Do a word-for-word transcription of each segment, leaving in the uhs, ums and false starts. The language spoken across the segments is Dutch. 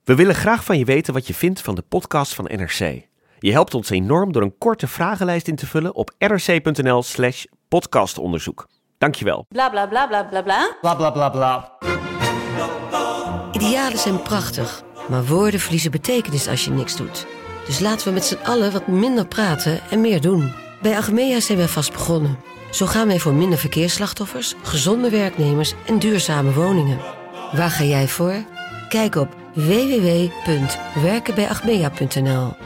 We willen graag van je weten wat je vindt van de podcast van N R C. Je helpt ons enorm door een korte vragenlijst in te vullen op nrc.nl slash podcastonderzoek. Dankjewel. Bla bla bla bla bla bla. Bla bla bla bla. Idealen zijn prachtig, maar woorden verliezen betekenis als je niks doet. Dus laten we met z'n allen wat minder praten en meer doen. Bij Achmea zijn we vast begonnen. Zo gaan wij voor minder verkeersslachtoffers, gezonde werknemers en duurzame woningen. Waar ga jij voor? Kijk op w w w punt werken bij achmea punt n l.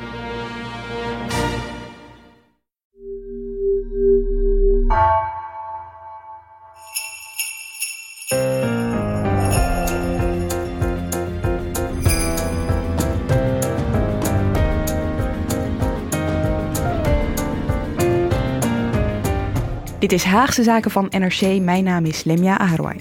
Dit is Haagse Zaken van N R C. Mijn naam is Lemia Aharwai.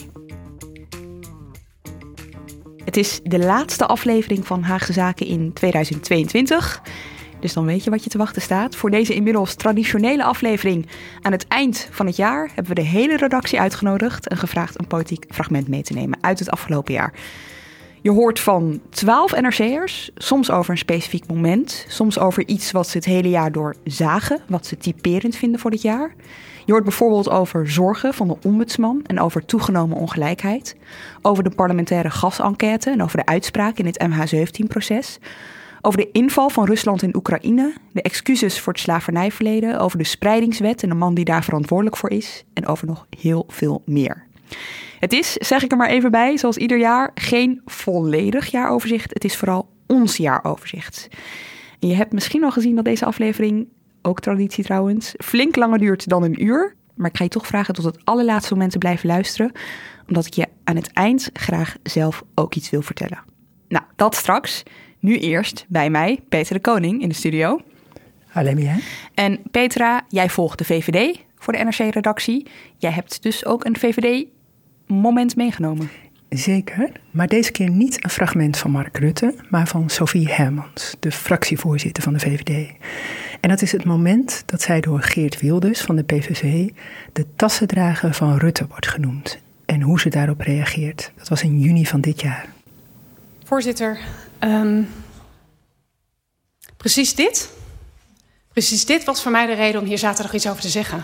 Het is de laatste aflevering van Haagse Zaken in tweeduizend tweeëntwintig. Dus dan weet je wat je te wachten staat. Voor deze inmiddels traditionele aflevering aan het eind van het jaar hebben we de hele redactie uitgenodigd en gevraagd een politiek fragment mee te nemen uit het afgelopen jaar. Je hoort van twaalf N R C'ers, soms over een specifiek moment, soms over iets wat ze het hele jaar door zagen, wat ze typerend vinden voor dit jaar. Je hoort bijvoorbeeld over zorgen van de ombudsman en over toegenomen ongelijkheid, over de parlementaire gasenquête en over de uitspraak in het M H zeventien proces, over de inval van Rusland in Oekraïne, de excuses voor het slavernijverleden, over de spreidingswet en de man die daar verantwoordelijk voor is en over nog heel veel meer. Het is, zeg ik er maar even bij, zoals ieder jaar, geen volledig jaaroverzicht. Het is vooral ons jaaroverzicht. En je hebt misschien al gezien dat deze aflevering, ook traditie trouwens, flink langer duurt dan een uur. Maar ik ga je toch vragen tot het allerlaatste moment te blijven luisteren, omdat ik je aan het eind graag zelf ook iets wil vertellen. Nou, dat straks. Nu eerst bij mij, Petra de Koning in de studio. Hallo Mia. En Petra, jij volgt de V V D voor de N R C-redactie. Jij hebt dus ook een V V D-moment meegenomen. Zeker, maar deze keer niet een fragment van Mark Rutte, maar van Sophie Hermans, de fractievoorzitter van de V V D. En dat is het moment dat zij door Geert Wilders van de P V V de tassendrager van Rutte wordt genoemd. En hoe ze daarop reageert. Dat was in juni van dit jaar. Voorzitter, um, precies dit, precies dit was voor mij de reden om hier zaterdag iets over te zeggen.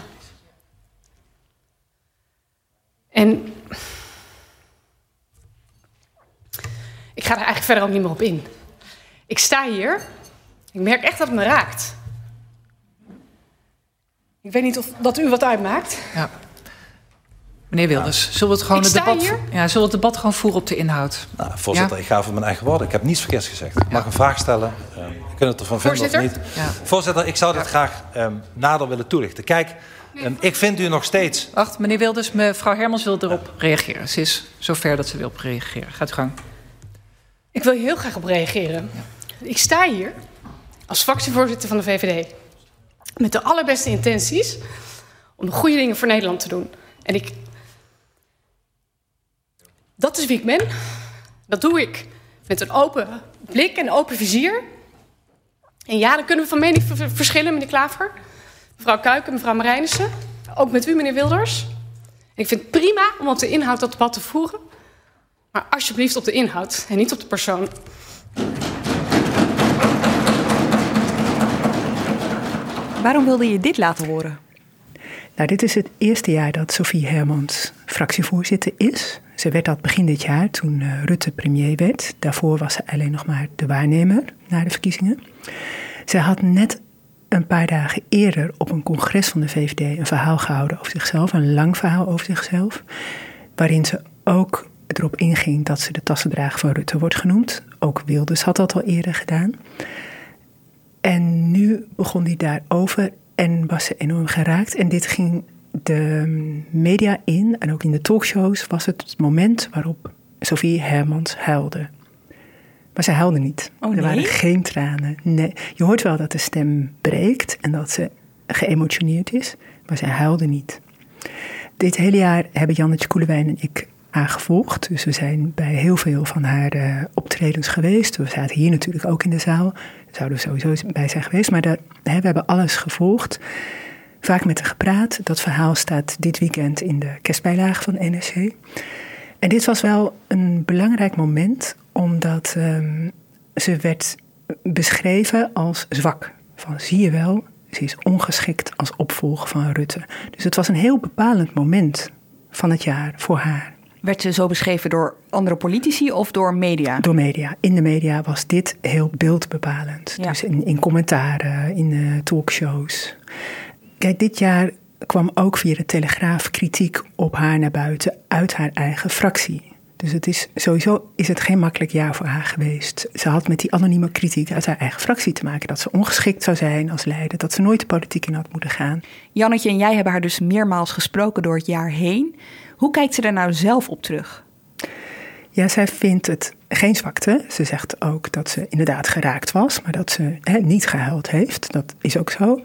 En ik ga er eigenlijk verder ook niet meer op in. Ik sta hier, ik merk echt dat het me raakt. Ik weet niet of dat u wat uitmaakt. Ja. Meneer Wilders, zullen we het gewoon het debat, hier? ja, zullen we het debat gewoon voeren op de inhoud? Nou, voorzitter, ja? Ik ga voor mijn eigen woorden. Ik heb niets verkeerds gezegd. Ik mag ja. een vraag stellen. Uh, je kunt het ervan vinden of niet. Ja. Voorzitter, ik zou dit ja. graag um, nader willen toelichten. Kijk, um, ik vind u nog steeds... Wacht, meneer Wilders, mevrouw Hermans wil erop ja. reageren. Ze is zover dat ze wil op reageren. Gaat u gang. Ik wil hier heel graag op reageren. Ja. Ik sta hier als fractievoorzitter van de V V D met de allerbeste intenties om de goede dingen voor Nederland te doen. En ik... Dat is wie ik ben. Dat doe ik met een open blik en een open vizier. En ja, dan kunnen we van mening verschillen, meneer Klaver. Mevrouw Kuiken, mevrouw Marijnissen. Ook met u, meneer Wilders. En ik vind het prima om op de inhoud dat debat te voeren. Maar alsjeblieft op de inhoud en niet op de persoon. Waarom wilde je dit laten horen? Nou, dit is het eerste jaar dat Sophie Hermans fractievoorzitter is. Ze werd dat begin dit jaar toen uh, Rutte premier werd. Daarvoor was ze alleen nog maar de waarnemer na de verkiezingen. Zij had net een paar dagen eerder op een congres van de V V D een verhaal gehouden over zichzelf. Een lang verhaal over zichzelf. Waarin ze ook erop inging dat ze de tassendrager van Rutte wordt genoemd. Ook Wilders had dat al eerder gedaan. En nu begon hij daarover en was ze enorm geraakt. En dit ging de media in en ook in de talkshows was het het moment waarop Sophie Hermans huilde. Maar ze huilde niet. Oh, nee? Er waren geen tranen. Nee. Je hoort wel dat de stem breekt en dat ze geëmotioneerd is, maar ze huilde niet. Dit hele jaar hebben Jannetje Koelewijn en ik haar gevolgd. Dus we zijn bij heel veel van haar uh, optredens geweest. We zaten hier natuurlijk ook in de zaal. Daar zouden we sowieso bij zijn geweest. Maar daar, hè, we hebben alles gevolgd. Vaak met haar gepraat. Dat verhaal staat dit weekend in de kerstbijlage van N R C. En dit was wel een belangrijk moment, omdat um, ze werd beschreven als zwak. Van zie je wel, ze is ongeschikt als opvolger van Rutte. Dus het was een heel bepalend moment van het jaar voor haar. Werd ze zo beschreven door andere politici of door media? Door media. In de media was dit heel beeldbepalend. Ja. Dus in, in commentaren, in uh, talkshows. Kijk, dit jaar kwam ook via de Telegraaf kritiek op haar naar buiten uit haar eigen fractie. Dus het is, sowieso is het geen makkelijk jaar voor haar geweest. Ze had met die anonieme kritiek uit haar eigen fractie te maken. Dat ze ongeschikt zou zijn als leider. Dat ze nooit de politiek in had moeten gaan. Jannetje en jij hebben haar dus meermaals gesproken door het jaar heen. Hoe kijkt ze er nou zelf op terug? Ja, zij vindt het geen zwakte. Ze zegt ook dat ze inderdaad geraakt was. Maar dat ze hè, niet gehuild heeft. Dat is ook zo.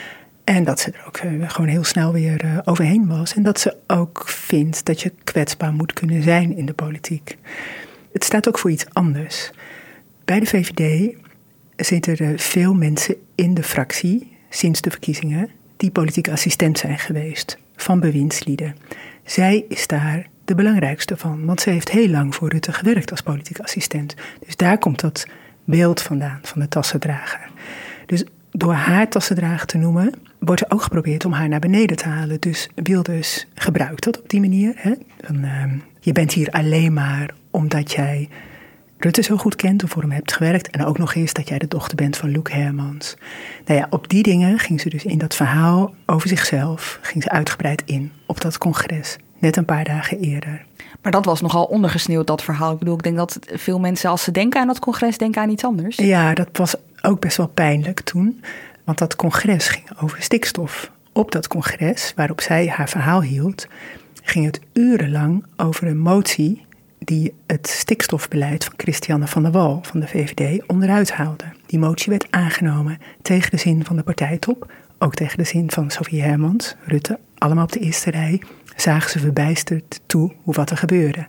En dat ze er ook uh, gewoon heel snel weer uh, overheen was. En dat ze ook vindt dat je kwetsbaar moet kunnen zijn in de politiek. Het staat ook voor iets anders. Bij de V V D zitten er veel mensen in de fractie, sinds de verkiezingen, die politiek assistent zijn geweest van bewindslieden. Zij is daar de belangrijkste van, want ze heeft heel lang voor Rutte gewerkt als politiek assistent. Dus daar komt dat beeld vandaan, van de tassendrager. Dus door haar tassendrager te noemen, wordt er ook geprobeerd om haar naar beneden te halen. Dus Wilders gebruikt dat op die manier. Hè? Dan, uh, je bent hier alleen maar omdat jij Rutte zo goed kent of voor hem hebt gewerkt. En ook nog eens dat jij de dochter bent van Loek Hermans. Nou ja, op die dingen ging ze dus in dat verhaal over zichzelf, ging ze uitgebreid in op dat congres. Net een paar dagen eerder. Maar dat was nogal ondergesneeuwd, dat verhaal. Ik bedoel, ik denk dat veel mensen, als ze denken aan dat congres, denken aan iets anders. Ja, dat was ook best wel pijnlijk toen. Want dat congres ging over stikstof. Op dat congres, waarop zij haar verhaal hield, ging het urenlang over een motie die het stikstofbeleid van Christiane van der Wal van de V V D onderuit haalde. Die motie werd aangenomen tegen de zin van de partijtop, ook tegen de zin van Sophie Hermans, Rutte, allemaal op de eerste rij, zagen ze verbijsterd toe hoe wat er gebeurde.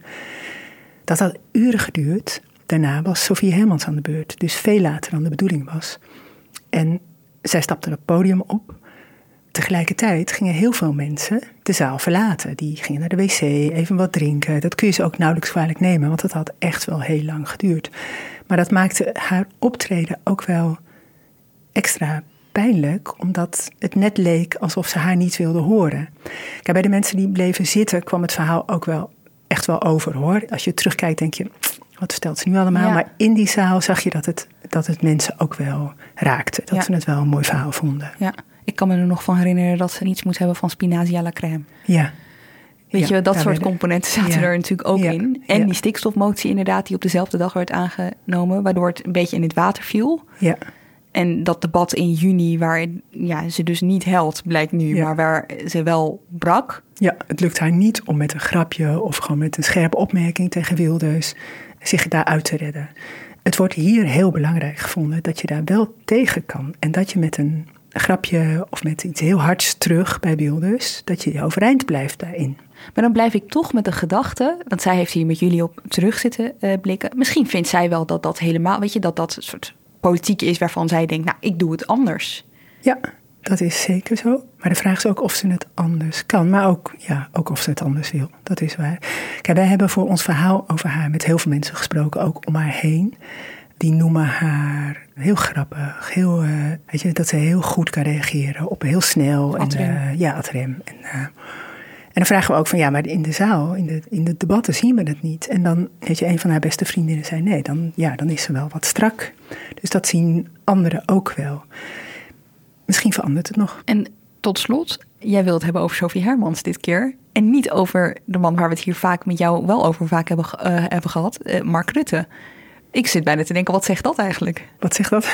Dat had uren geduurd. Daarna was Sophie Hermans aan de beurt, dus veel later dan de bedoeling was. En zij stapte het podium op. Tegelijkertijd gingen heel veel mensen de zaal verlaten. Die gingen naar de wc, even wat drinken. Dat kun je ze ook nauwelijks kwalijk nemen, want dat had echt wel heel lang geduurd. Maar dat maakte haar optreden ook wel extra pijnlijk, omdat het net leek alsof ze haar niet wilde horen. Kijk, bij de mensen die bleven zitten kwam het verhaal ook wel echt wel over, hoor. Als je terugkijkt, denk je, wat vertelt ze nu allemaal? Ja. Maar in die zaal zag je dat het, dat het mensen ook wel raakte. Dat ja. ze het wel een mooi verhaal vonden. Ja, ik kan me er nog van herinneren dat ze iets moest hebben van spinazie à la crème. Ja. Weet ja, je, dat soort componenten zaten ja. er natuurlijk ook ja. in. En ja. die stikstofmotie inderdaad, die op dezelfde dag werd aangenomen, waardoor het een beetje in het water viel. Ja. En dat debat in juni, waar ja, ze dus niet helpt, blijkt nu, ja. maar waar ze wel brak. Ja, het lukt haar niet om met een grapje of gewoon met een scherpe opmerking tegen Wilders zich daaruit te redden. Het wordt hier heel belangrijk gevonden dat je daar wel tegen kan. En dat je met een grapje of met iets heel hards terug bij Wilders, dat je overeind blijft daarin. Maar dan blijf ik toch met de gedachte, want zij heeft hier met jullie op terug zitten uh, blikken. Misschien vindt zij wel dat dat helemaal, weet je, dat dat een soort politiek is waarvan zij denkt, nou, ik doe het anders. Ja, dat is zeker zo. Maar de vraag is ook of ze het anders kan. Maar ook, ja, ook of ze het anders wil. Dat is waar. Kijk, wij hebben voor ons verhaal over haar met heel veel mensen gesproken, ook om haar heen. Die noemen haar heel grappig. Heel, uh, weet je, dat ze heel goed kan reageren op heel snel. Ad rem. En, uh, ja, ad rem. En, uh, en dan vragen we ook van, ja, maar in de zaal, in de, in de debatten zien we het niet. En dan, weet je, een van haar beste vriendinnen zei, nee, dan, ja, dan is ze wel wat strak. Dus dat zien anderen ook wel. Misschien verandert het nog. En tot slot, jij wilt het hebben over Sophie Hermans dit keer. En niet over de man waar we het hier vaak met jou wel over vaak hebben, uh, hebben gehad, uh, Mark Rutte. Ik zit bijna te denken, wat zegt dat eigenlijk? Wat zegt dat?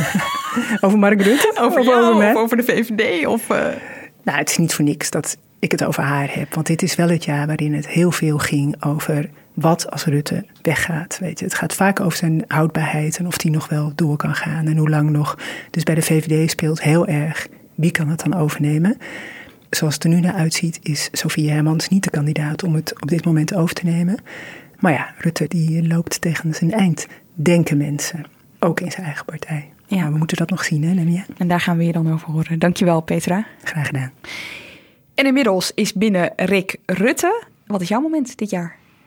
Over Mark Rutte? Over of jou, over mij? of over de V V D? Of, uh... Nou, het is niet voor niks dat ik het over haar heb. Want dit is wel het jaar waarin het heel veel ging over wat als Rutte weggaat. Weet je, het gaat vaak over zijn houdbaarheid en of die nog wel door kan gaan en hoe lang nog. Dus bij de V V D speelt heel erg, wie kan het dan overnemen? Zoals het er nu naar uitziet is Sophie Hermans niet de kandidaat om het op dit moment over te nemen. Maar ja, Rutte die loopt tegen zijn eind, denken mensen. Ook in zijn eigen partij. Ja. Maar we moeten dat nog zien, hè, Lemia? En daar gaan we je dan over horen. Dankjewel, Petra. Graag gedaan. En inmiddels is binnen Rick Rutte. Wat is jouw moment dit jaar?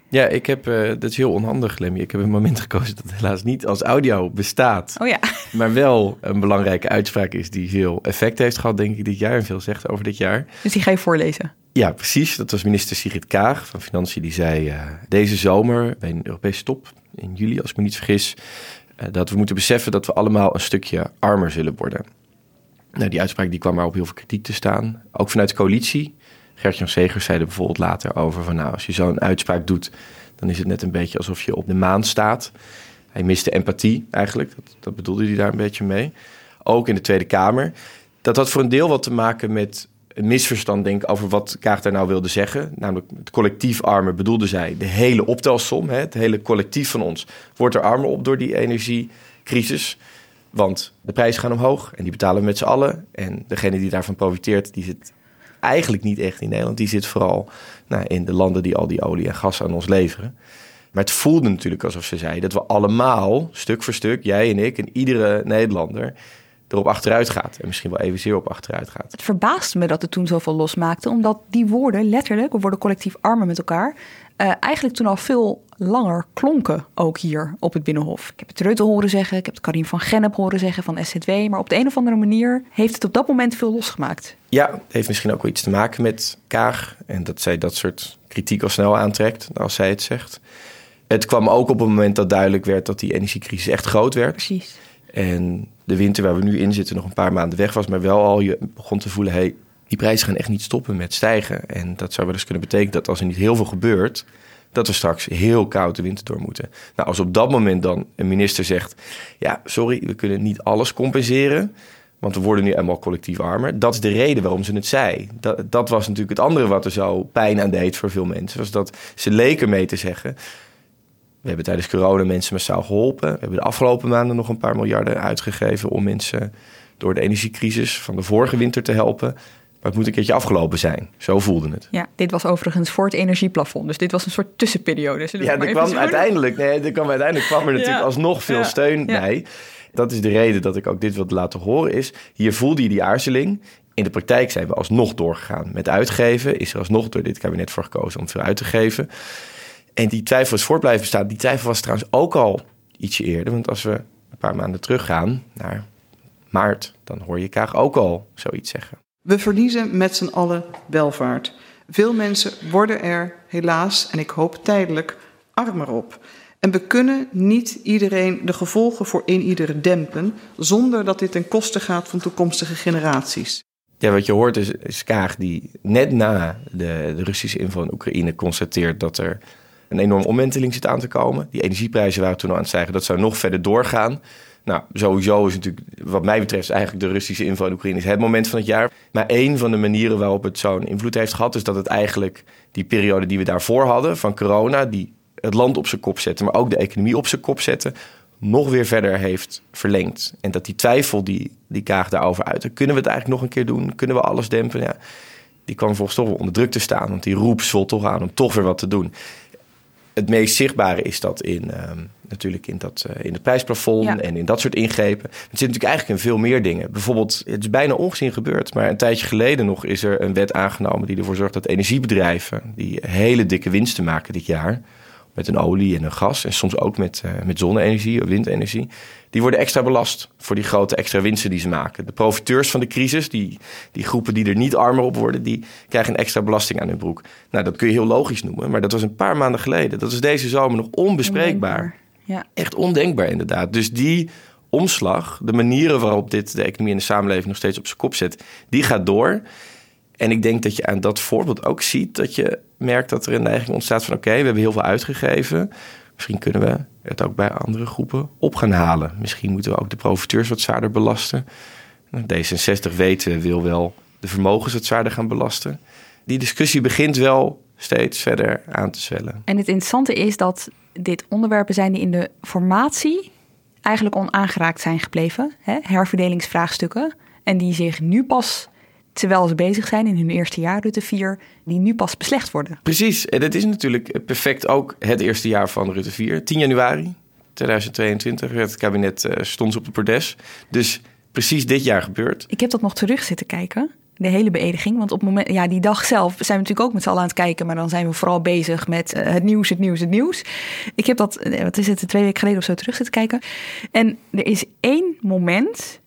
Ja, ik heb, uh, dat is heel onhandig, Lemmy. Ik heb een moment gekozen dat helaas niet als audio bestaat. Oh ja. Maar wel een belangrijke uitspraak is die veel effect heeft gehad, denk ik, dit jaar. En veel zegt over dit jaar. Dus die ga je voorlezen? Ja, precies. Dat was minister Sigrid Kaag van Financiën. Die zei uh, deze zomer bij een Europese top in juli, als ik me niet vergis, uh, dat we moeten beseffen dat we allemaal een stukje armer zullen worden. Nou, die uitspraak die kwam maar op heel veel kritiek te staan. Ook vanuit de coalitie. Gert-Jan Segers zei er bijvoorbeeld later over van nou, als je zo'n uitspraak doet, dan is het net een beetje alsof je op de maan staat. Hij miste empathie eigenlijk, dat, dat bedoelde hij daar een beetje mee. Ook in de Tweede Kamer. Dat had voor een deel wat te maken met een misverstand, denk ik, over wat Kaag daar nou wilde zeggen. Namelijk het collectief armer bedoelde zij de hele optelsom. Hè, het hele collectief van ons wordt er armer op door die energiecrisis. Want de prijzen gaan omhoog en die betalen we met z'n allen. En degene die daarvan profiteert, die zit eigenlijk niet echt in Nederland. Die zit vooral nou, in de landen die al die olie en gas aan ons leveren. Maar het voelde natuurlijk alsof ze zei dat we allemaal, stuk voor stuk, jij en ik en iedere Nederlander, erop achteruit gaat. En misschien wel evenzeer op achteruit gaat. Het verbaasde me dat het toen zoveel losmaakte. Omdat die woorden, letterlijk, we worden collectief armer met elkaar, Uh, eigenlijk toen al veel langer klonken, ook hier op het Binnenhof. Ik heb het Rutte horen zeggen, ik heb het Karim van Gennep horen zeggen van S Z W. Maar op de een of andere manier heeft het op dat moment veel losgemaakt. Ja, het heeft misschien ook wel iets te maken met Kaag. En dat zij dat soort kritiek al snel aantrekt, als zij het zegt. Het kwam ook op een moment dat duidelijk werd dat die energiecrisis echt groot werd. Precies. En de winter waar we nu in zitten nog een paar maanden weg was. Maar wel al je begon te voelen, hey, die prijzen gaan echt niet stoppen met stijgen. En dat zou wel eens kunnen betekenen dat als er niet heel veel gebeurt, dat we straks heel koud de winter door moeten. Nou, als op dat moment dan een minister zegt, ja, sorry, we kunnen niet alles compenseren, want we worden nu eenmaal collectief armer. Dat is de reden waarom ze het zei. Dat, dat was natuurlijk het andere wat er zo pijn aan deed voor veel mensen. Was dat ze leken mee te zeggen, we hebben tijdens corona mensen massaal geholpen. We hebben de afgelopen maanden nog een paar miljarden uitgegeven om mensen door de energiecrisis van de vorige winter te helpen. Maar het moet een keertje afgelopen zijn. Zo voelde het. Ja, dit was overigens voor het energieplafond. Dus dit was een soort tussenperiode. Ja, er kwam uiteindelijk, nee, er kwam uiteindelijk kwam er natuurlijk ja. alsnog veel ja. steun ja. bij. Dat is de reden dat ik ook dit wilde laten horen. Is, hier voelde je die aarzeling. In de praktijk zijn we alsnog doorgegaan met uitgeven. Is er alsnog door dit kabinet voor gekozen om veel uit te geven. En die twijfel is voort blijven bestaan. Die twijfel was trouwens ook al ietsje eerder. Want als we een paar maanden teruggaan naar maart, dan hoor je Kaag ook al zoiets zeggen. We verliezen met z'n allen welvaart. Veel mensen worden er helaas, en ik hoop tijdelijk, armer op. En we kunnen niet iedereen de gevolgen voor een ieder dempen, zonder dat dit ten koste gaat van toekomstige generaties. Ja, wat je hoort is, is Kaag die net na de, de Russische inval in Oekraïne constateert dat er een enorme omwenteling zit aan te komen. Die energieprijzen waren toen al aan het stijgen, dat zou nog verder doorgaan. Nou, sowieso is natuurlijk, wat mij betreft, eigenlijk de Russische inval in Oekraïne is het moment van het jaar. Maar één van de manieren waarop het zo'n invloed heeft gehad, is dat het eigenlijk die periode die we daarvoor hadden van corona, die het land op zijn kop zette, maar ook de economie op zijn kop zette, nog weer verder heeft verlengd. En dat die twijfel die, die Kaag daarover uitte, kunnen we het eigenlijk nog een keer doen? Kunnen we alles dempen? Ja, die kwam volgens toch wel onder druk te staan, want die roep zwol toch aan om toch weer wat te doen. Het meest zichtbare is dat in, uh, natuurlijk in, dat, uh, in het prijsplafond ja. en in dat soort ingrepen. Het zit natuurlijk eigenlijk in veel meer dingen. Bijvoorbeeld, het is bijna ongezien gebeurd, maar een tijdje geleden nog is er een wet aangenomen die ervoor zorgt dat energiebedrijven die hele dikke winsten maken dit jaar, met een olie en een gas en soms ook met, uh, met zonne-energie of windenergie, die worden extra belast voor die grote extra winsten die ze maken. De profiteurs van de crisis, die, die groepen die er niet armer op worden, die krijgen een extra belasting aan hun broek. Nou, dat kun je heel logisch noemen, maar dat was een paar maanden geleden. Dat is deze zomer nog onbespreekbaar. Ja. Echt ondenkbaar inderdaad. Dus die omslag, de manieren waarop dit de economie en de samenleving nog steeds op zijn kop zet, die gaat door. En ik denk dat je aan dat voorbeeld ook ziet dat je merkt dat er een neiging ontstaat van oké, okay, we hebben heel veel uitgegeven. Misschien kunnen we het ook bij andere groepen op gaan halen. Misschien moeten we ook de profiteurs wat zwaarder belasten. D zesenzestig weten wil wel de vermogens wat zwaarder gaan belasten. Die discussie begint wel steeds verder aan te zwellen. En het interessante is dat dit onderwerpen zijn die in de formatie eigenlijk onaangeraakt zijn gebleven. Hè? Herverdelingsvraagstukken. En die zich nu pas, terwijl ze bezig zijn in hun eerste jaar, Rutte vier, die nu pas beslecht worden. Precies. En het is natuurlijk perfect ook het eerste jaar van Rutte vier. tien januari tweeduizend tweeëntwintig werd het kabinet uh, stond op de bordes. Dus precies dit jaar gebeurt. Ik heb dat nog terug zitten kijken. De hele beëdiging. Want op het moment, ja, die dag zelf zijn we natuurlijk ook met z'n allen aan het kijken. Maar dan zijn we vooral bezig met uh, het nieuws, het nieuws, het nieuws. Ik heb dat, wat is het, twee weken geleden of zo terug zitten kijken. En er is één moment.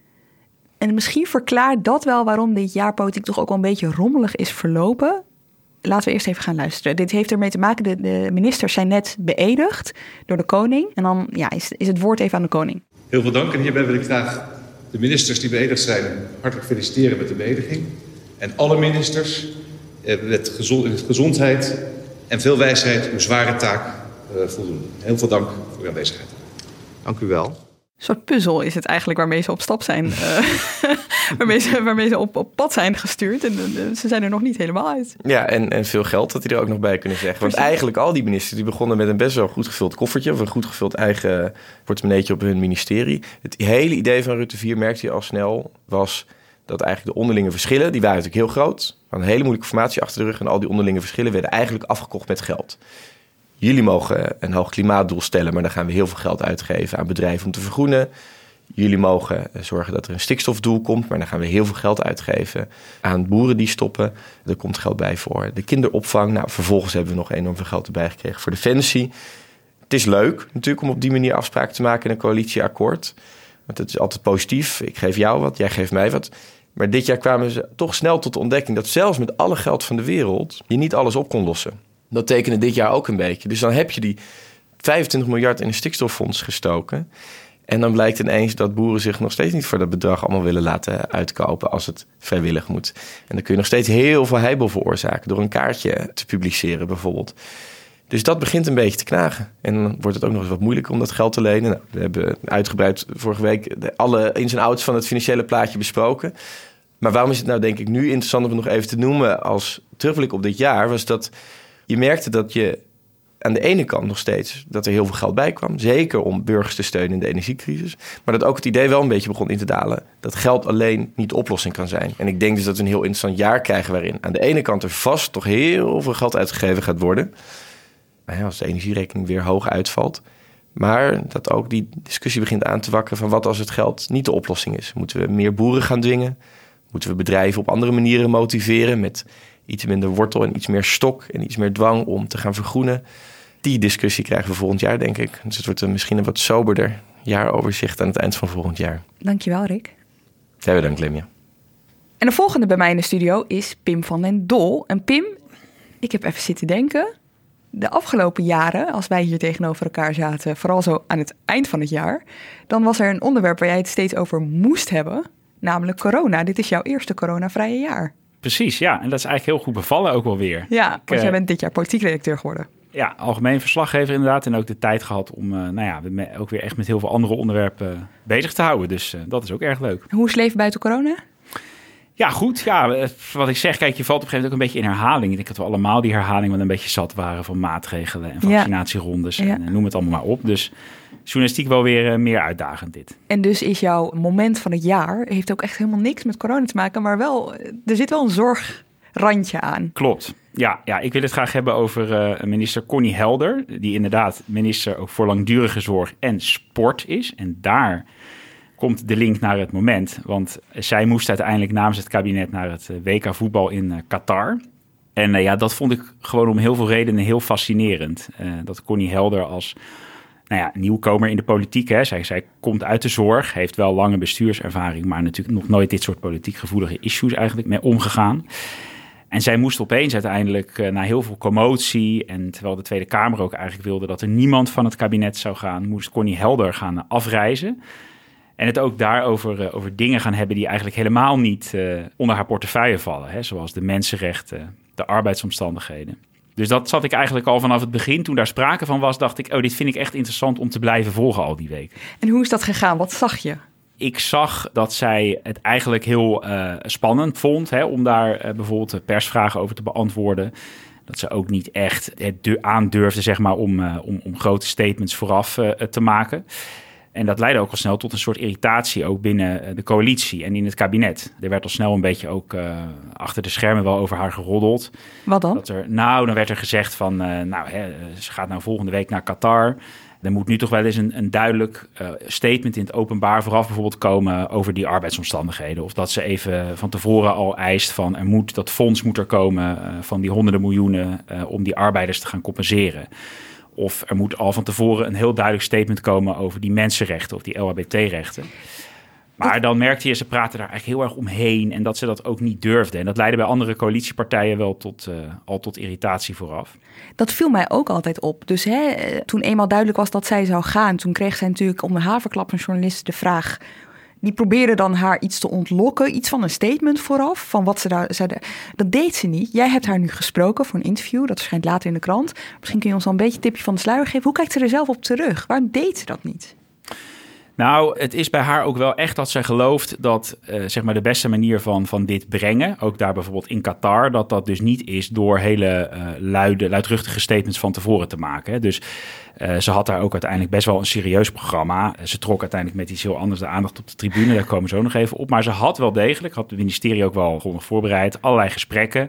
En misschien verklaart dat wel waarom dit jaar politiek toch ook wel een beetje rommelig is verlopen. Laten we eerst even gaan luisteren. Dit heeft ermee te maken, de, de ministers zijn net beëdigd door de koning. En dan ja, is, is het woord even aan de koning. Heel veel dank en hierbij wil ik graag de ministers die beëdigd zijn hartelijk feliciteren met de beëdiging. En alle ministers met gezond, gezondheid en veel wijsheid uw zware taak uh, voldoen. Heel veel dank voor uw aanwezigheid. Dank u wel. Een soort puzzel is het eigenlijk waarmee ze op stap zijn. Uh, waarmee ze, waarmee ze op, op pad zijn gestuurd. En uh, ze zijn er nog niet helemaal uit. Ja, en, en veel geld dat die er ook nog bij kunnen zeggen. Want eigenlijk al die ministers die begonnen met een best wel goed gevuld koffertje. Of een goed gevuld eigen portemonneetje op hun ministerie. Het hele idee van Rutte vier, merkte je al snel, was dat eigenlijk de onderlinge verschillen, die waren natuurlijk heel groot. Er was een hele moeilijke formatie achter de rug. En al die onderlinge verschillen werden eigenlijk afgekocht met geld. Jullie mogen een hoog klimaatdoel stellen, maar dan gaan we heel veel geld uitgeven aan bedrijven om te vergroenen. Jullie mogen zorgen dat er een stikstofdoel komt, maar dan gaan we heel veel geld uitgeven aan boeren die stoppen. Er komt geld bij voor de kinderopvang. Nou, vervolgens hebben we nog enorm veel geld erbij gekregen voor Defensie. Het is leuk natuurlijk om op die manier afspraken te maken in een coalitieakkoord. Want het is altijd positief. Ik geef jou wat, jij geeft mij wat. Maar dit jaar kwamen ze toch snel tot de ontdekking dat zelfs met alle geld van de wereld je niet alles op kon lossen. Dat tekende dit jaar ook een beetje. Dus dan heb je die vijfentwintig miljard in een stikstoffonds gestoken. En dan blijkt ineens dat boeren zich nog steeds niet voor dat bedrag allemaal willen laten uitkopen als het vrijwillig moet. En dan kun je nog steeds heel veel heibel veroorzaken door een kaartje te publiceren bijvoorbeeld. Dus dat begint een beetje te knagen. En dan wordt het ook nog eens wat moeilijker om dat geld te lenen. Nou, we hebben uitgebreid vorige week de, alle ins en outs van het financiële plaatje besproken. Maar waarom is het nou denk ik nu interessant om het nog even te noemen als terugblik op dit jaar, was dat je merkte dat je aan de ene kant nog steeds dat er heel veel geld bij kwam. Zeker om burgers te steunen in de energiecrisis. Maar dat ook het idee wel een beetje begon in te dalen dat geld alleen niet de oplossing kan zijn. En ik denk dus dat we een heel interessant jaar krijgen waarin aan de ene kant er vast toch heel veel geld uitgegeven gaat worden. Maar als de energierekening weer hoog uitvalt. Maar dat ook die discussie begint aan te wakkeren van wat als het geld niet de oplossing is. Moeten we meer boeren gaan dwingen? Moeten we bedrijven op andere manieren motiveren met iets minder wortel en iets meer stok en iets meer dwang om te gaan vergroenen? Die discussie krijgen we volgend jaar, denk ik. Dus het wordt een, misschien een wat soberder jaaroverzicht aan het eind van volgend jaar. Dankjewel, Rick. Jij bedankt, Lemja. En de volgende bij mij in de studio is Pim van den Dol. En Pim, ik heb even zitten denken. De afgelopen jaren, als wij hier tegenover elkaar zaten, vooral zo aan het eind van het jaar, dan was er een onderwerp waar jij het steeds over moest hebben, namelijk corona. Dit is jouw eerste coronavrije jaar. Precies, ja. En dat is eigenlijk heel goed bevallen ook wel weer. Ja, want ik, jij uh, bent dit jaar politiek redacteur geworden. Ja, algemeen verslaggever inderdaad. En ook de tijd gehad om uh, nou ja, me, ook weer echt met heel veel andere onderwerpen uh, bezig te houden. Dus uh, dat is ook erg leuk. Hoe is het leven buiten corona? Ja, goed. Ja, wat ik zeg, kijk, je valt op een gegeven moment ook een beetje in herhaling. Ik denk dat we allemaal die herhaling wel een beetje zat waren van maatregelen en vaccinatierondes ja. en ja. noem het allemaal maar op. Dus journalistiek wel weer uh, meer uitdagend dit. En dus is jouw moment van het jaar, heeft ook echt helemaal niks met corona te maken, maar wel, er zit wel een zorgrandje aan. Klopt. Ja, ja, ik wil het graag hebben over uh, minister Connie Helder, die inderdaad minister ook voor langdurige zorg en sport is. En daar komt de link naar het moment. Want zij moest uiteindelijk namens het kabinet naar het W K voetbal in uh, Qatar. En uh, ja, dat vond ik gewoon om heel veel redenen heel fascinerend. Uh, dat Connie Helder als nou ja, nieuwkomer in de politiek, hè, zij, zij komt uit de zorg, heeft wel lange bestuurservaring, maar natuurlijk nog nooit dit soort politiek gevoelige issues eigenlijk mee omgegaan. En zij moest opeens uiteindelijk uh, na heel veel commotie, en terwijl de Tweede Kamer ook eigenlijk wilde dat er niemand van het kabinet zou gaan, moest Connie Helder gaan uh, afreizen. En het ook daarover uh, over dingen gaan hebben die eigenlijk helemaal niet uh, onder haar portefeuille vallen. Hè, zoals de mensenrechten, de arbeidsomstandigheden. Dus dat zat ik eigenlijk al vanaf het begin. Toen daar sprake van was, dacht ik, oh, dit vind ik echt interessant om te blijven volgen al die weken. En hoe is dat gegaan? Wat zag je? Ik zag dat zij het eigenlijk heel uh, spannend vond, hè, om daar uh, bijvoorbeeld persvragen over te beantwoorden. Dat ze ook niet echt het aandurfde, zeg maar, om, uh, om, om grote statements vooraf uh, te maken. En dat leidde ook al snel tot een soort irritatie ook binnen de coalitie en in het kabinet. Er werd al snel een beetje ook uh, achter de schermen wel over haar geroddeld. Wat dan? Dat er, nou, dan werd er gezegd van, uh, nou, hè, ze gaat nou volgende week naar Qatar. Er moet nu toch wel eens een, een duidelijk uh, statement in het openbaar vooraf bijvoorbeeld komen over die arbeidsomstandigheden. Of dat ze even van tevoren al eist van er moet, dat fonds moet er komen uh, van die honderden miljoenen uh, om die arbeiders te gaan compenseren. Of er moet al van tevoren een heel duidelijk statement komen over die mensenrechten of die L H B T-rechten. Maar dan merkte je, ze praten daar eigenlijk heel erg omheen en dat ze dat ook niet durfden. En dat leidde bij andere coalitiepartijen wel tot, uh, al tot irritatie vooraf. Dat viel mij ook altijd op. Dus hè, toen eenmaal duidelijk was dat zij zou gaan, toen kreeg zij natuurlijk om de haverklap een journalist de vraag. Die probeerde dan haar iets te ontlokken, iets van een statement vooraf, van wat ze daar zeiden. Dat deed ze niet. Jij hebt haar nu gesproken voor een interview, dat verschijnt later in de krant. Misschien kun je ons al een beetje een tipje van de sluier geven. Hoe kijkt ze er zelf op terug? Waarom deed ze dat niet? Nou, het is bij haar ook wel echt dat zij gelooft dat uh, zeg maar de beste manier van, van dit brengen, ook daar bijvoorbeeld in Qatar, dat dat dus niet is door hele uh, luide, luidruchtige statements van tevoren te maken. Hè. Dus uh, ze had daar ook uiteindelijk best wel een serieus programma. Ze trok uiteindelijk met iets heel anders de aandacht op de tribune, daar komen we zo nog even op. Maar ze had wel degelijk, had het ministerie ook wel gewoon voorbereid, allerlei gesprekken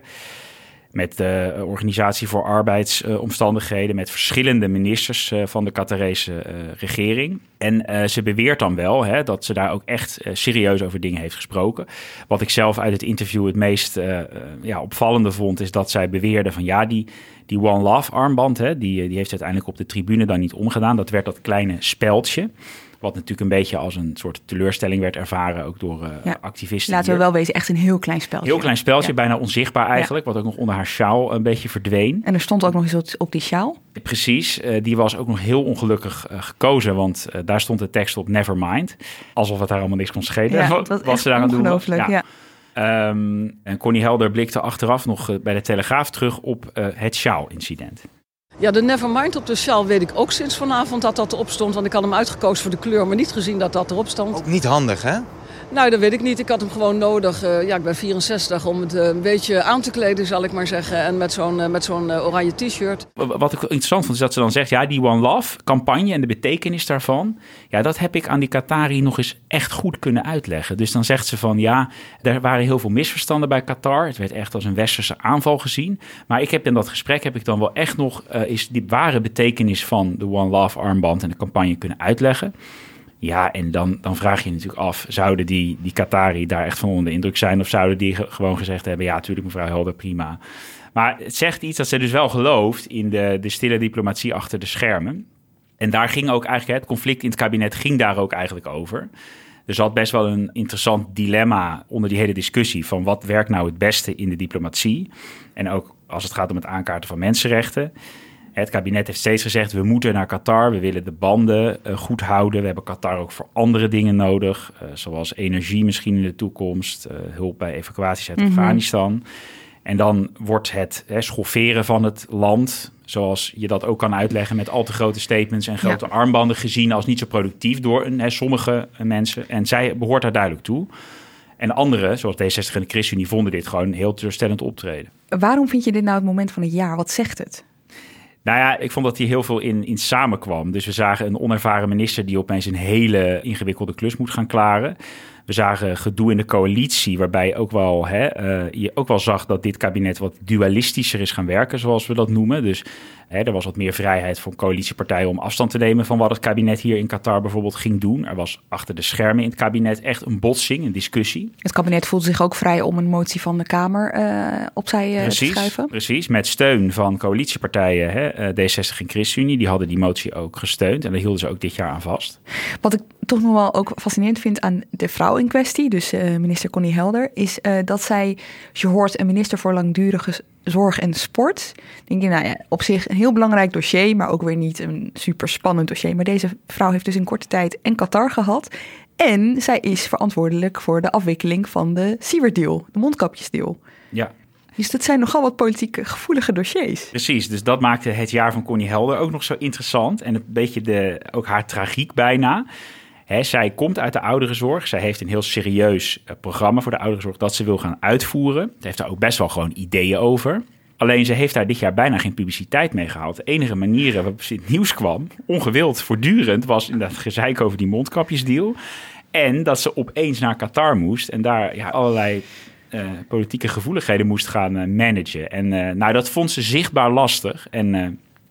met de Organisatie voor Arbeidsomstandigheden, uh, met verschillende ministers uh, van de Qatarese uh, regering. En uh, ze beweert dan wel hè, dat ze daar ook echt uh, serieus over dingen heeft gesproken. Wat ik zelf uit het interview het meest uh, uh, ja, opvallende vond, is dat zij beweerde van ja, die, die One Love armband, hè, die, die heeft uiteindelijk op de tribune dan niet omgedaan. Dat werd dat kleine speldje. Wat natuurlijk een beetje als een soort teleurstelling werd ervaren, ook door uh, ja. activisten. Laten we wel wezen, echt een heel klein speldje. Heel klein speldje, ja. bijna onzichtbaar eigenlijk. Ja. Wat ook nog onder haar sjaal een beetje verdween. En er stond ook nog eens op die sjaal. Precies, uh, die was ook nog heel ongelukkig uh, gekozen. Want uh, daar stond de tekst op Nevermind. Alsof het haar allemaal niks kon schelen. Ja, wat, wat ze daar aan doen was. Ja. Ja. Um, en Connie Helder blikte achteraf nog uh, bij de Telegraaf terug op uh, het sjaal-incident. Ja, de Nevermind op de sjaal weet ik ook sinds vanavond dat dat erop stond. Want ik had hem uitgekozen voor de kleur, maar niet gezien dat dat erop stond. Ook niet handig, hè? Nou, dat weet ik niet. Ik had hem gewoon nodig. Uh, ja, ik ben vierenzestig om het uh, een beetje aan te kleden, zal ik maar zeggen. En met zo'n, uh, met zo'n uh, oranje t-shirt. Wat ik interessant vond, is dat ze dan zegt, ja, die One Love campagne en de betekenis daarvan, ja, dat heb ik aan die Qatari nog eens echt goed kunnen uitleggen. Dus dan zegt ze van, ja, er waren heel veel misverstanden bij Qatar. Het werd echt als een westerse aanval gezien. Maar ik heb in dat gesprek, heb ik dan wel echt nog uh, is die ware betekenis van de One Love armband en de campagne kunnen uitleggen. Ja, en dan, dan vraag je je natuurlijk af, zouden die, die Qatari daar echt van onder de indruk zijn? Of zouden die ge- gewoon gezegd hebben, ja, natuurlijk mevrouw Helder, prima. Maar het zegt iets dat ze dus wel gelooft in de, de stille diplomatie achter de schermen. En daar ging ook eigenlijk, het conflict in het kabinet ging daar ook eigenlijk over. Er zat best wel een interessant dilemma onder die hele discussie van wat werkt nou het beste in de diplomatie? En ook als het gaat om het aankaarten van mensenrechten. Het kabinet heeft steeds gezegd, we moeten naar Qatar, we willen de banden uh, goed houden. We hebben Qatar ook voor andere dingen nodig, uh, zoals energie misschien in de toekomst, uh, hulp bij evacuaties uit mm-hmm. Afghanistan. En dan wordt het hè, schofferen van het land, zoals je dat ook kan uitleggen met al te grote statements en grote ja. armbanden, gezien als niet zo productief door een, hè, sommige mensen. En zij behoort daar duidelijk toe. En anderen, zoals D zestig en de ChristenUnie, vonden dit gewoon heel teleurstellend optreden. Waarom vind je dit nou het moment van het jaar? Wat zegt het? Nou ja, ik vond dat hier heel veel in, in samenkwam. Dus we zagen een onervaren minister die opeens een hele ingewikkelde klus moet gaan klaren. We zagen gedoe in de coalitie, waarbij ook wel, hè, uh, je ook wel zag dat dit kabinet wat dualistischer is gaan werken, zoals we dat noemen. Dus hè, er was wat meer vrijheid voor coalitiepartijen om afstand te nemen van wat het kabinet hier in Qatar bijvoorbeeld ging doen. Er was achter de schermen in het kabinet echt een botsing, een discussie. Het kabinet voelde zich ook vrij om een motie van de Kamer uh, opzij uh, precies, te schuiven. Precies, met steun van coalitiepartijen, hè, D zestig en ChristenUnie, die hadden die motie ook gesteund en daar hielden ze ook dit jaar aan vast. Wat ik toch nog wel ook fascinerend vind aan de vrouw in kwestie, dus uh, minister Connie Helder, is uh, dat zij, als je hoort een minister voor langdurige zorg en sport, denk je, nou ja, op zich een heel belangrijk dossier, maar ook weer niet een super spannend dossier. Maar deze vrouw heeft dus in korte tijd en Qatar gehad en zij is verantwoordelijk voor de afwikkeling van de Siewert-deal, de mondkapjesdeal. Ja. Dus dat zijn nogal wat politiek gevoelige dossiers. Precies, dus dat maakte het jaar van Connie Helder ook nog zo interessant en een beetje de, ook haar tragiek bijna. He, zij komt uit de ouderenzorg. Zij heeft een heel serieus uh, programma voor de ouderenzorg dat ze wil gaan uitvoeren. Ze heeft daar ook best wel gewoon ideeën over. Alleen ze heeft daar dit jaar bijna geen publiciteit mee gehaald. De enige manier waarop ze in het nieuws kwam, ongewild voortdurend, was inderdaad gezeik over die mondkapjesdeal. En dat ze opeens naar Qatar moest en daar ja, allerlei uh, politieke gevoeligheden moest gaan uh, managen. En uh, nou, dat vond ze zichtbaar lastig. En uh,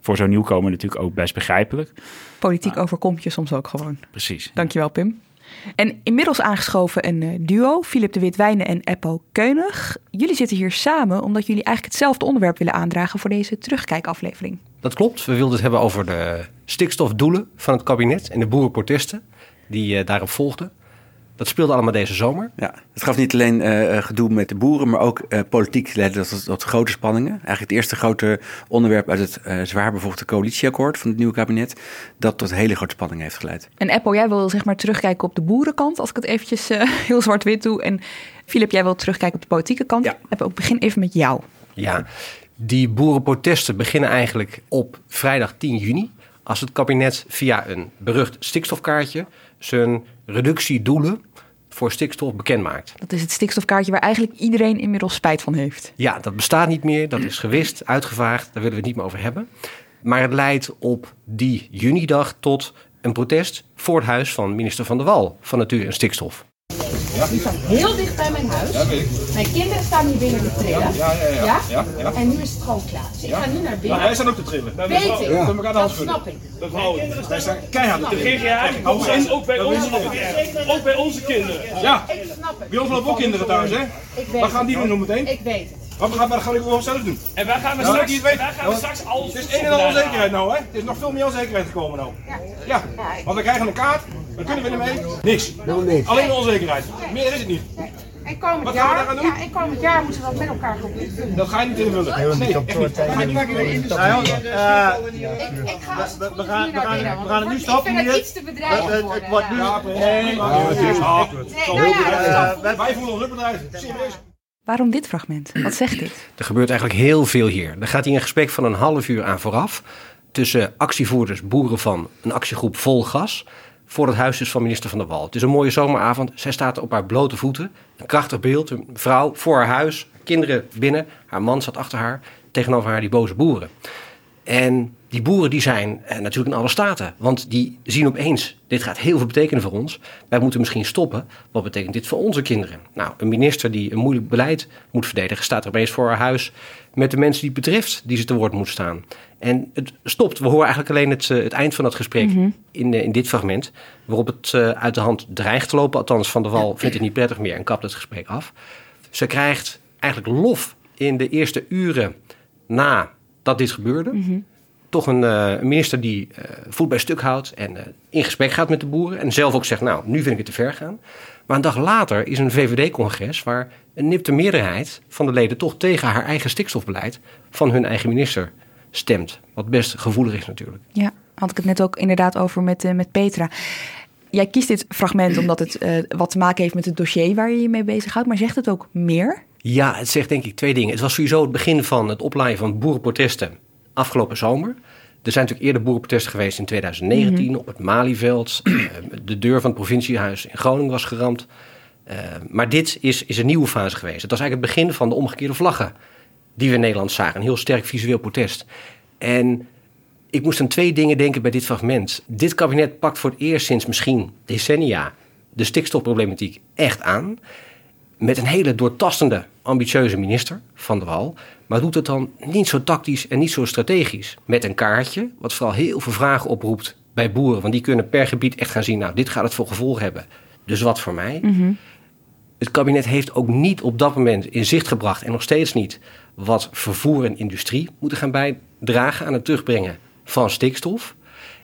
Voor zo'n nieuwkomer natuurlijk ook best begrijpelijk. Politiek overkomt je soms ook gewoon. Precies. Dankjewel, Pim. En inmiddels aangeschoven een uh, duo, Philip de Witwijnen en Eppo Keunig. Jullie zitten hier samen omdat jullie eigenlijk hetzelfde onderwerp willen aandragen voor deze terugkijkaflevering. Dat klopt. We wilden het hebben over de stikstofdoelen van het kabinet en de boerenprotesten die uh, daarop volgden. Dat speelde allemaal deze zomer. Ja, het gaf niet alleen uh, gedoe met de boeren, maar ook uh, politiek leidde dat tot, tot grote spanningen. Eigenlijk het eerste grote onderwerp uit het uh, zwaar bevochten coalitieakkoord van het nieuwe kabinet, dat tot hele grote spanningen heeft geleid. En Eppo, jij wil zeg maar terugkijken op de boerenkant, als ik het eventjes uh, heel zwart-wit doe. En Philip, jij wil terugkijken op de politieke kant. Ja. Eppo, ik begin even met jou. Ja, die boerenprotesten beginnen eigenlijk op vrijdag tien juni. Als het kabinet via een berucht stikstofkaartje zijn reductiedoelen voor stikstof bekendmaakt. Dat is het stikstofkaartje waar eigenlijk iedereen inmiddels spijt van heeft. Ja, dat bestaat niet meer. Dat is gewist, uitgevaagd. Daar willen we het niet meer over hebben. Maar het leidt op die junidag tot een protest voor het huis van minister Van der Wal van Natuur en Stikstof. Ja. Die staat heel dicht bij mijn huis. Ja, weet ik. Mijn kinderen staan nu binnen te trillen. Ja, ja, ja. ja? ja, ja. En nu is het gewoon klaar. Dus ik ja. ga nu naar binnen. Ja, wij staan ook te trillen. Weet ik. Ja. Dat, dat snap ik. Dat houden. Wij staan keihard te trillen. Ja, ook, ook, bij onze, ook bij onze kinderen. Ja. Ik snap het. Bij ons lopen ook kinderen thuis, hè? Ik weet Wat gaan die doen zo meteen? Ik weet het. Wat gaan we gewoon zelf doen? En wij gaan we straks, ja, wij gaan we straks al. Het is een en al onzekerheid nou, hè? Het is nog veel meer onzekerheid gekomen nou. Ja. ja. Want we krijgen een kaart. Wat kunnen we ermee? Niks. Alleen de onzekerheid. Meer is het niet. En komend jaar, gaan doen? Ja, en komend jaar moeten we dat met elkaar gaan doen. Dat ga je niet invullen. Nee, nee. We gaan het nu stoppen. Ik vind het iets te bedrijvig worden. Het wordt nu... Wij voelen ons ook bedrijf. Serieus. Waarom dit fragment? Wat zegt dit? Er gebeurt eigenlijk heel veel hier. Er gaat hier een gesprek van een half uur aan vooraf tussen actievoerders, boeren van een actiegroep Vol Gas, voor het huis dus van minister Van der Wal. Het is een mooie zomeravond. Zij staat op haar blote voeten. Een krachtig beeld. Een vrouw voor haar huis. Kinderen binnen. Haar man zat achter haar. Tegenover haar die boze boeren. En die boeren die zijn eh, natuurlijk in alle staten. Want die zien opeens, dit gaat heel veel betekenen voor ons. Wij moeten misschien stoppen. Wat betekent dit voor onze kinderen? Nou, een minister die een moeilijk beleid moet verdedigen, staat er opeens voor haar huis met de mensen die het betreft, die ze te woord moet staan. En het stopt. We horen eigenlijk alleen het, het eind van het gesprek mm-hmm. in, in dit fragment, waarop het uh, uit de hand dreigt te lopen. Althans, Van der Wal vindt het niet prettig meer en kapt het gesprek af. Ze krijgt eigenlijk lof in de eerste uren na dat dit gebeurde. Mm-hmm. Toch een, uh, een minister die uh, voet bij stuk houdt en uh, in gesprek gaat met de boeren. En zelf ook zegt, nou, nu vind ik het te ver gaan. Maar een dag later is een V V D-congres waar een nipte meerderheid van de leden toch tegen haar eigen stikstofbeleid van hun eigen minister stemt. Wat best gevoelig is natuurlijk. Ja, had ik het net ook inderdaad over met, uh, met Petra. Jij kiest dit fragment omdat het uh, wat te maken heeft met het dossier waar je je mee bezighoudt. Maar zegt het ook meer? Ja, het zegt denk ik twee dingen. Het was sowieso het begin van het oplaaien van boerenprotesten afgelopen zomer. Er zijn natuurlijk eerder boerenprotesten geweest in twintig negentien mm-hmm. op het Malieveld. Uh, de deur van het provinciehuis in Groningen was geramd. Uh, maar dit is, is een nieuwe fase geweest. Het was eigenlijk het begin van de omgekeerde vlaggen die we in Nederland zagen. Een heel sterk visueel protest. En ik moest aan twee dingen denken bij dit fragment. Dit kabinet pakt voor het eerst sinds misschien decennia de stikstofproblematiek echt aan. Met een hele doortastende, ambitieuze minister, Van der Wal. Maar doet het dan niet zo tactisch en niet zo strategisch. Met een kaartje, wat vooral heel veel vragen oproept bij boeren. Want die kunnen per gebied echt gaan zien, nou, dit gaat het voor gevolg hebben. Dus wat voor mij? Mm-hmm. Het kabinet heeft ook niet op dat moment in zicht gebracht, en nog steeds niet, wat vervoer en industrie moeten gaan bijdragen aan het terugbrengen van stikstof.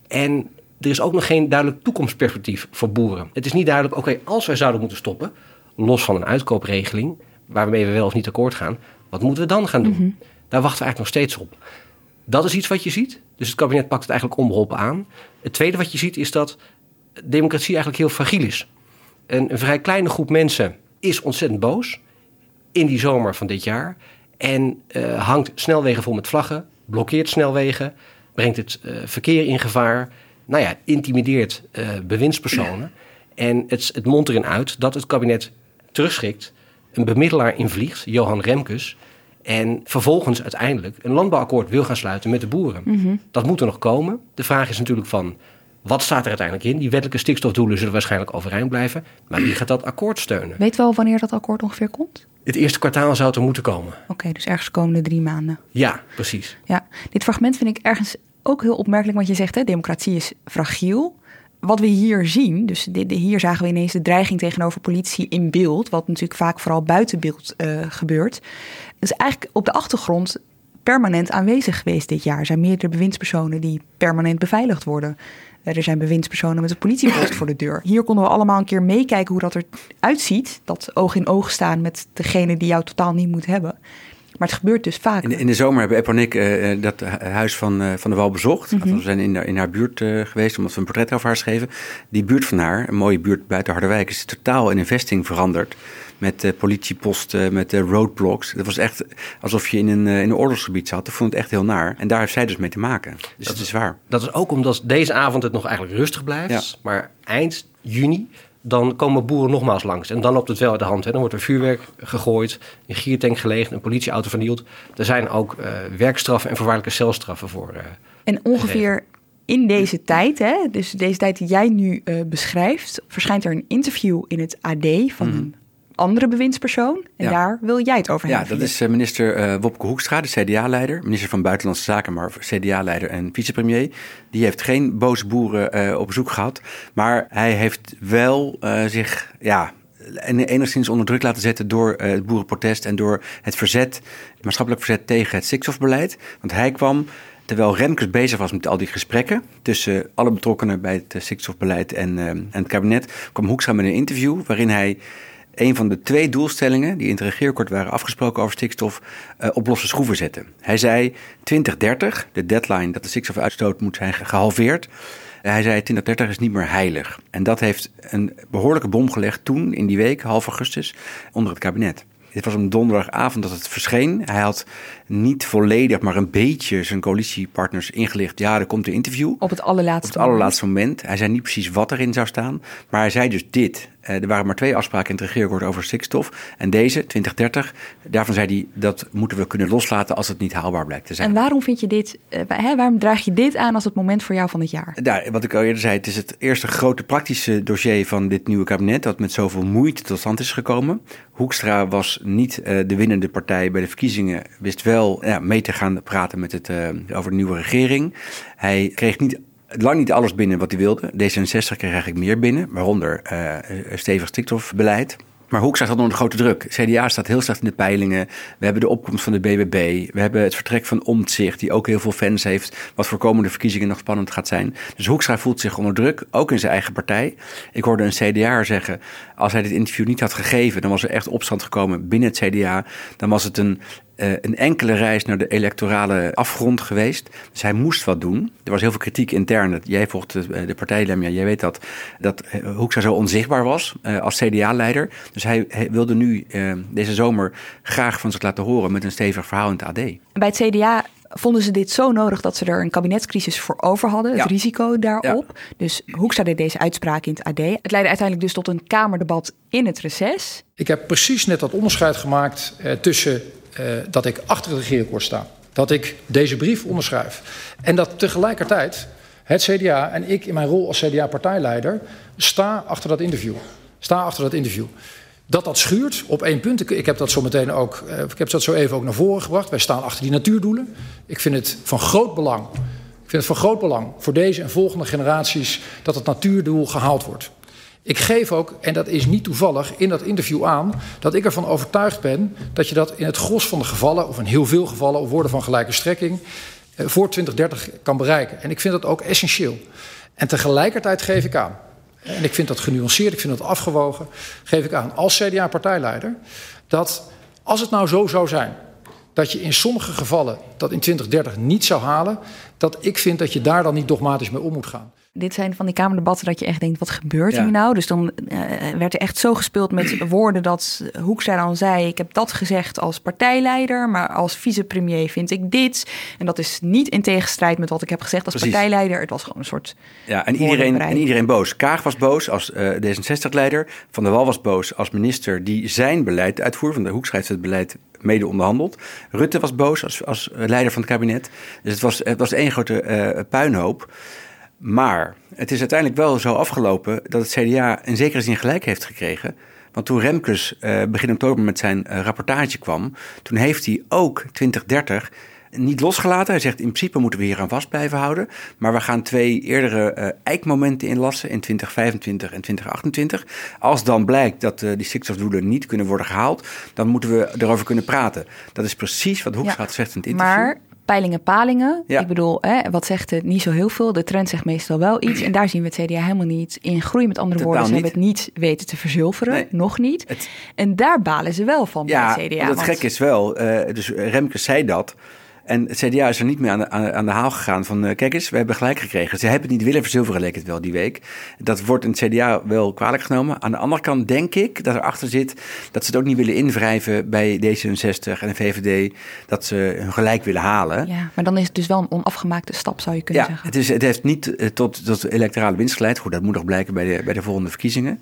En er is ook nog geen duidelijk toekomstperspectief voor boeren. Het is niet duidelijk, oké, okay, als wij zouden moeten stoppen, los van een uitkoopregeling, waarmee we wel of niet akkoord gaan, wat moeten we dan gaan doen? Mm-hmm. Daar wachten we eigenlijk nog steeds op. Dat is iets wat je ziet. Dus het kabinet pakt het eigenlijk onbeholpen aan. Het tweede wat je ziet is dat democratie eigenlijk heel fragiel is. Een, een vrij kleine groep mensen is ontzettend boos in die zomer van dit jaar. En uh, hangt snelwegen vol met vlaggen, blokkeert snelwegen, brengt het uh, verkeer in gevaar. Nou ja, intimideert uh, bewindspersonen. En het, het mondt erin uit dat het kabinet terugschrikt, een bemiddelaar invliegt, Johan Remkes, en vervolgens uiteindelijk een landbouwakkoord wil gaan sluiten met de boeren. Mm-hmm. Dat moet er nog komen. De vraag is natuurlijk van, wat staat er uiteindelijk in? Die wettelijke stikstofdoelen zullen waarschijnlijk overeind blijven. Maar wie gaat dat akkoord steunen? Weet wel wanneer dat akkoord ongeveer komt? Het eerste kwartaal zou het er moeten komen. Oké, okay, dus ergens komende drie maanden. Ja, precies. Ja, dit fragment vind ik ergens ook heel opmerkelijk wat je zegt, hè? Democratie is fragiel. Wat we hier zien, dus de, de, hier zagen we ineens de dreiging tegenover politie in beeld, wat natuurlijk vaak vooral buiten beeld uh, gebeurt. Dus eigenlijk op de achtergrond permanent aanwezig geweest dit jaar. Er zijn meerdere bewindspersonen die permanent beveiligd worden. Er zijn bewindspersonen met een politiepost voor de deur. Hier konden we allemaal een keer meekijken hoe dat eruit ziet. Dat oog in oog staan met degene die jou totaal niet moet hebben. Maar het gebeurt dus vaak. In, in de zomer hebben Eppo en ik uh, dat huis van, uh, van de Wal bezocht. Mm-hmm. We zijn in, in haar buurt uh, geweest omdat we een portret over haar schreven. Die buurt van haar, een mooie buurt buiten Harderwijk, is totaal in een vesting veranderd. Met uh, politieposten, met uh, roadblocks. Dat was echt alsof je in een, uh, in een oorlogsgebied zat. Ik vond het echt heel naar. En daar heeft zij dus mee te maken. Dus dat is waar. Dat is ook omdat deze avond het nog eigenlijk rustig blijft. Ja. Maar eind juni, dan komen boeren nogmaals langs. En dan loopt het wel uit de hand. Hè. Dan wordt er vuurwerk gegooid, een giertank gelegen, een politieauto vernield. Er zijn ook uh, werkstraffen en voorwaardelijke celstraffen voor. Uh, en ongeveer gegeven. In deze tijd, hè, dus deze tijd die jij nu uh, beschrijft, verschijnt er een interview in het A D van mm-hmm. een andere bewindspersoon. En ja. daar wil jij het over hebben. Ja, dat is uh, minister uh, Wopke Hoekstra, de C D A-leider. Minister van Buitenlandse Zaken, maar C D A-leider en vicepremier. Die heeft geen boze boeren uh, op bezoek gehad. Maar hij heeft wel uh, zich ja, enigszins onder druk laten zetten door uh, het boerenprotest en door het verzet, het maatschappelijk verzet tegen het stikstofbeleid. Want hij kwam, terwijl Remkes bezig was met al die gesprekken tussen alle betrokkenen bij het stikstofbeleid en, uh, en het kabinet, kwam Hoekstra met een interview waarin hij een van de twee doelstellingen die in het regeerakkoord waren afgesproken over stikstof uh, op losse schroeven zetten. Hij zei twintig dertig, de deadline dat de stikstofuitstoot moet zijn gehalveerd. Uh, hij zei twintig dertig is niet meer heilig. En dat heeft een behoorlijke bom gelegd toen, in die week, half augustus, onder het kabinet. Dit was een donderdagavond dat het verscheen. Hij had niet volledig, maar een beetje zijn coalitiepartners ingelicht. Ja, er komt een interview. Op het allerlaatste, Op het allerlaatste moment. moment. Hij zei niet precies wat erin zou staan. Maar hij zei dus dit. Uh, er waren maar twee afspraken in het regeerakkoord over stikstof. En deze, twintig dertig, daarvan zei hij dat moeten we kunnen loslaten als het niet haalbaar blijkt te zijn. En waarom vind je dit, uh, hè, waarom draag je dit aan als het moment voor jou van het jaar? Ja, wat ik al eerder zei, het is het eerste grote praktische dossier van dit nieuwe kabinet dat met zoveel moeite tot stand is gekomen. Hoekstra was niet uh, de winnende partij bij de verkiezingen, wist wel ja, mee te gaan praten met het, uh, over de nieuwe regering. Hij kreeg niet lang niet alles binnen wat hij wilde. D zesenzestig kreeg eigenlijk meer binnen, waaronder uh, stevig stikstofbeleid. Maar Hoekstra staat onder grote druk. C D A staat heel slecht in de peilingen. We hebben de opkomst van de B B B. We hebben het vertrek van Omtzigt, die ook heel veel fans heeft, wat voor komende verkiezingen nog spannend gaat zijn. Dus Hoekstra voelt zich onder druk, ook in zijn eigen partij. Ik hoorde een C D A'er zeggen, als hij dit interview niet had gegeven, dan was er echt opstand gekomen binnen het C D A. Dan was het een Uh, een enkele reis naar de electorale afgrond geweest. Dus hij moest wat doen. Er was heel veel kritiek intern. Jij volgt de, de partij, Lemja, jij weet dat, dat Hoekstra zo onzichtbaar was uh, als C D A-leider. Dus hij, hij wilde nu uh, deze zomer graag van zich laten horen met een stevig verhaal in het A D. Bij het C D A vonden ze dit zo nodig dat ze er een kabinetscrisis voor over hadden. Het ja. risico daarop. Ja. Dus Hoekstra deed deze uitspraak in het A D. Het leidde uiteindelijk dus tot een Kamerdebat in het reces. Ik heb precies net dat onderscheid gemaakt uh, tussen Uh, dat ik achter het regeerakkoord sta. Dat ik deze brief onderschrijf. En dat tegelijkertijd het C D A en ik in mijn rol als C D A-partijleider sta achter dat interview. Sta achter dat interview. Dat dat schuurt op één punt. Ik heb dat zo meteen ook, uh, ik heb dat zo even ook naar voren gebracht. Wij staan achter die natuurdoelen. Ik vind het van groot belang. Ik vind het van groot belang voor deze en volgende generaties dat het natuurdoel gehaald wordt. Ik geef ook, en dat is niet toevallig, in dat interview aan dat ik ervan overtuigd ben dat je dat in het gros van de gevallen, of in heel veel gevallen, of woorden van gelijke strekking, voor twintig dertig kan bereiken. En ik vind dat ook essentieel. En tegelijkertijd geef ik aan, en ik vind dat genuanceerd, ik vind dat afgewogen, geef ik aan als C D A-partijleider dat als het nou zo zou zijn dat je in sommige gevallen dat in twintig dertig niet zou halen, dat ik vind dat je daar dan niet dogmatisch mee om moet gaan. Dit zijn van die Kamerdebatten dat je echt denkt, wat gebeurt ja. hier nou? Dus dan uh, werd er echt zo gespeeld met woorden dat Hoekstra dan zei, ik heb dat gezegd als partijleider, maar als vicepremier vind ik dit. En dat is niet in tegenstrijd met wat ik heb gezegd als Precies. partijleider. Het was gewoon een soort Ja, en iedereen, en iedereen boos. Kaag was boos als uh, D zesenzestig-leider. Van der Wal was boos als minister die zijn beleid uitvoert. Van de Hoekstra heeft het beleid mede onderhandeld. Rutte was boos als, als leider van het kabinet. Dus het was, het was één grote uh, puinhoop. Maar het is uiteindelijk wel zo afgelopen dat het C D A in zekere zin gelijk heeft gekregen. Want toen Remkes uh, begin oktober met zijn uh, rapportage kwam, toen heeft hij ook twintig dertig niet losgelaten. Hij zegt in principe moeten we hier aan vast blijven houden. Maar we gaan twee eerdere uh, eikmomenten inlassen in twintig vijfentwintig en twintig achtentwintig. Als dan blijkt dat uh, die stikstofdoelen niet kunnen worden gehaald, dan moeten we erover kunnen praten. Dat is precies wat Hoekstra ja, zegt in het interview. Maar peilingen, palingen. Ja. Ik bedoel, hè, wat zegt het? Niet zo heel veel. De trend zegt meestal wel iets. En daar zien we het C D A helemaal niet in groei. Met andere Totaal woorden, ze niet. hebben het niet weten te verzilveren. Nee. Nog niet. Het... En daar balen ze wel van ja, bij het C D A. Ja, het want... gek is wel. Uh, dus Remke zei dat. En het C D A is er niet meer aan de, aan, aan de haal gegaan van... Uh, kijk eens, we hebben gelijk gekregen. Ze hebben het niet willen verzilveren, leek het wel die week. Dat wordt in het C D A wel kwalijk genomen. Aan de andere kant denk ik dat erachter zit... dat ze het ook niet willen invrijven bij D zesenzestig en de V V D... dat ze hun gelijk willen halen. Ja, maar dan is het dus wel een onafgemaakte stap, zou je kunnen ja, zeggen. Het, is, het heeft niet uh, tot, tot electorale winst geleid. Goed, dat moet nog blijken bij de, bij de volgende verkiezingen.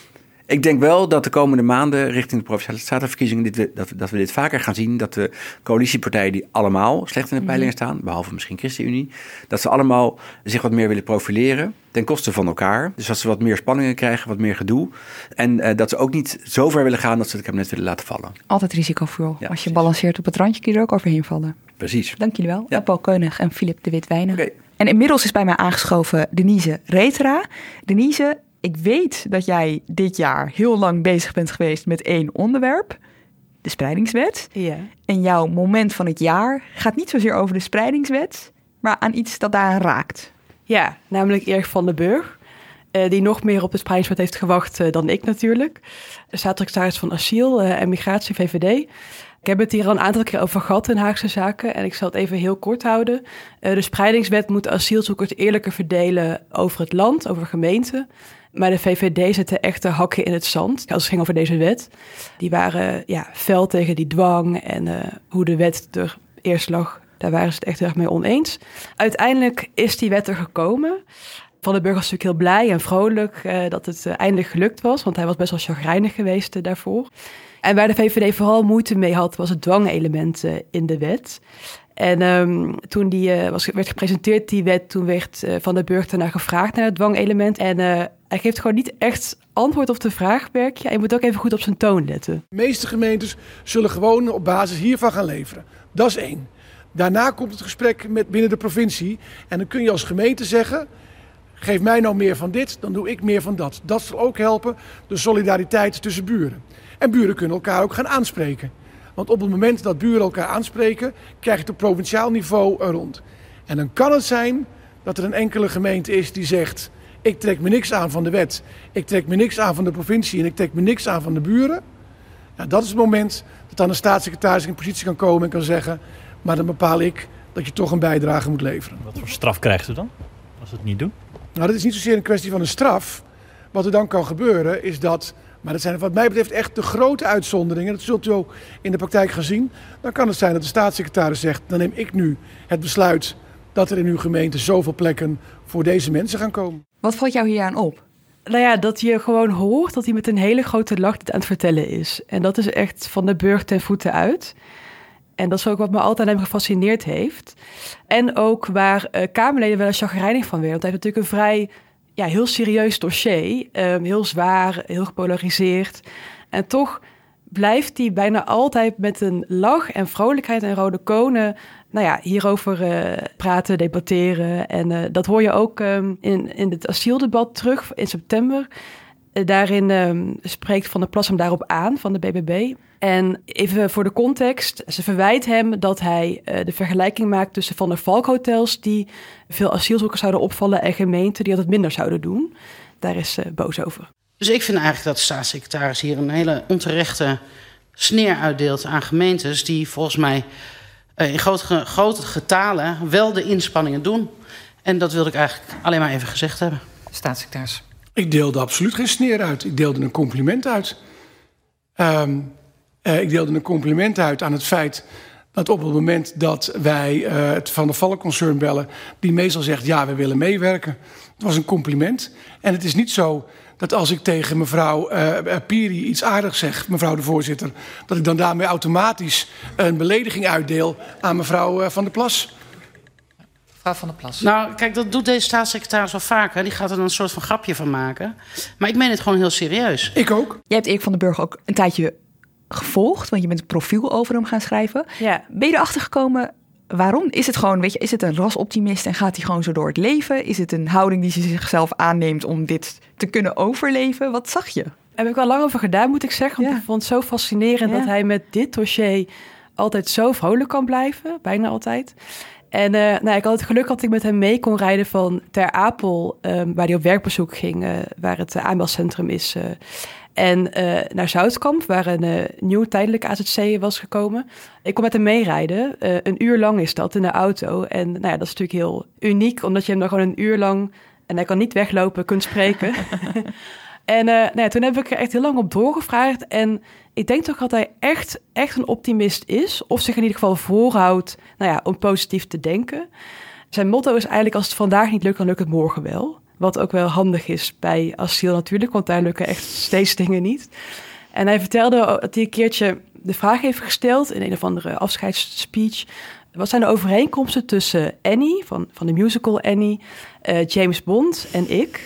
Ik denk wel dat de komende maanden richting de Provinciale Statenverkiezingen... Dit, dat, we, dat we dit vaker gaan zien. Dat de coalitiepartijen die allemaal slecht in de peilingen staan... behalve misschien ChristenUnie... dat ze allemaal zich wat meer willen profileren... ten koste van elkaar. Dus dat ze wat meer spanningen krijgen, wat meer gedoe. En uh, dat ze ook niet zo ver willen gaan... dat ze het kabinet willen laten vallen. Altijd risicovol. Ja, Als je precies. balanceert op het randje, kun je er ook overheen vallen. Precies. Dank jullie wel. Ja. Paul Keunig en Philip de Wit-Wijnen. Okay. En inmiddels is bij mij aangeschoven Denise Retera. Denise... Ik weet dat jij dit jaar heel lang bezig bent geweest met één onderwerp, de spreidingswet. Ja. En jouw moment van het jaar gaat niet zozeer over de spreidingswet, maar aan iets dat daaraan raakt. Ja, namelijk Erik van den Burg, uh, die nog meer op de spreidingswet heeft gewacht uh, dan ik natuurlijk. Staatssecretaris van Asiel uh, en Migratie, V V D. Ik heb het hier al een aantal keer over gehad in Haagse Zaken en ik zal het even heel kort houden. Uh, de spreidingswet moet asielzoekers eerlijker verdelen over het land, over gemeenten. Maar de V V D zette echt de hakken in het zand als het ging over deze wet. Die waren ja, fel tegen die dwang en uh, hoe de wet er eerst lag. Daar waren ze het echt heel erg mee oneens. Uiteindelijk is die wet er gekomen. Van den Burg was natuurlijk heel blij en vrolijk uh, dat het uh, eindelijk gelukt was. Want hij was best wel chagrijnig geweest uh, daarvoor. En waar de V V D vooral moeite mee had, was het dwangelement uh, in de wet. En um, toen die uh, was, werd gepresenteerd, die wet, toen werd uh, Van den Burg daarna gevraagd naar het dwangelement. En uh, hij geeft gewoon niet echt antwoord op de vraag, Berkje. En je moet ook even goed op zijn toon letten. De meeste gemeentes zullen gewoon op basis hiervan gaan leveren. Dat is één. Daarna komt het gesprek met binnen de provincie. En dan kun je als gemeente zeggen, geef mij nou meer van dit, dan doe ik meer van dat. Dat zal ook helpen, de solidariteit tussen buren. En buren kunnen elkaar ook gaan aanspreken. Want op het moment dat buren elkaar aanspreken, krijg je het op provinciaal niveau er rond. En dan kan het zijn dat er een enkele gemeente is die zegt, ik trek me niks aan van de wet, ik trek me niks aan van de provincie en ik trek me niks aan van de buren. Nou, dat is het moment dat dan een staatssecretaris in positie kan komen en kan zeggen, maar dan bepaal ik dat je toch een bijdrage moet leveren. Wat voor straf krijgt u dan, als we het niet doen? Nou, dat is niet zozeer een kwestie van een straf. Wat er dan kan gebeuren is dat, maar dat zijn wat mij betreft echt de grote uitzonderingen, dat zult u ook in de praktijk gaan zien. Dan kan het zijn dat de staatssecretaris zegt, dan neem ik nu het besluit dat er in uw gemeente zoveel plekken voor deze mensen gaan komen. Wat valt jou hier aan op? Nou ja, dat je gewoon hoort dat hij met een hele grote lach dit aan het vertellen is. En dat is echt Van den Burg ten voeten uit. En dat is ook wat me altijd aan hem gefascineerd heeft. En ook waar uh, Kamerleden wel een chagrijnig van werden. Want hij heeft natuurlijk een vrij, ja, heel serieus dossier. Um, heel zwaar, heel gepolariseerd. En toch blijft hij bijna altijd met een lach en vrolijkheid en rode konen, nou ja, hierover uh, praten, debatteren. En uh, dat hoor je ook um, in, in het asieldebat terug in september. Uh, daarin um, spreekt Van der Plas hem daarop aan, van de B B B. En even voor de context, ze verwijt hem dat hij uh, de vergelijking maakt tussen Van der Valk hotels die veel asielzoekers zouden opvallen en gemeenten die dat het minder zouden doen. Daar is uh, boos over. Dus ik vind eigenlijk dat de staatssecretaris hier een hele onterechte sneer uitdeelt aan gemeentes die volgens mij uh, in grote, grote getalen wel de inspanningen doen. En dat wilde ik eigenlijk alleen maar even gezegd hebben. Staatssecretaris. Ik deelde absoluut geen sneer uit. Ik deelde een compliment uit. Um, uh, ik deelde een compliment uit aan het feit dat op het moment dat wij uh, het Van der Valk-concern bellen, die meestal zegt, ja, we willen meewerken. Het was een compliment. En het is niet zo dat als ik tegen mevrouw uh, Piri iets aardigs zeg, mevrouw de voorzitter, dat ik dan daarmee automatisch een belediging uitdeel aan mevrouw uh, Van der Plas. Mevrouw Van der Plas. Nou, kijk, dat doet deze staatssecretaris wel vaker. Die gaat er dan een soort van grapje van maken. Maar ik meen het gewoon heel serieus. Ik ook. Jij hebt Erik van den Burg ook een tijdje gevolgd, want je bent een profiel over hem gaan schrijven. Ja. Ben je erachter gekomen Waarom? Is het gewoon, weet je, is het een rasoptimist en gaat hij gewoon zo door het leven? Is het een houding die ze zichzelf aanneemt om dit te kunnen overleven? Wat zag je? Daar heb ik wel lang over gedaan, moet ik zeggen. Want ja. Ik vond het zo fascinerend ja. dat hij met dit dossier altijd zo vrolijk kan blijven. Bijna altijd. En uh, nou, ik had het geluk dat ik met hem mee kon rijden van Ter Apel, um, waar hij op werkbezoek ging, uh, waar het uh, aanmeldcentrum is. Uh, en uh, naar Zoutkamp, waar een uh, nieuw tijdelijk A Z C was gekomen. Ik kon met hem meerijden. Uh, een uur lang is dat in de auto. En nou ja, dat is natuurlijk heel uniek, omdat je hem dan gewoon een uur lang, en hij kan niet weglopen, kunt spreken. En uh, nou ja, toen heb ik er echt heel lang op doorgevraagd. En ik denk toch dat hij echt, echt een optimist is. Of zich in ieder geval voorhoudt nou ja, om positief te denken. Zijn motto is eigenlijk, als het vandaag niet lukt, dan lukt het morgen wel. Wat ook wel handig is bij asiel natuurlijk, want daar lukken echt steeds dingen niet. En hij vertelde dat hij een keertje de vraag heeft gesteld in een of andere afscheidsspeech. Wat zijn de overeenkomsten tussen Annie, van, van de musical Annie, uh, James Bond en ik?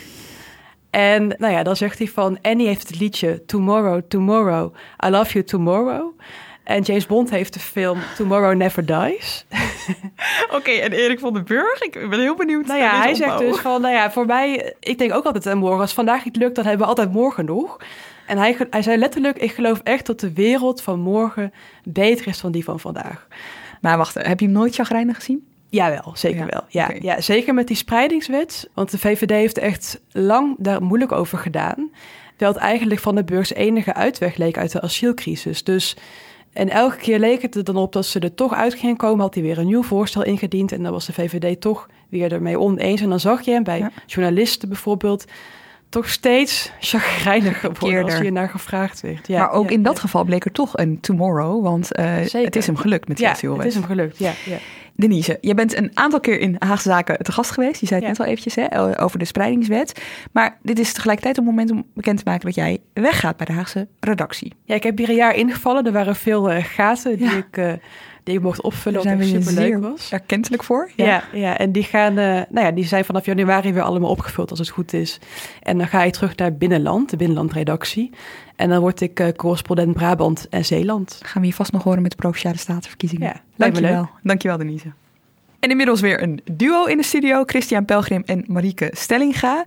En nou ja, dan zegt hij van, Annie heeft het liedje Tomorrow, Tomorrow, I Love You Tomorrow. En James Bond heeft de film Tomorrow Never Dies. Oké, okay, en Erik van den Burg, ik ben heel benieuwd. Nou ja, hij opbouw. zegt dus van, nou ja, voor mij, ik denk ook altijd aan morgen. Als vandaag niet lukt, dan hebben we altijd morgen nog. En hij, hij zei letterlijk, ik geloof echt dat de wereld van morgen beter is dan die van vandaag. Maar wacht, heb je hem nooit chagrijnig gezien? Jawel, zeker ja, wel. Ja, okay. ja, zeker met die spreidingswet. Want de V V D heeft echt lang daar moeilijk over gedaan. Terwijl het eigenlijk Van den Burgs enige uitweg leek uit de asielcrisis. Dus, en elke keer leek het er dan op dat ze er toch uit gingen komen. Had hij weer een nieuw voorstel ingediend. En dan was de V V D toch weer ermee oneens. En dan zag je hem bij ja. journalisten bijvoorbeeld toch steeds chagrijnig worden als hij naar gevraagd werd. Ja, maar ook ja, in dat ja. geval bleek er toch een tomorrow. Want uh, het is hem gelukt met die ja, asielwet. het is hem gelukt, ja. ja. Denise, je bent een aantal keer in Haagse Zaken te gast geweest. Je zei het ja. net al eventjes hè, over de spreidingswet. Maar dit is tegelijkertijd een moment om bekend te maken dat jij weggaat bij de Haagse redactie. Ja, ik heb hier een jaar ingevallen. Er waren veel uh, gaten die, ja. ik, uh, die ik mocht opvullen. Daar zijn we superleuk was. erkentelijk voor. Ja, ja, ja en die, gaan, uh, nou ja, die zijn vanaf januari weer allemaal opgevuld als het goed is. En dan ga je terug naar Binnenland, de Binnenlandredactie. En dan word ik uh, correspondent Brabant en Zeeland. Gaan we je vast nog horen met de Provinciale Statenverkiezingen. Ja, dankjewel. Dankjewel, Denise. En inmiddels weer een duo in de studio. Christian Pelgrim en Marieke Stellinga.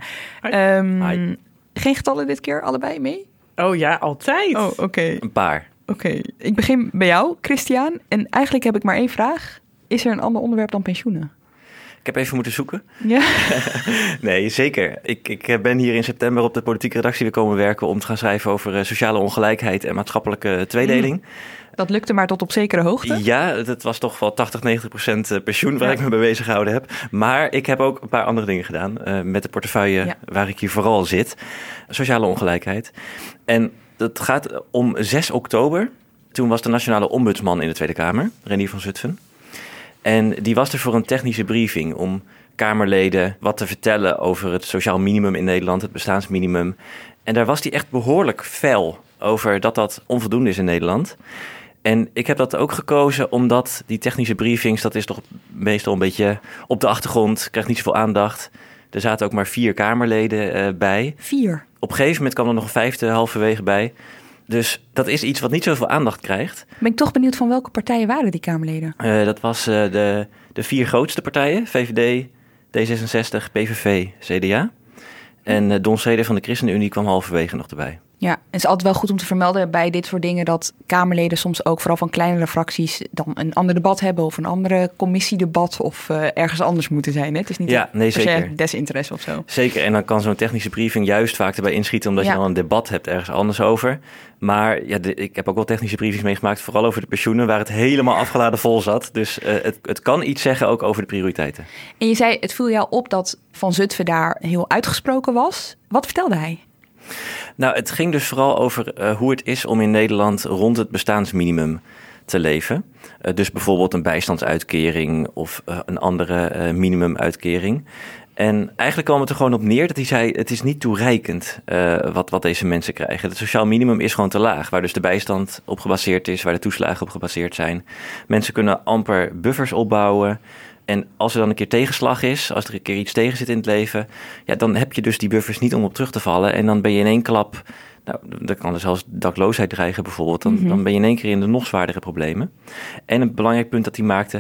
Um, geen getallen dit keer, allebei mee? Oh ja, altijd. Oh, oké. Okay. Een paar. Oké, okay. Ik begin bij jou, Christian. En eigenlijk heb ik maar één vraag. Is er een ander onderwerp dan pensioenen? Ik heb even moeten zoeken. Ja. Nee, zeker. Ik, ik ben hier in september op de politieke redactie weer komen werken om te gaan schrijven over uh, sociale ongelijkheid en maatschappelijke tweedeling. Mm. Dat lukte maar tot op zekere hoogte? Ja, het was toch wel tachtig, negentig procent pensioen waar ja. ik me bij bezig gehouden heb. Maar ik heb ook een paar andere dingen gedaan uh, met de portefeuille ja. waar ik hier vooral zit. Sociale ongelijkheid. En dat gaat om zes oktober. Toen was de nationale ombudsman in de Tweede Kamer, Renier van Zutphen. En die was er voor een technische briefing om Kamerleden wat te vertellen over het sociaal minimum in Nederland, het bestaansminimum. En daar was hij echt behoorlijk fel over dat dat onvoldoende is in Nederland. En ik heb dat ook gekozen omdat die technische briefings, dat is toch meestal een beetje op de achtergrond, krijgt niet zoveel aandacht. Er zaten ook maar vier Kamerleden uh, bij. Vier? Op een gegeven moment kwam er nog een vijfde halverwege bij. Dus dat is iets wat niet zoveel aandacht krijgt. Ben ik toch benieuwd van welke partijen waren die Kamerleden? Uh, dat was uh, de, de vier grootste partijen. V V D, D zesenzestig, P V V, C D A. En uh, Don Seder van de ChristenUnie kwam halverwege nog erbij. Ja, het is altijd wel goed om te vermelden bij dit soort dingen dat Kamerleden soms ook vooral van kleinere fracties dan een ander debat hebben of een andere commissiedebat of uh, ergens anders moeten zijn. Hè? Het is niet ja, nee, zeker. desinteresse of zo. Zeker, en dan kan zo'n technische briefing juist vaak erbij inschieten omdat ja. je dan een debat hebt ergens anders over. Maar ja, de, ik heb ook wel technische briefings meegemaakt, vooral over de pensioenen, waar het helemaal afgeladen vol zat. Dus uh, het, het kan iets zeggen ook over de prioriteiten. En je zei, het viel jou op dat Van Zutphen daar heel uitgesproken was. Wat vertelde hij? Nou, het ging dus vooral over uh, hoe het is om in Nederland rond het bestaansminimum te leven. Uh, dus bijvoorbeeld een bijstandsuitkering of uh, een andere uh, minimumuitkering. En eigenlijk kwam het er gewoon op neer dat hij zei, het is niet toereikend uh, wat, wat deze mensen krijgen. Het sociaal minimum is gewoon te laag, waar dus de bijstand op gebaseerd is, waar de toeslagen op gebaseerd zijn. Mensen kunnen amper buffers opbouwen. En als er dan een keer tegenslag is, als er een keer iets tegen zit in het leven, ja, dan heb je dus die buffers niet om op terug te vallen. En dan ben je in één klap, nou, dan kan er zelfs dakloosheid dreigen bijvoorbeeld. Dan, mm-hmm. dan ben je in één keer in de nog zwaardere problemen. En een belangrijk punt dat hij maakte,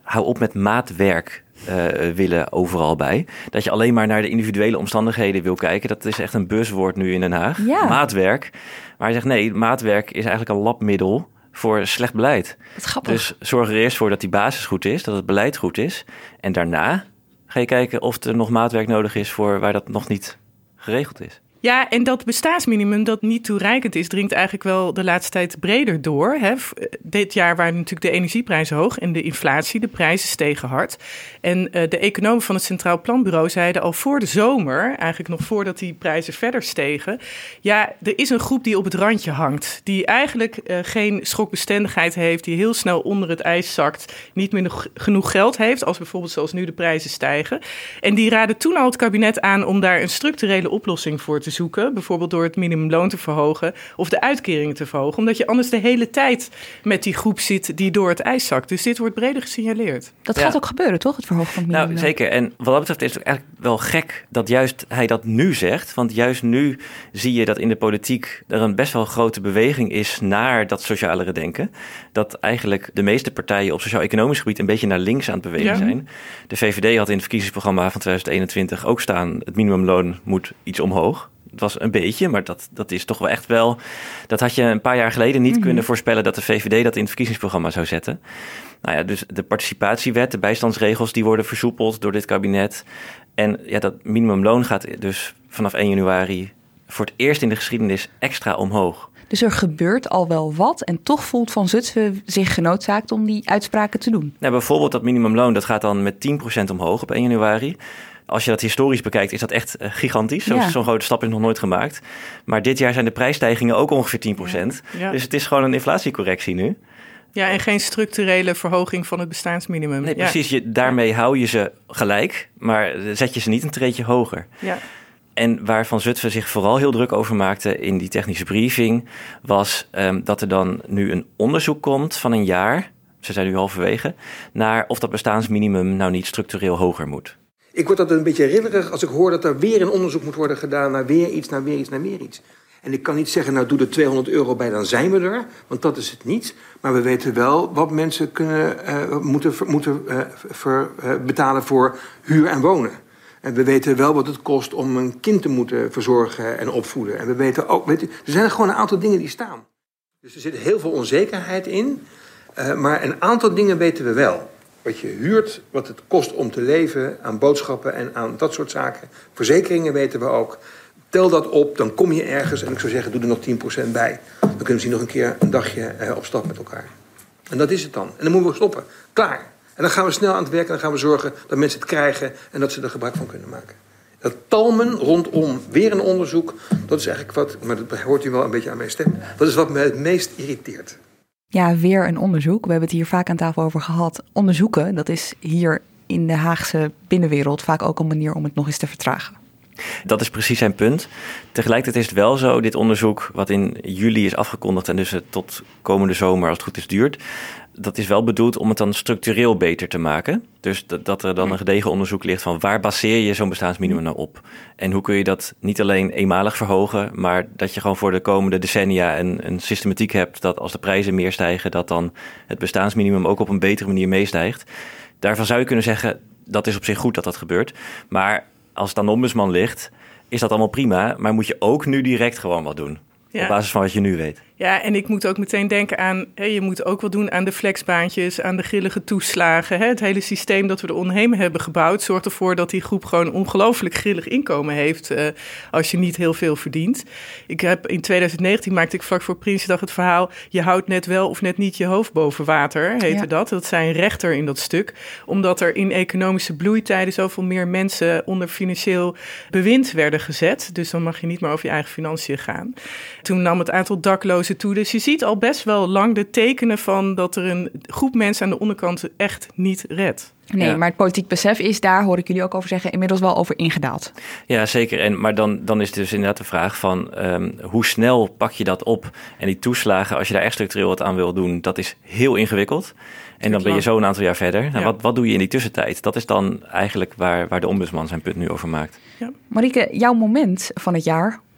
hou op met maatwerk uh, willen overal bij. Dat je alleen maar naar de individuele omstandigheden wil kijken. Dat is echt een buzzwoord nu in Den Haag. Ja. Maatwerk. Maar hij zegt nee, maatwerk is eigenlijk een labmiddel voor slecht beleid. Wat grappig. Dus zorg er eerst voor dat die basis goed is, dat het beleid goed is. En daarna ga je kijken of er nog maatwerk nodig is voor waar dat nog niet geregeld is. Ja, en dat bestaansminimum dat niet toereikend is, dringt eigenlijk wel de laatste tijd breder door. Hè. Dit jaar waren natuurlijk de energieprijzen hoog en de inflatie, de prijzen stegen hard. En uh, de economen van het Centraal Planbureau zeiden al voor de zomer, eigenlijk nog voordat die prijzen verder stegen, ja, er is een groep die op het randje hangt, die eigenlijk uh, geen schokbestendigheid heeft, die heel snel onder het ijs zakt, niet meer nog genoeg geld heeft, als bijvoorbeeld zoals nu de prijzen stijgen. En die raadden toen al het kabinet aan om daar een structurele oplossing voor te zoeken, bijvoorbeeld door het minimumloon te verhogen of de uitkeringen te verhogen, omdat je anders de hele tijd met die groep zit die door het ijs zakt. Dus dit wordt breder gesignaleerd. Dat Ja. gaat ook gebeuren, toch? Het verhogen van het minimumloon. Nou, zeker. En wat dat betreft is het eigenlijk wel gek dat juist hij dat nu zegt. Want juist nu zie je dat in de politiek er een best wel grote beweging is naar dat socialere denken. Dat eigenlijk de meeste partijen op sociaal-economisch gebied een beetje naar links aan het bewegen Ja. zijn. De V V D had in het verkiezingsprogramma van twintig eenentwintig ook staan, het minimumloon moet iets omhoog. Het was een beetje, maar dat, dat is toch wel echt wel... Dat had je een paar jaar geleden niet Mm-hmm. kunnen voorspellen dat de V V D dat in het verkiezingsprogramma zou zetten. Nou ja, dus de participatiewet, de bijstandsregels, die worden versoepeld door dit kabinet. En ja, dat minimumloon gaat dus vanaf één januari voor het eerst in de geschiedenis extra omhoog. Dus er gebeurt al wel wat en toch voelt Van Zutphen zich genoodzaakt om die uitspraken te doen. Nou, bijvoorbeeld dat minimumloon, dat gaat dan met tien procent omhoog op één januari. Als je dat historisch bekijkt, is dat echt uh, gigantisch. Zo, Ja. Zo'n grote stap is nog nooit gemaakt. Maar dit jaar zijn de prijsstijgingen ook ongeveer tien procent. Ja. Dus het is gewoon een inflatiecorrectie nu. Ja, en geen structurele verhoging van het bestaansminimum. Nee, Ja. precies. Je, daarmee hou je ze gelijk, maar zet je ze niet een treetje hoger. Ja. En waar Van Zutphen zich vooral heel druk over maakte in die technische briefing, was um, dat er dan nu een onderzoek komt van een jaar, ze zijn nu halverwege, naar of dat bestaansminimum nou niet structureel hoger moet. Ik word altijd een beetje rillerig als ik hoor dat er weer een onderzoek moet worden gedaan naar weer iets, naar weer iets, naar weer iets. En ik kan niet zeggen, nou doe er tweehonderd euro bij, dan zijn we er. Want dat is het niet. Maar we weten wel wat mensen kunnen, uh, moeten, moeten uh, ver, uh, betalen voor huur en wonen. En we weten wel wat het kost om een kind te moeten verzorgen en opvoeden. En we weten ook, weet je, er zijn gewoon een aantal dingen die staan. Dus er zit heel veel onzekerheid in. Uh, maar een aantal dingen weten we wel. Wat je huurt, wat het kost om te leven, aan boodschappen en aan dat soort zaken. Verzekeringen weten we ook. Tel dat op, dan kom je ergens. En ik zou zeggen, doe er nog tien procent bij. Dan kunnen we misschien nog een keer een dagje uh, op stap met elkaar. En dat is het dan. En dan moeten we stoppen. Klaar. En dan gaan we snel aan het werk en dan gaan we zorgen dat mensen het krijgen en dat ze er gebruik van kunnen maken. Dat talmen rondom weer een onderzoek, dat is eigenlijk wat, maar dat hoort u wel een beetje aan mijn stem, dat is wat me het meest irriteert. Ja, weer een onderzoek. We hebben het hier vaak aan tafel over gehad. Onderzoeken, dat is hier in de Haagse binnenwereld vaak ook een manier om het nog eens te vertragen. Dat is precies zijn punt. Tegelijkertijd is het wel zo, dit onderzoek wat in juli is afgekondigd en dus het tot komende zomer als het goed is duurt, dat is wel bedoeld om het dan structureel beter te maken. Dus dat, dat er dan een gedegen onderzoek ligt van waar baseer je zo'n bestaansminimum nou op? En hoe kun je dat niet alleen eenmalig verhogen, maar dat je gewoon voor de komende decennia een, een systematiek hebt dat als de prijzen meer stijgen, dat dan het bestaansminimum ook op een betere manier meestijgt. Daarvan zou je kunnen zeggen, dat is op zich goed dat dat gebeurt. Maar als het aan de ombudsman ligt, is dat allemaal prima. Maar moet je ook nu direct gewoon wat doen. Ja. Op basis van wat je nu weet. Ja, en ik moet ook meteen denken aan, hè, je moet ook wat doen aan de flexbaantjes, aan de grillige toeslagen. Hè. Het hele systeem dat we er omheen hebben gebouwd zorgt ervoor dat die groep gewoon ongelooflijk grillig inkomen heeft uh, als je niet heel veel verdient. Ik heb in twintig negentien maakte ik vlak voor Prinsjesdag het verhaal, je houdt net wel of net niet je hoofd boven water, heette ja. dat. Dat zei een rechter in dat stuk, omdat er in economische bloeitijden zoveel meer mensen onder financieel bewind werden gezet. Dus dan mag je niet meer over je eigen financiën gaan. Toen nam het aantal daklozen toe. Dus je ziet al best wel lang de tekenen van dat er een groep mensen aan de onderkant echt niet redt. Nee, ja. Maar het politiek besef is, daar hoor ik jullie ook over zeggen, inmiddels wel over ingedaald. Ja, zeker. En, maar dan, dan is dus inderdaad de vraag van um, hoe snel pak je dat op? En die toeslagen, als je daar echt structureel wat aan wil doen, dat is heel ingewikkeld. En dan ben je zo een aantal jaar verder. Nou, ja. wat, wat doe je in die tussentijd? Dat is dan eigenlijk waar, waar de ombudsman zijn punt nu over maakt. Ja. Marieke, jouw moment van het jaar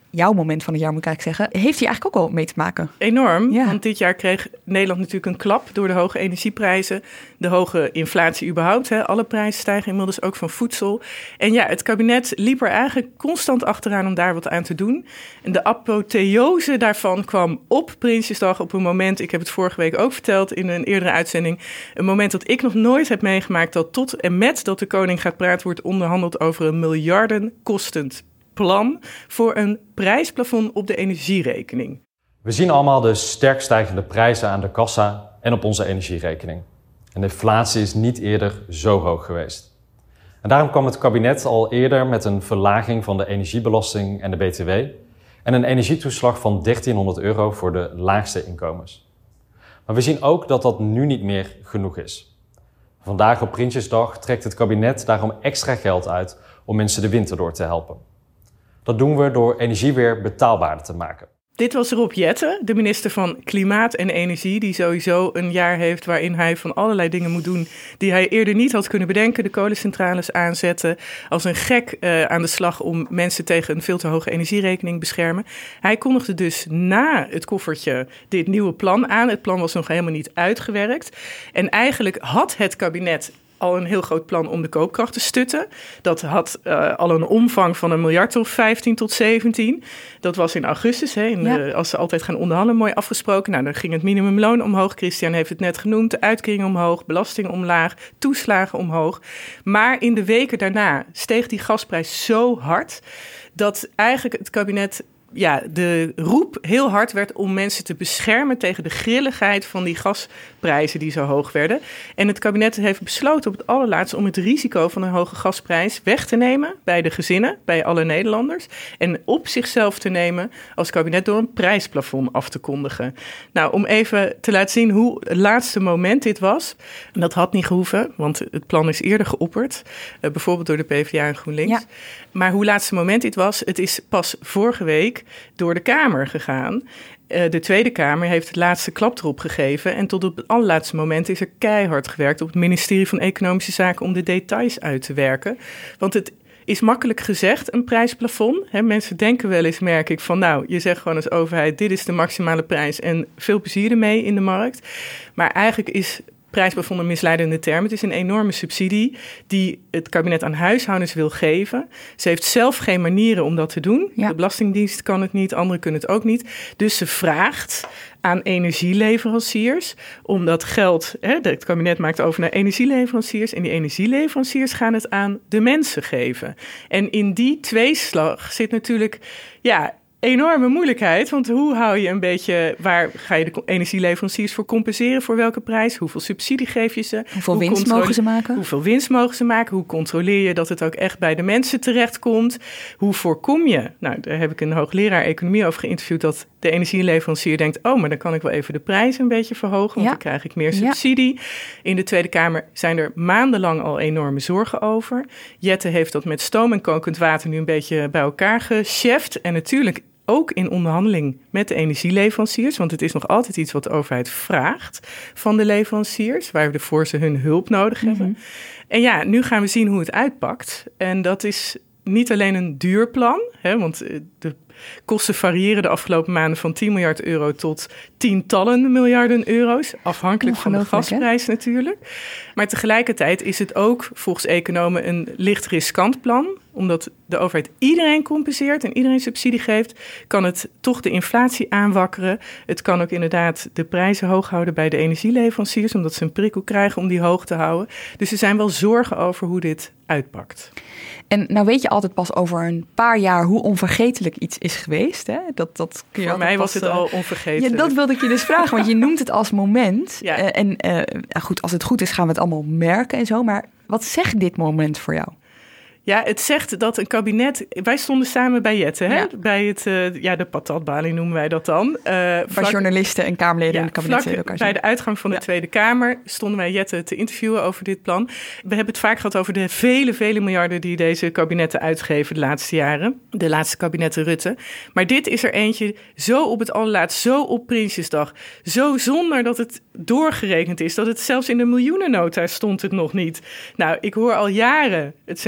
jouw moment van het jaar moet ik eigenlijk zeggen, heeft hier eigenlijk ook al mee te maken. Enorm, ja. Want dit jaar kreeg Nederland natuurlijk een klap door de hoge energieprijzen, de hoge inflatie überhaupt. Hè. Alle prijzen stijgen inmiddels, ook van voedsel. En ja, het kabinet liep er eigenlijk constant achteraan om daar wat aan te doen. En de apotheose daarvan kwam op Prinsjesdag op een moment, ik heb het vorige week ook verteld in een eerdere uitzending, een moment dat ik nog nooit heb meegemaakt, dat tot en met dat de koning gaat praten wordt onderhandeld over een miljarden kostend plan voor een prijsplafond op de energierekening. We zien allemaal de sterk stijgende prijzen aan de kassa en op onze energierekening. En de inflatie is niet eerder zo hoog geweest. En daarom kwam het kabinet al eerder met een verlaging van de energiebelasting en de B T W en een energietoeslag van dertienhonderd euro voor de laagste inkomens. Maar we zien ook dat dat nu niet meer genoeg is. Vandaag op Prinsjesdag trekt het kabinet daarom extra geld uit om mensen de winter door te helpen. Dat doen we door energie weer betaalbaarder te maken. Dit was Rob Jetten, de minister van Klimaat en Energie, die sowieso een jaar heeft waarin hij van allerlei dingen moet doen die hij eerder niet had kunnen bedenken. De kolencentrales aanzetten, als een gek uh, aan de slag om mensen tegen een veel te hoge energierekening beschermen. Hij kondigde dus na het koffertje dit nieuwe plan aan. Het plan was nog helemaal niet uitgewerkt. En eigenlijk had het kabinet al een heel groot plan om de koopkracht te stutten. Dat had uh, al een omvang van een miljard of vijftien tot zeventien. Dat was in augustus, hè, in, ja. uh, als ze altijd gaan onderhandelen, mooi afgesproken. Nou, dan ging het minimumloon omhoog. Christian heeft het net genoemd. De uitkering omhoog, belasting omlaag, toeslagen omhoog. Maar in de weken daarna steeg die gasprijs zo hard dat eigenlijk het kabinet, ja, de roep heel hard werd om mensen te beschermen tegen de grilligheid van die gasprijzen die zo hoog werden. En het kabinet heeft besloten op het allerlaatste om het risico van een hoge gasprijs weg te nemen bij de gezinnen, bij alle Nederlanders. En op zichzelf te nemen als kabinet door een prijsplafond af te kondigen. Nou, om even te laten zien hoe het laatste moment dit was. En dat had niet gehoeven, want het plan is eerder geopperd. Uh, bijvoorbeeld door de PvdA en GroenLinks. Ja. Maar hoe laatste moment dit was, het is pas vorige week door de Kamer gegaan. Uh, de Tweede Kamer heeft het laatste klap erop gegeven en tot op het allerlaatste moment is er keihard gewerkt op het ministerie van Economische Zaken om de details uit te werken. Want het is makkelijk gezegd, een prijsplafond. He, mensen denken wel eens, merk ik, van nou, je zegt gewoon als overheid, dit is de maximale prijs en veel plezier ermee in de markt. Maar eigenlijk is prijsplafond een misleidende term. Het is een enorme subsidie die het kabinet aan huishoudens wil geven. Ze heeft zelf geen manieren om dat te doen. Ja. De Belastingdienst kan het niet, anderen kunnen het ook niet. Dus ze vraagt aan energieleveranciers om dat geld, hè, het kabinet maakt over naar energieleveranciers en die energieleveranciers gaan het aan de mensen geven. En in die tweeslag zit natuurlijk, ja, enorme moeilijkheid, want hoe hou je een beetje, waar ga je de energieleveranciers voor compenseren, voor welke prijs, hoeveel subsidie geef je ze? Hoeveel hoe winst mogen ze maken? Hoeveel winst mogen ze maken? Hoe controleer je dat het ook echt bij de mensen terechtkomt? Hoe voorkom je, nou daar heb ik een hoogleraar economie over geïnterviewd, dat de energieleverancier denkt, oh, maar dan kan ik wel even de prijs een beetje verhogen, want ja. dan krijg ik meer subsidie. Ja. In de Tweede Kamer zijn er maandenlang al enorme zorgen over. Jette heeft dat met stoom en kokend water nu een beetje bij elkaar gecheft en natuurlijk ook in onderhandeling met de energieleveranciers, want het is nog altijd iets wat de overheid vraagt van de leveranciers, waarvoor ze hun hulp nodig hebben. Mm-hmm. En ja, nu gaan we zien hoe het uitpakt. En dat is niet alleen een duur plan, hè, want de kosten variëren de afgelopen maanden van tien miljard euro tot tientallen miljarden euro's, afhankelijk van de gasprijs hè? natuurlijk. Maar tegelijkertijd is het ook volgens economen een licht riskant plan, omdat de overheid iedereen compenseert en iedereen subsidie geeft, kan het toch de inflatie aanwakkeren. Het kan ook inderdaad de prijzen hoog houden bij de energieleveranciers, omdat ze een prikkel krijgen om die hoog te houden. Dus er zijn wel zorgen over hoe dit uitpakt. En nou weet je altijd pas over een paar jaar hoe onvergetelijk iets is geweest. Hè? Dat, dat kun je Voor mij was pas, het al onvergetelijk. Ja, dat wilde ik je dus vragen, want je noemt het als moment. Ja. Uh, en uh, goed, als het goed is gaan we het allemaal merken en zo. Maar wat zegt dit moment voor jou? Ja, het zegt dat een kabinet. Wij stonden samen bij Jette, hè? Ja. Bij het, uh, ja, de patatbalie noemen wij dat dan. Uh, Bij vlak, journalisten en Kamerleden ja, in het kabinet. Vlak elkaar bij de uitgang van de ja. Tweede Kamer stonden wij Jette te interviewen over dit plan. We hebben het vaak gehad over de vele, vele miljarden die deze kabinetten uitgeven de laatste jaren. De laatste kabinetten Rutte. Maar dit is er eentje zo op het allerlaatst, zo op Prinsjesdag. Zo zonder dat het doorgerekend is. Dat het zelfs in de miljoenennota stond het nog niet. Nou, ik hoor al jaren het Centraal Plan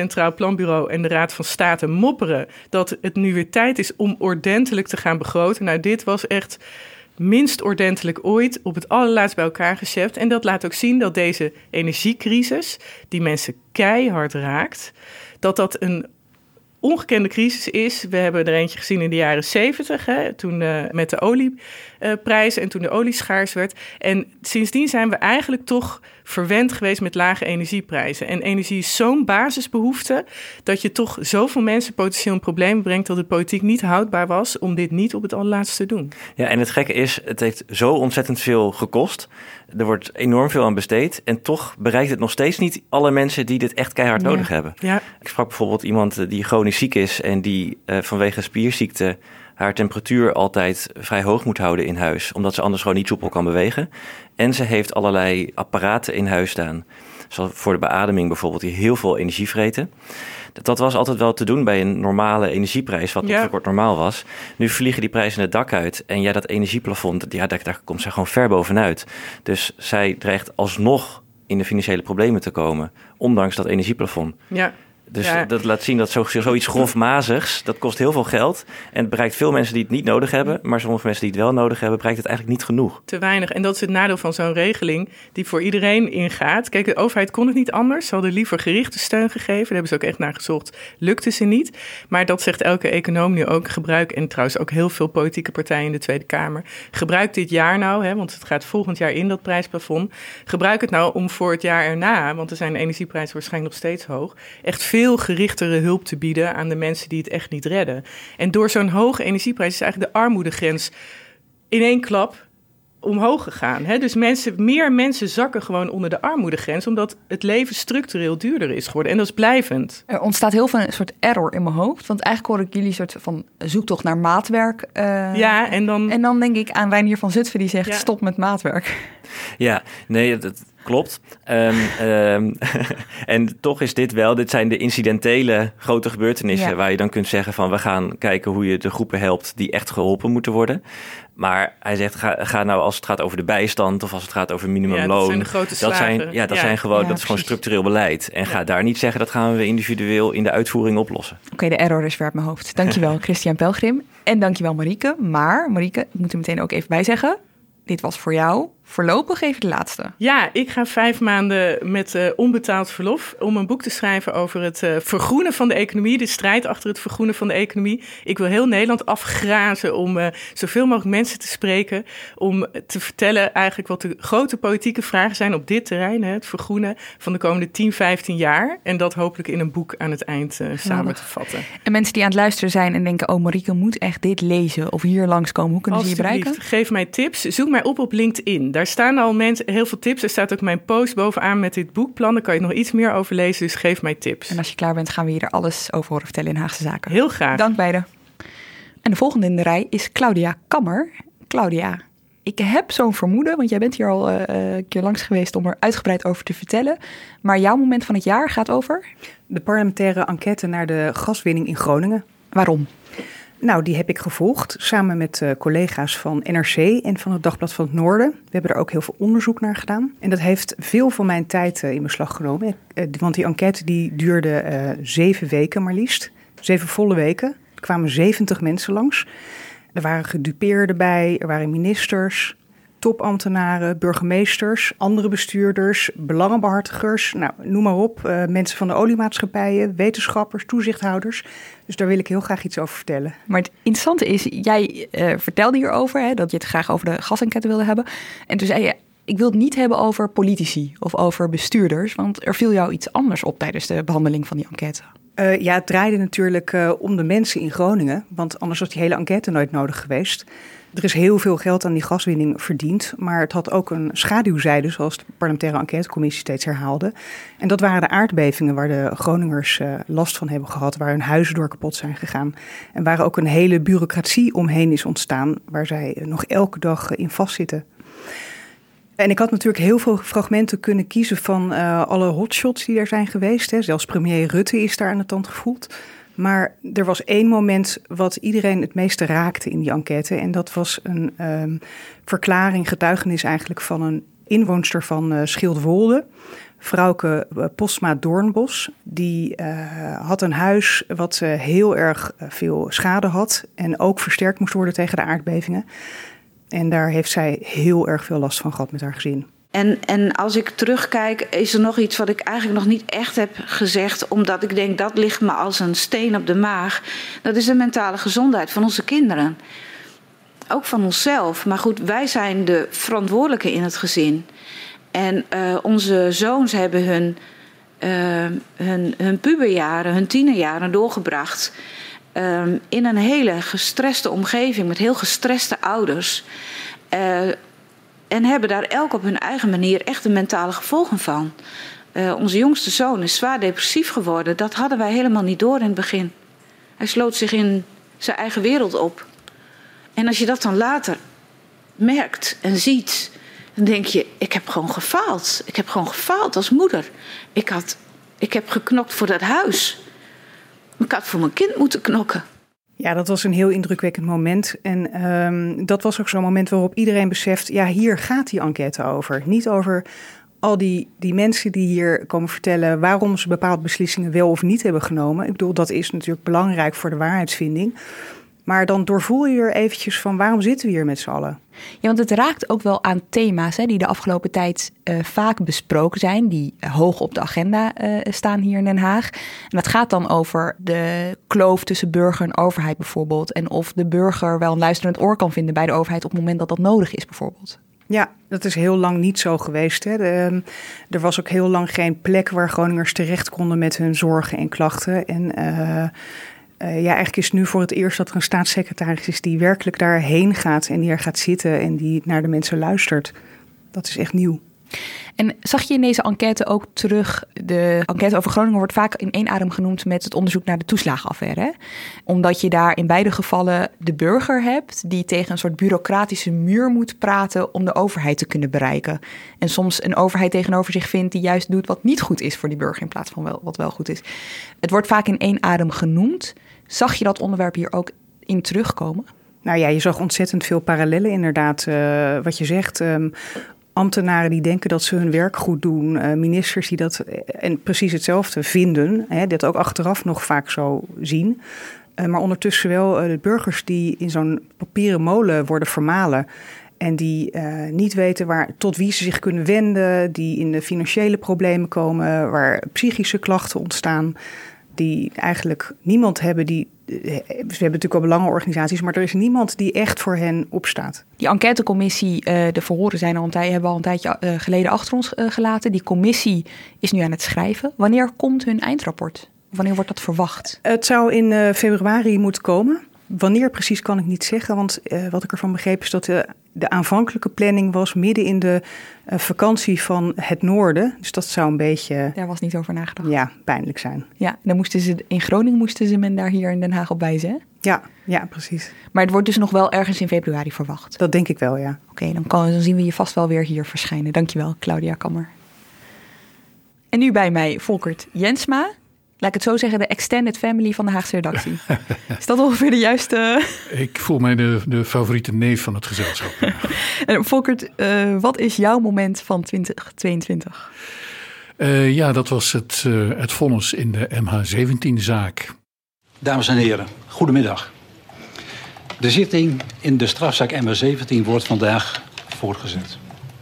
Planbureau en de Raad van State mopperen dat het nu weer tijd is om ordentelijk te gaan begroten. Nou, dit was echt minst ordentelijk ooit op het allerlaatst bij elkaar geschept. En dat laat ook zien dat deze energiecrisis, die mensen keihard raakt, dat dat een ongekende crisis is. We hebben er eentje gezien in de jaren zeventig, hè, toen uh, met de olieprijzen uh, en toen de olie schaars werd. En sindsdien zijn we eigenlijk toch verwend geweest met lage energieprijzen. En energie is zo'n basisbehoefte dat je toch zoveel mensen potentieel een probleem brengt dat de politiek niet houdbaar was om dit niet op het allerlaatste te doen. Ja, en het gekke is, het heeft zo ontzettend veel gekost. Er wordt enorm veel aan besteed en toch bereikt het nog steeds niet alle mensen die dit echt keihard Ja. nodig hebben. Ja. Ik sprak bijvoorbeeld iemand die chronisch ziek is en die uh, vanwege spierziekte haar temperatuur altijd vrij hoog moet houden in huis, omdat ze anders gewoon niet soepel kan bewegen. En ze heeft allerlei apparaten in huis staan, zoals voor de beademing bijvoorbeeld, die heel veel energie vreten. Dat was altijd wel te doen bij een normale energieprijs, wat Ja. tot kort normaal was. Nu vliegen die prijzen het dak uit. En ja, dat energieplafond, ja, daar, daar komt zij gewoon ver bovenuit. Dus zij dreigt alsnog in de financiële problemen te komen, ondanks dat energieplafond. Ja. Dus Ja. dat laat zien dat zo, zoiets grofmazigs, dat kost heel veel geld. En het bereikt veel mensen die het niet nodig hebben. Maar sommige mensen die het wel nodig hebben, bereikt het eigenlijk niet genoeg. Te weinig. En dat is het nadeel van zo'n regeling die voor iedereen ingaat. Kijk, de overheid kon het niet anders. Ze hadden liever gerichte steun gegeven. Daar hebben ze ook echt naar gezocht. Lukte ze niet. Maar dat zegt elke econoom nu ook. Gebruik, en trouwens ook heel veel politieke partijen in de Tweede Kamer. Gebruik dit jaar nou, hè, want het gaat volgend jaar in dat prijsplafond. Gebruik het nou om voor het jaar erna, want er zijn de energieprijzen waarschijnlijk nog steeds hoog, echt veel veel gerichtere hulp te bieden aan de mensen die het echt niet redden. En door zo'n hoge energieprijs is eigenlijk de armoedegrens in één klap omhoog gegaan. Hè? Dus mensen, meer mensen zakken gewoon onder de armoedegrens, omdat het leven structureel duurder is geworden. En dat is blijvend. Er ontstaat heel veel een soort error in mijn hoofd. Want eigenlijk hoor ik jullie een soort van zoektocht naar maatwerk. Uh, ja, en dan... En dan denk ik aan Reinier van Zutphen die zegt, ja, stop met maatwerk. Ja, nee, dat klopt. Um, um, en toch is dit wel, dit zijn de incidentele grote gebeurtenissen, ja, waar je dan kunt zeggen van we gaan kijken hoe je de groepen helpt die echt geholpen moeten worden. Maar hij zegt, ga, ga nou als het gaat over de bijstand of als het gaat over minimumloon. Ja, dat zijn de grote slagen. Dat zijn, ja, dat ja. zijn gewoon, ja, dat is gewoon structureel beleid. En ja, ga daar niet zeggen, dat gaan we individueel in de uitvoering oplossen. Oké, okay, de error is weer uit mijn hoofd. Dankjewel, Christian Pelgrim. En dankjewel, Marieke. Maar, Marieke, ik moet er meteen ook even bij zeggen, dit was voor jou voorlopig even de laatste. Ja, ik ga vijf maanden met uh, onbetaald verlof om een boek te schrijven over het uh, vergroenen van de economie. De strijd achter het vergroenen van de economie. Ik wil heel Nederland afgrazen om uh, zoveel mogelijk mensen te spreken. Om te vertellen eigenlijk wat de grote politieke vragen zijn op dit terrein. Hè, het vergroenen van de komende tien, vijftien jaar. En dat hopelijk in een boek aan het eind uh, samen te vatten. En mensen die aan het luisteren zijn en denken, oh, Marieke moet echt dit lezen of hier langskomen. Hoe kunnen ze je bereiken? Geef mij tips. Zoek mij op op LinkedIn. Daar staan al mensen, heel veel tips. Er staat ook mijn post bovenaan met dit boekplan. Daar kan je nog iets meer over lezen, dus geef mij tips. En als je klaar bent, gaan we je er alles over horen vertellen in Haagse Zaken. Heel graag. Dank beiden. En de volgende in de rij is Claudia Kammer. Claudia, ik heb zo'n vermoeden, want jij bent hier al uh, een keer langs geweest om er uitgebreid over te vertellen. Maar jouw moment van het jaar gaat over? De parlementaire enquête naar de gaswinning in Groningen. Waarom? Nou, die heb ik gevolgd samen met uh, collega's van N R C en van het Dagblad van het Noorden. We hebben er ook heel veel onderzoek naar gedaan. En dat heeft veel van mijn tijd uh, in beslag genomen. Uh, want die enquête die duurde uh, zeven weken maar liefst. Zeven volle weken. Er kwamen zeventig mensen langs. Er waren gedupeerden bij, er waren ministers, topambtenaren, burgemeesters, andere bestuurders, belangenbehartigers, nou, noem maar op. Uh, mensen van de oliemaatschappijen, wetenschappers, toezichthouders. Dus daar wil ik heel graag iets over vertellen. Maar het interessante is, jij uh, vertelde hierover, hè, dat je het graag over de gasenquête wilde hebben. En toen zei je, ik wil het niet hebben over politici of over bestuurders, want er viel jou iets anders op tijdens de behandeling van die enquête. Uh, ja, het draaide natuurlijk uh, om de mensen in Groningen, want anders was die hele enquête nooit nodig geweest. Er is heel veel geld aan die gaswinning verdiend, maar het had ook een schaduwzijde, zoals de parlementaire enquêtecommissie steeds herhaalde. En dat waren de aardbevingen waar de Groningers uh, last van hebben gehad, waar hun huizen door kapot zijn gegaan. En waar ook een hele bureaucratie omheen is ontstaan, waar zij uh, nog elke dag uh, in vastzitten. En ik had natuurlijk heel veel fragmenten kunnen kiezen van uh, alle hotshots die er zijn geweest. Hè. Zelfs premier Rutte is daar aan de tand gevoeld. Maar er was één moment wat iedereen het meeste raakte in die enquête. En dat was een um, verklaring, getuigenis eigenlijk van een inwoonster van uh, Schildwolde. Vrouwke Postma Doornbos, die uh, had een huis wat uh, heel erg veel schade had en ook versterkt moest worden tegen de aardbevingen. En daar heeft zij heel erg veel last van gehad met haar gezin. En, en als ik terugkijk, is er nog iets wat ik eigenlijk nog niet echt heb gezegd, omdat ik denk dat ligt me als een steen op de maag. Dat is de mentale gezondheid van onze kinderen. Ook van onszelf. Maar goed, wij zijn de verantwoordelijke in het gezin. En uh, onze zoons hebben hun, uh, hun, hun puberjaren, hun tienerjaren doorgebracht uh, in een hele gestreste omgeving met heel gestreste ouders. Uh, en hebben daar elk op hun eigen manier echt de mentale gevolgen van. Uh, onze jongste zoon is zwaar depressief geworden. Dat hadden wij helemaal niet door in het begin. Hij sloot zich in zijn eigen wereld op. En als je dat dan later merkt en ziet, dan denk je, ik heb gewoon gefaald. Ik heb gewoon gefaald als moeder. Ik, had, ik heb geknokt voor dat huis. Ik had voor mijn kind moeten knokken. Ja, dat was een heel indrukwekkend moment. En um, dat was ook zo'n moment waarop iedereen beseft, ja, hier gaat die enquête over. Niet over al die, die mensen die hier komen vertellen waarom ze bepaalde beslissingen wel of niet hebben genomen. Ik bedoel, dat is natuurlijk belangrijk voor de waarheidsvinding. Maar dan doorvoel je er eventjes van waarom zitten we hier met z'n allen? Ja, want het raakt ook wel aan thema's hè, die de afgelopen tijd uh, vaak besproken zijn. Die uh, hoog op de agenda uh, staan hier in Den Haag. En dat gaat dan over de kloof tussen burger en overheid bijvoorbeeld. En of de burger wel een luisterend oor kan vinden bij de overheid op het moment dat dat nodig is bijvoorbeeld. Ja, dat is heel lang niet zo geweest. Hè. De, er was ook heel lang geen plek waar Groningers terecht konden met hun zorgen en klachten. En Uh, Uh, ja, eigenlijk is het nu voor het eerst dat er een staatssecretaris is die werkelijk daarheen gaat en die er gaat zitten en die naar de mensen luistert. Dat is echt nieuw. En zag je in deze enquête ook terug, de enquête over Groningen wordt vaak in één adem genoemd met het onderzoek naar de toeslagenaffaire. Hè? Omdat je daar in beide gevallen de burger hebt die tegen een soort bureaucratische muur moet praten om de overheid te kunnen bereiken. En soms een overheid tegenover zich vindt die juist doet wat niet goed is voor die burger in plaats van wel, wat wel goed is. Het wordt vaak in één adem genoemd. Zag je dat onderwerp hier ook in terugkomen? Nou ja, je zag ontzettend veel parallellen inderdaad. Uh, wat je zegt, um, ambtenaren die denken dat ze hun werk goed doen. Uh, ministers die dat en precies hetzelfde vinden. Hè, dat ook achteraf nog vaak zo zien. Uh, maar ondertussen wel uh, de burgers die in zo'n papieren molen worden vermalen. En die uh, niet weten waar, tot wie ze zich kunnen wenden. Die in de financiële problemen komen. Waar psychische klachten ontstaan. Die eigenlijk niemand hebben die. We hebben natuurlijk wel belangenorganisaties, maar er is niemand die echt voor hen opstaat. Die enquêtecommissie, de verhoren zijn al een tijd, hebben we al een tijdje geleden achter ons gelaten. Die commissie is nu aan het schrijven. Wanneer komt hun eindrapport? Wanneer wordt dat verwacht? Het zou in februari moeten komen. Wanneer precies kan ik niet zeggen, want uh, wat ik ervan begreep is dat de, de aanvankelijke planning was midden in de uh, vakantie van het noorden. Dus dat zou een beetje. Daar was niet over nagedacht. Ja, pijnlijk zijn. Ja, dan moesten ze in Groningen moesten ze men daar hier in Den Haag op wijzen. Hè? Ja, ja, precies. Maar het wordt dus nog wel ergens in februari verwacht. Dat denk ik wel, ja. Oké, okay, dan, kan, dan zien we je vast wel weer hier verschijnen. Dankjewel, Claudia Kammer. En nu bij mij Volkert Jensma. Laat ik het zo zeggen, de extended family van de Haagse redactie. Is dat ongeveer de juiste? Ik voel mij de, de favoriete neef van het gezelschap. En Volkert, uh, wat is jouw moment van twintig tweeëntwintig? Uh, ja, dat was het, uh, het vonnis in de M H zeventien-zaak. Dames en heren, goedemiddag. De zitting in de strafzaak M H zeventien wordt vandaag voortgezet.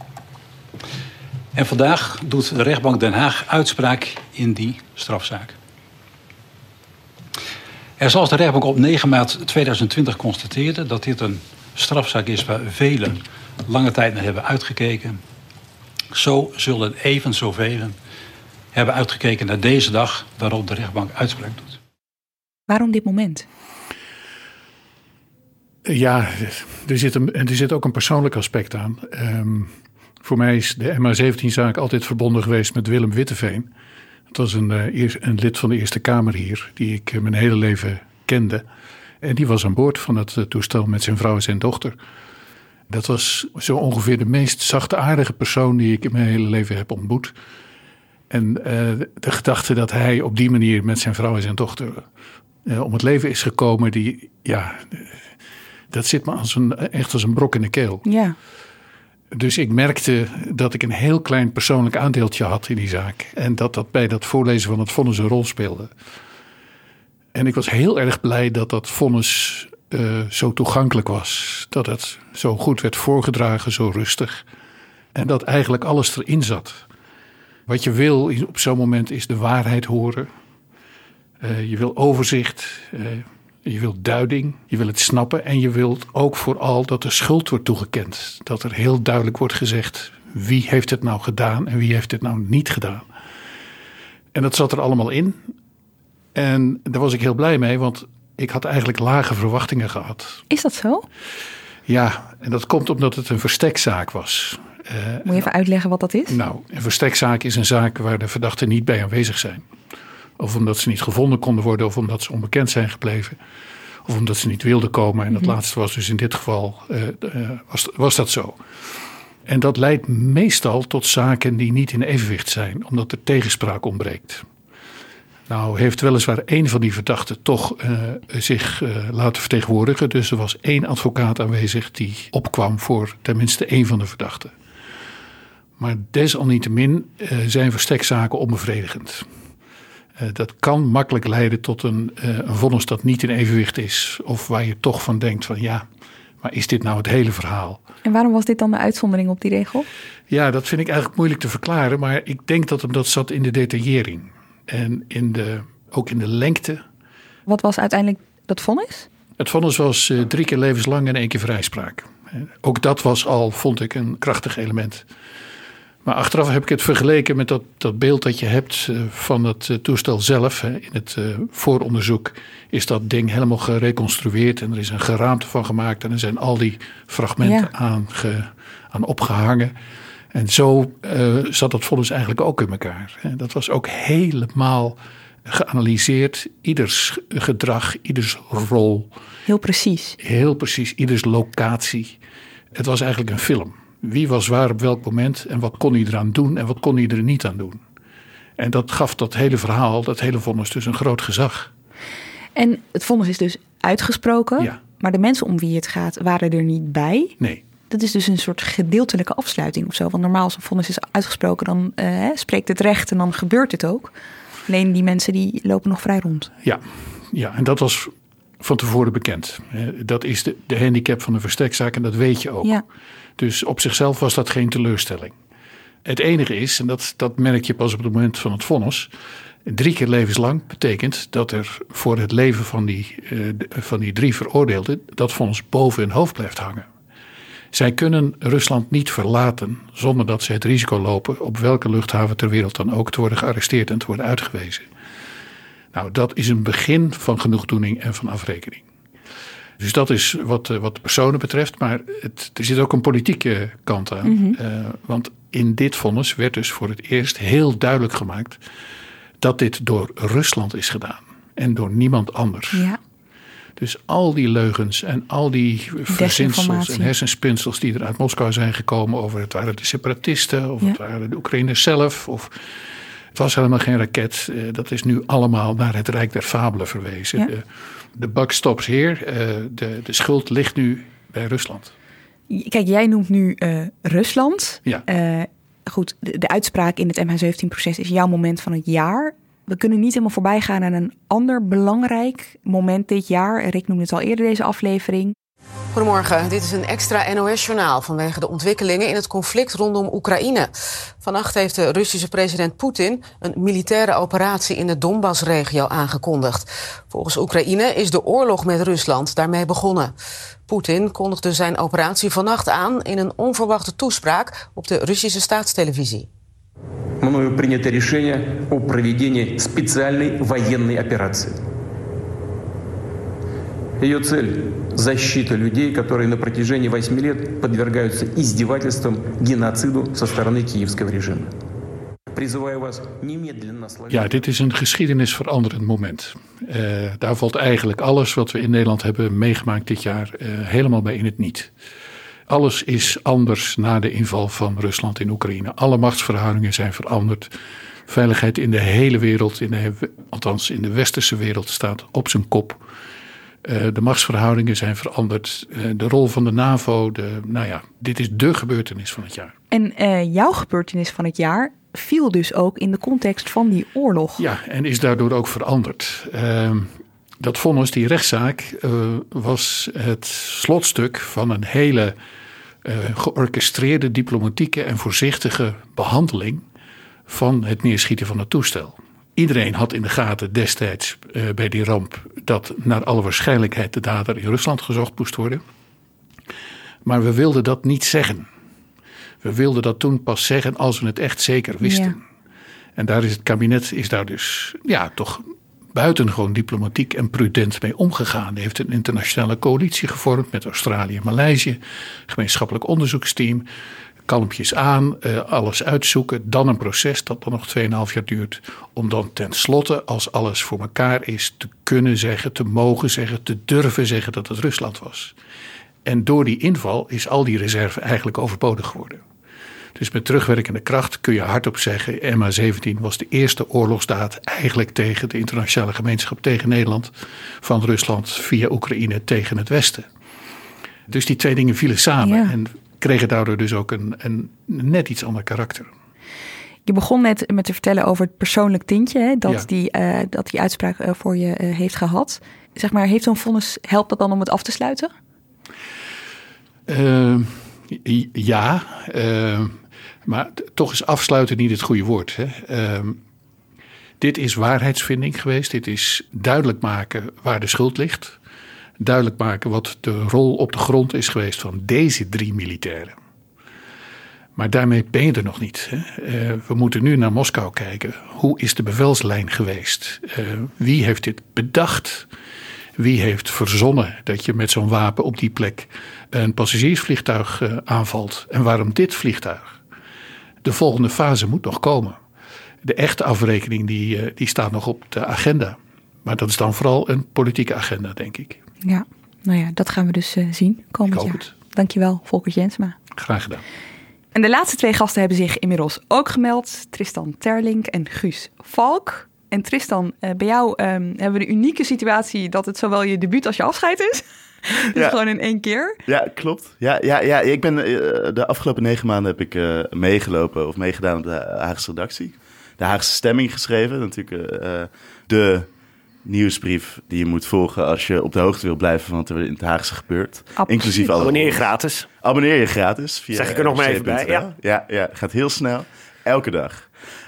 En vandaag doet de rechtbank Den Haag uitspraak in die strafzaak. En zoals de rechtbank op negen maart tweeduizend twintig constateerde dat dit een strafzaak is waar velen lange tijd naar hebben uitgekeken, zo zullen even zoveel hebben uitgekeken naar deze dag waarop de rechtbank uitspraak doet. Waarom dit moment? Ja, er zit, een, er zit ook een persoonlijk aspect aan. Um, voor mij is de M H zeventien-zaak altijd verbonden geweest met Willem Witteveen. Het was een, uh, een lid van de Eerste Kamer hier, die ik uh, mijn hele leven kende. En die was aan boord van het uh, toestel met zijn vrouw en zijn dochter. Dat was zo ongeveer de meest zachtaardige persoon die ik in mijn hele leven heb ontmoet. En uh, de gedachte dat hij op die manier met zijn vrouw en zijn dochter uh, om het leven is gekomen, die, ja, dat zit me als een, echt als een brok in de keel. Ja. Dus ik merkte dat ik een heel klein persoonlijk aandeeltje had in die zaak. En dat dat bij dat voorlezen van het vonnis een rol speelde. En ik was heel erg blij dat dat vonnis uh, zo toegankelijk was. Dat het zo goed werd voorgedragen, zo rustig. En dat eigenlijk alles erin zat. Wat je wil op zo'n moment is de waarheid horen. Uh, je wil overzicht, uh, je wil duiding, je wil het snappen. En je wilt ook vooral dat de schuld wordt toegekend. Dat er heel duidelijk wordt gezegd wie heeft het nou gedaan en wie heeft het nou niet gedaan. En dat zat er allemaal in. En daar was ik heel blij mee, want ik had eigenlijk lage verwachtingen gehad. Is dat zo? Ja, en dat komt omdat het een verstekzaak was. Uh, Moet je even uitleggen wat dat is? Nou, een verstekzaak is een zaak waar de verdachten niet bij aanwezig zijn. Of omdat ze niet gevonden konden worden, of omdat ze onbekend zijn gebleven. Of omdat ze niet wilden komen. En dat mm-hmm. laatste was dus in dit geval, uh, uh, was, was dat zo. En dat leidt meestal tot zaken die niet in evenwicht zijn, omdat er tegenspraak ontbreekt. Nou heeft weliswaar één van die verdachten toch uh, zich uh, laten vertegenwoordigen. Dus er was één advocaat aanwezig die opkwam voor tenminste één van de verdachten. Maar desalniettemin uh, zijn verstekzaken onbevredigend. Uh, dat kan makkelijk leiden tot een, uh, een vonnis dat niet in evenwicht is. Of waar je toch van denkt van ja, maar is dit nou het hele verhaal? En waarom was dit dan de uitzondering op die regel? Ja, dat vind ik eigenlijk moeilijk te verklaren. Maar ik denk dat hem dat zat in de detaillering. En in de, ook in de lengte. Wat was uiteindelijk dat vonnis? Het vonnis was uh, drie keer levenslang en één keer vrijspraak. Ook dat was al, vond ik, een krachtig element. Maar achteraf heb ik het vergeleken met dat, dat beeld dat je hebt uh, van het uh, toestel zelf. Hè. In het uh, vooronderzoek is dat ding helemaal gereconstrueerd. En er is een geraamte van gemaakt. En er zijn al die fragmenten ja. aan, ge, aan opgehangen. En zo uh, zat dat vonnis eigenlijk ook in elkaar. Dat was ook helemaal geanalyseerd. Ieders gedrag, ieders rol. Heel precies. Heel precies, ieders locatie. Het was eigenlijk een film. Wie was waar op welk moment en wat kon hij eraan doen en wat kon hij er niet aan doen. En dat gaf dat hele verhaal, dat hele vonnis dus een groot gezag. En het vonnis is dus uitgesproken. Ja. Maar de mensen om wie het gaat waren er niet bij. Nee. Dat is dus een soort gedeeltelijke afsluiting of zo. Want normaal als een vonnis is uitgesproken, dan uh, spreekt het recht en dan gebeurt het ook. Alleen die mensen die lopen nog vrij rond. Ja, ja, en dat was van tevoren bekend. Dat is de, de handicap van de verstekzaak en dat weet je ook. Ja. Dus op zichzelf was dat geen teleurstelling. Het enige is, en dat, dat merk je pas op het moment van het vonnis, drie keer levenslang betekent dat er voor het leven van die, uh, van die drie veroordeelden dat vonnis boven hun hoofd blijft hangen. Zij kunnen Rusland niet verlaten zonder dat ze het risico lopen op welke luchthaven ter wereld dan ook te worden gearresteerd en te worden uitgewezen. Nou, dat is een begin van genoegdoening en van afrekening. Dus dat is wat, wat de personen betreft, maar het, er zit ook een politieke kant aan. Mm-hmm. Uh, want in dit vonnis werd dus voor het eerst heel duidelijk gemaakt dat dit door Rusland is gedaan en door niemand anders. Ja. Dus al die leugens en al die verzinsels en hersenspinsels die er uit Moskou zijn gekomen over het waren de separatisten of ja. het waren de Oekraïners zelf of het was helemaal geen raket. Uh, dat is nu allemaal naar het Rijk der Fabelen verwezen. Ja. De, de buck stops here. Uh, de, de schuld ligt nu bij Rusland. Kijk, jij noemt nu uh, Rusland. Ja. Uh, goed, de, de uitspraak in het M H zeventien-proces is jouw moment van het jaar. We kunnen niet helemaal voorbij gaan aan een ander belangrijk moment dit jaar. Rick noemde het al eerder deze aflevering. Goedemorgen, dit is een extra N O S-journaal vanwege de ontwikkelingen in het conflict rondom Oekraïne. Vannacht heeft de Russische president Poetin een militaire operatie in de Donbass-regio aangekondigd. Volgens Oekraïne is de oorlog met Rusland daarmee begonnen. Poetin kondigde zijn operatie vannacht aan in een onverwachte toespraak op de Russische staatstelevisie. Мною принято решение о проведении специальной военной операции. Ее цель – защита людей, которые на протяжении восьми лет подвергаются издевательствам, геноциду со стороны киевского режима. Призываю вас немедленно наслаждаться. Ja, dit is een geschiedenisveranderend moment. Uh, daar valt eigenlijk alles wat we in Nederland hebben meegemaakt dit jaar uh, helemaal bij in het niet. Alles is anders na de inval van Rusland in Oekraïne. Alle machtsverhoudingen zijn veranderd. Veiligheid in de hele wereld, in de, althans in de westerse wereld, staat op zijn kop. Uh, de machtsverhoudingen zijn veranderd. Uh, de rol van de NAVO. De, nou ja, dit is dé gebeurtenis van het jaar. En uh, jouw gebeurtenis van het jaar viel dus ook in de context van die oorlog. Ja, en is daardoor ook veranderd. Uh, dat vonnis, die rechtszaak, uh, was het slotstuk van een hele uh, georchestreerde, diplomatieke en voorzichtige behandeling van het neerschieten van het toestel. Iedereen had in de gaten destijds uh, bij die ramp dat naar alle waarschijnlijkheid de dader in Rusland gezocht moest worden. Maar we wilden dat niet zeggen. We wilden dat toen pas zeggen als we het echt zeker wisten. Ja. En daar is het kabinet is daar dus ja, toch buitengewoon diplomatiek en prudent mee omgegaan. Hij heeft een internationale coalitie gevormd met Australië en Maleisië. Gemeenschappelijk onderzoeksteam. Kalmpjes aan, uh, alles uitzoeken. Dan een proces dat dan nog tweeënhalf jaar duurt. Om dan tenslotte, als alles voor elkaar is, te kunnen zeggen, te mogen zeggen, te durven zeggen dat het Rusland was. En door die inval is al die reserve eigenlijk overbodig geworden. Dus met terugwerkende kracht kun je hardop zeggen, M H zeventien was de eerste oorlogsdaad eigenlijk tegen de internationale gemeenschap, tegen Nederland, van Rusland via Oekraïne tegen het Westen. Dus die twee dingen vielen samen ja. en kregen daardoor dus ook een, een net iets ander karakter. Je begon net met te vertellen over het persoonlijk tintje, hè, dat, ja. die, uh, dat die uitspraak uh, voor je uh, heeft gehad. Zeg maar, heeft zo'n vonnis, helpt dat dan om het af te sluiten? Uh, ja, uh, maar t- toch is afsluiten niet het goede woord. Hè. Uh, dit is waarheidsvinding geweest. Dit is duidelijk maken waar de schuld ligt. Duidelijk maken wat de rol op de grond is geweest van deze drie militairen. Maar daarmee ben je er nog niet. Hè. Uh, we moeten nu naar Moskou kijken. Hoe is de bevelslijn geweest? Uh, wie heeft dit bedacht? Wie heeft verzonnen dat je met zo'n wapen op die plek een passagiersvliegtuig uh, aanvalt? En waarom dit vliegtuig? De volgende fase moet nog komen. De echte afrekening die, uh, die staat nog op de agenda. Maar dat is dan vooral een politieke agenda, denk ik. Ja, nou ja, dat gaan we dus uh, zien komend jaar. Het. Dankjewel, Volker Jensma. Graag gedaan. En de laatste twee gasten hebben zich inmiddels ook gemeld. Tristan Terlink en Guus Valk. En Tristan, uh, bij jou um, hebben we de unieke situatie dat het zowel je debuut als je afscheid is. Dus ja. Gewoon in één keer. Ja, klopt. Ja, ja, ja, ik ben uh, de afgelopen negen maanden heb ik uh, meegelopen of meegedaan op de Haagse redactie. De Haagse Stemming geschreven. Natuurlijk uh, de nieuwsbrief die je moet volgen als je op de hoogte wil blijven van wat er in het Haagse gebeurt. Absoluut. Inclusief alle Abonneer je gratis. Abonneer je gratis. Via zeg ik er nog maar even bij. Ja. Ja, ja, gaat heel snel. Elke dag.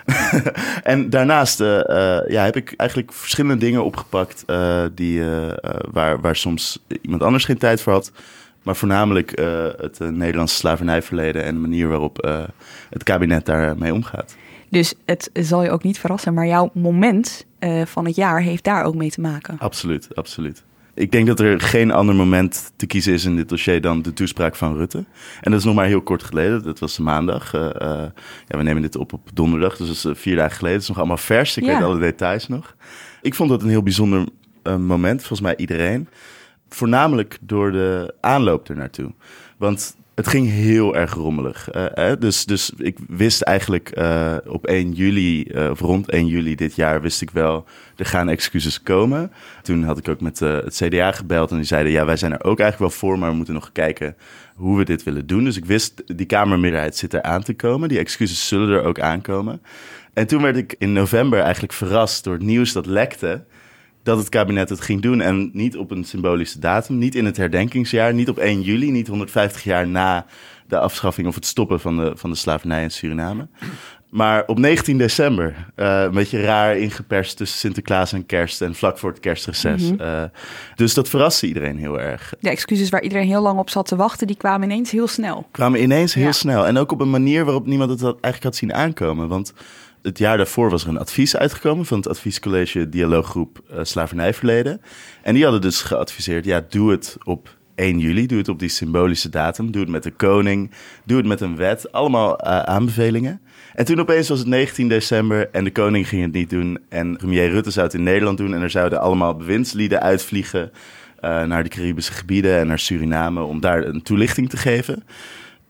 En daarnaast uh, uh, ja, heb ik eigenlijk verschillende dingen opgepakt uh, die, uh, uh, waar, waar soms iemand anders geen tijd voor had. Maar voornamelijk uh, het uh, Nederlandse slavernijverleden en de manier waarop uh, het kabinet daarmee omgaat. Dus het zal je ook niet verrassen, maar jouw moment uh, van het jaar heeft daar ook mee te maken. Absoluut, absoluut. Ik denk dat er geen ander moment te kiezen is in dit dossier dan de toespraak van Rutte. En dat is nog maar heel kort geleden. Dat was maandag. Uh, uh, ja, we nemen dit op op donderdag, dus dat is uh, vier dagen geleden. Het is nog allemaal vers. Ik ja. weet alle details nog. Ik vond dat een heel bijzonder uh, moment, volgens mij iedereen. Voornamelijk door de aanloop ernaartoe. Want het ging heel erg rommelig. Uh, hè? Dus, dus ik wist eigenlijk uh, op één juli, uh, of rond één juli dit jaar, wist ik wel, er gaan excuses komen. Toen had ik ook met uh, het C D A gebeld en die zeiden, ja, wij zijn er ook eigenlijk wel voor, maar we moeten nog kijken hoe we dit willen doen. Dus ik wist, die Kamermeerderheid zit er aan te komen. Die excuses zullen er ook aankomen. En toen werd ik in november eigenlijk verrast door het nieuws dat lekte, dat het kabinet het ging doen en niet op een symbolische datum, niet in het herdenkingsjaar, niet op één juli, niet honderdvijftig jaar na de afschaffing of het stoppen van de, van de slavernij in Suriname. Maar op negentien december, uh, een beetje raar ingeperst tussen Sinterklaas en kerst en vlak voor het kerstreces. Mm-hmm. Uh, dus dat verraste iedereen heel erg. De excuses waar iedereen heel lang op zat te wachten, die kwamen ineens heel snel. Kwamen ineens heel ja. snel en ook op een manier waarop niemand het eigenlijk had zien aankomen, want het jaar daarvoor was er een advies uitgekomen van het adviescollege Dialooggroep uh, Slavernijverleden. En die hadden dus geadviseerd, ja, doe het op één juli, doe het op die symbolische datum, doe het met de koning, doe het met een wet, allemaal uh, aanbevelingen. En toen opeens was het negentien december en de koning ging het niet doen en premier Rutte zou het in Nederland doen en er zouden allemaal bewindslieden uitvliegen uh, naar de Caribische gebieden en naar Suriname om daar een toelichting te geven.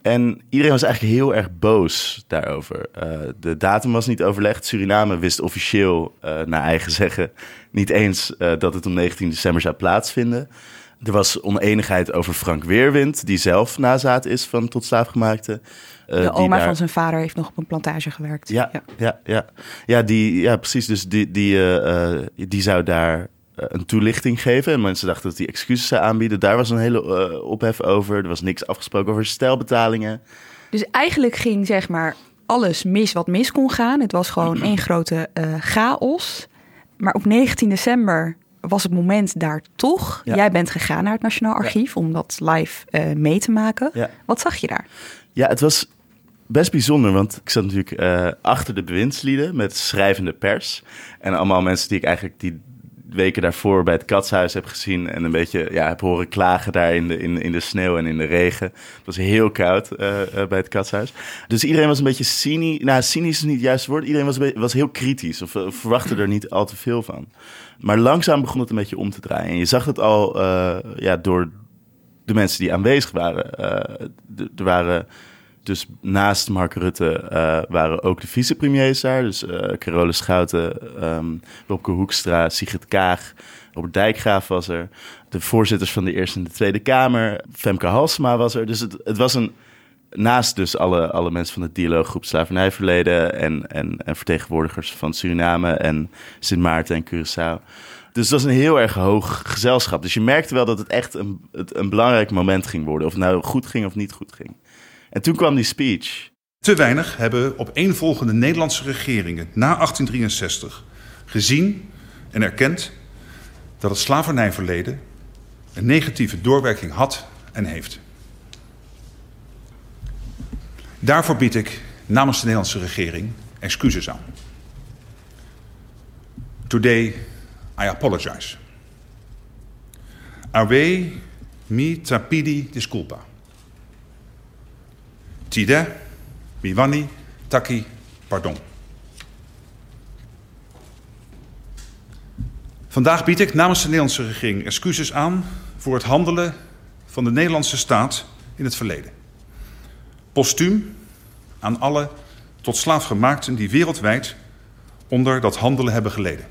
En iedereen was eigenlijk heel erg boos daarover. Uh, de datum was niet overlegd. Suriname wist officieel, uh, naar eigen zeggen, niet eens uh, dat het op negentien december zou plaatsvinden. Er was oneenigheid over Frank Weerwind, die zelf nazaat is van tot slaafgemaakte. Uh, de oma daar... van zijn vader heeft nog op een plantage gewerkt. Ja, ja, ja, ja. ja, die, ja precies. Dus die, die, uh, uh, die zou daar een toelichting geven. En mensen dachten dat hij excuses zou aanbieden. Daar was een hele uh, ophef over. Er was niks afgesproken over stelbetalingen. Dus eigenlijk ging zeg maar alles mis wat mis kon gaan. Het was gewoon één grote uh, chaos. Maar op negentien december was het moment daar toch. Ja. Jij bent gegaan naar het Nationaal Archief ja. om dat live uh, mee te maken. Ja. Wat zag je daar? Ja, het was best bijzonder, want ik zat natuurlijk uh, achter de bewindslieden met schrijvende pers. En allemaal mensen die ik eigenlijk die weken daarvoor bij het Katshuis heb gezien en een beetje ja, heb horen klagen daar in de, in, in de sneeuw en in de regen. Het was heel koud uh, uh, bij het Katshuis. Dus iedereen was een beetje cynisch. Nou, cynisch is niet het juiste woord. Iedereen was, be- was heel kritisch of uh, verwachtte er niet al te veel van. Maar langzaam begon het een beetje om te draaien. En je zag het al uh, ja, door de mensen die aanwezig waren. Uh, d- er waren dus naast Mark Rutte uh, waren ook de vicepremiers daar. Dus uh, Carole Schouten, um, Wopke Hoekstra, Sigrid Kaag, Robert Dijkgraaf was er. De voorzitters van de Eerste en de Tweede Kamer. Femke Halsema was er. Dus het, het was een... Naast dus alle, alle mensen van de dialooggroep Slavernijverleden en, en, en vertegenwoordigers van Suriname en Sint Maarten en Curaçao. Dus het was een heel erg hoog gezelschap. Dus je merkte wel dat het echt een, het, een belangrijk moment ging worden. Of het nou goed ging of niet goed ging. En toen kwam die speech. Te weinig hebben opeenvolgende Nederlandse regeringen na achttien drieënzestig gezien en erkend dat het slavernijverleden een negatieve doorwerking had en heeft. Daarvoor bied ik namens de Nederlandse regering excuses aan. Today I apologize. Awe mi tapidi disculpa. Tide miwani taki pardon. Vandaag bied ik namens de Nederlandse regering excuses aan voor het handelen van de Nederlandse staat in het verleden. Postuum aan alle tot slaafgemaakten die wereldwijd onder dat handelen hebben geleden.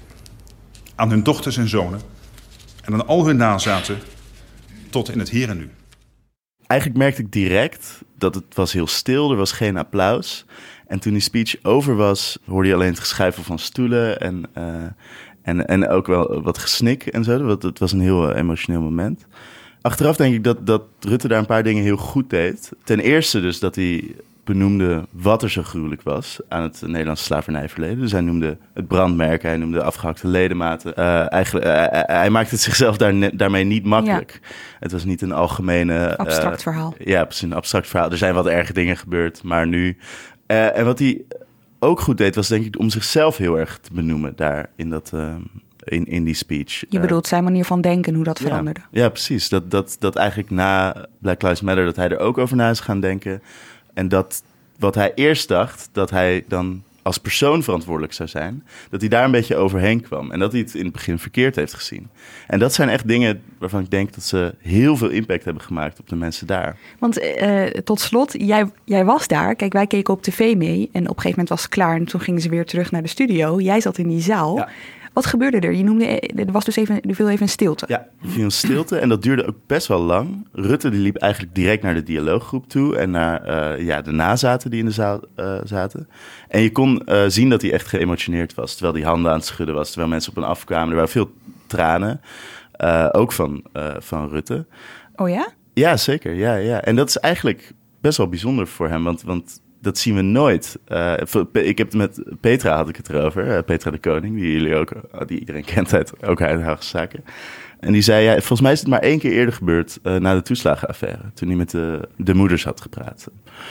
Aan hun dochters en zonen en aan al hun nazaten tot in het hier en nu. Eigenlijk merkte ik direct dat het was heel stil, er was geen applaus. En toen die speech over was, hoorde je alleen het geschuifel van stoelen en, uh, en, en ook wel wat gesnik en zo. Het was een heel emotioneel moment. Achteraf denk ik dat, dat Rutte daar een paar dingen heel goed deed. Ten eerste dus dat hij benoemde wat er zo gruwelijk was aan het Nederlandse slavernijverleden. Dus hij noemde het brandmerk, hij noemde afgehakte ledematen. Uh, eigenlijk, uh, hij maakte het zichzelf daar ne- daarmee niet makkelijk. Ja. Het was niet een algemene... Abstract uh, verhaal. Ja, precies, een abstract verhaal. Er zijn wat erge dingen gebeurd, maar nu... Uh, en wat hij ook goed deed, was denk ik om zichzelf heel erg te benoemen daar in dat... Uh, In, in die speech. Je bedoelt zijn manier van denken, hoe dat ja, veranderde. Ja, precies. Dat, dat, dat eigenlijk na Black Lives Matter, dat hij er ook over na is gaan denken. En dat wat hij eerst dacht, dat hij dan als persoon verantwoordelijk zou zijn, dat hij daar een beetje overheen kwam. En dat hij het in het begin verkeerd heeft gezien. En dat zijn echt dingen waarvan ik denk dat ze heel veel impact hebben gemaakt op de mensen daar. Want uh, tot slot, jij, jij was daar. Kijk, wij keken op tv mee en op een gegeven moment was het klaar en toen gingen ze weer terug naar de studio. Jij zat in die zaal. Ja. Wat gebeurde er? Je noemde, er was dus even, er viel even een stilte. Ja, er viel een stilte en dat duurde ook best wel lang. Rutte die liep eigenlijk direct naar de dialooggroep toe en naar uh, ja, de nazaten die in de zaal uh, zaten. En je kon uh, zien dat hij echt geëmotioneerd was, terwijl hij handen aan het schudden was, terwijl mensen op hem afkwamen. Er waren veel tranen, uh, ook van, uh, van Rutte. Oh ja? Ja, zeker. Ja, ja. En dat is eigenlijk best wel bijzonder voor hem, want... want dat zien we nooit. Uh, ik heb het met Petra had ik het erover. Uh, Petra de Koning, die jullie ook, die iedereen kent uit, ook uit Haagse Zaken. En die zei, ja, volgens mij is het maar één keer eerder gebeurd uh, na de toeslagenaffaire. Toen hij met de, de moeders had gepraat.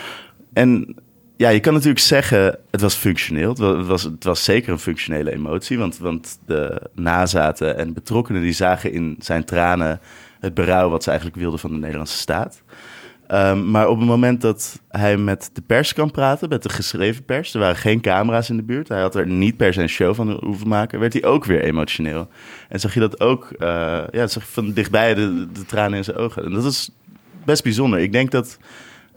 En ja, je kan natuurlijk zeggen, het was functioneel. Het was, het was, het was zeker een functionele emotie. Want, want de nazaten en betrokkenen die zagen in zijn tranen het berouw wat ze eigenlijk wilden van de Nederlandse staat. Um, maar op het moment dat hij met de pers kan praten, met de geschreven pers, er waren geen camera's in de buurt, hij had er niet per se een show van hoeven maken, werd hij ook weer emotioneel. En zag je dat ook, uh, ja, zag je van dichtbij de, de tranen in zijn ogen. En dat is best bijzonder. Ik denk dat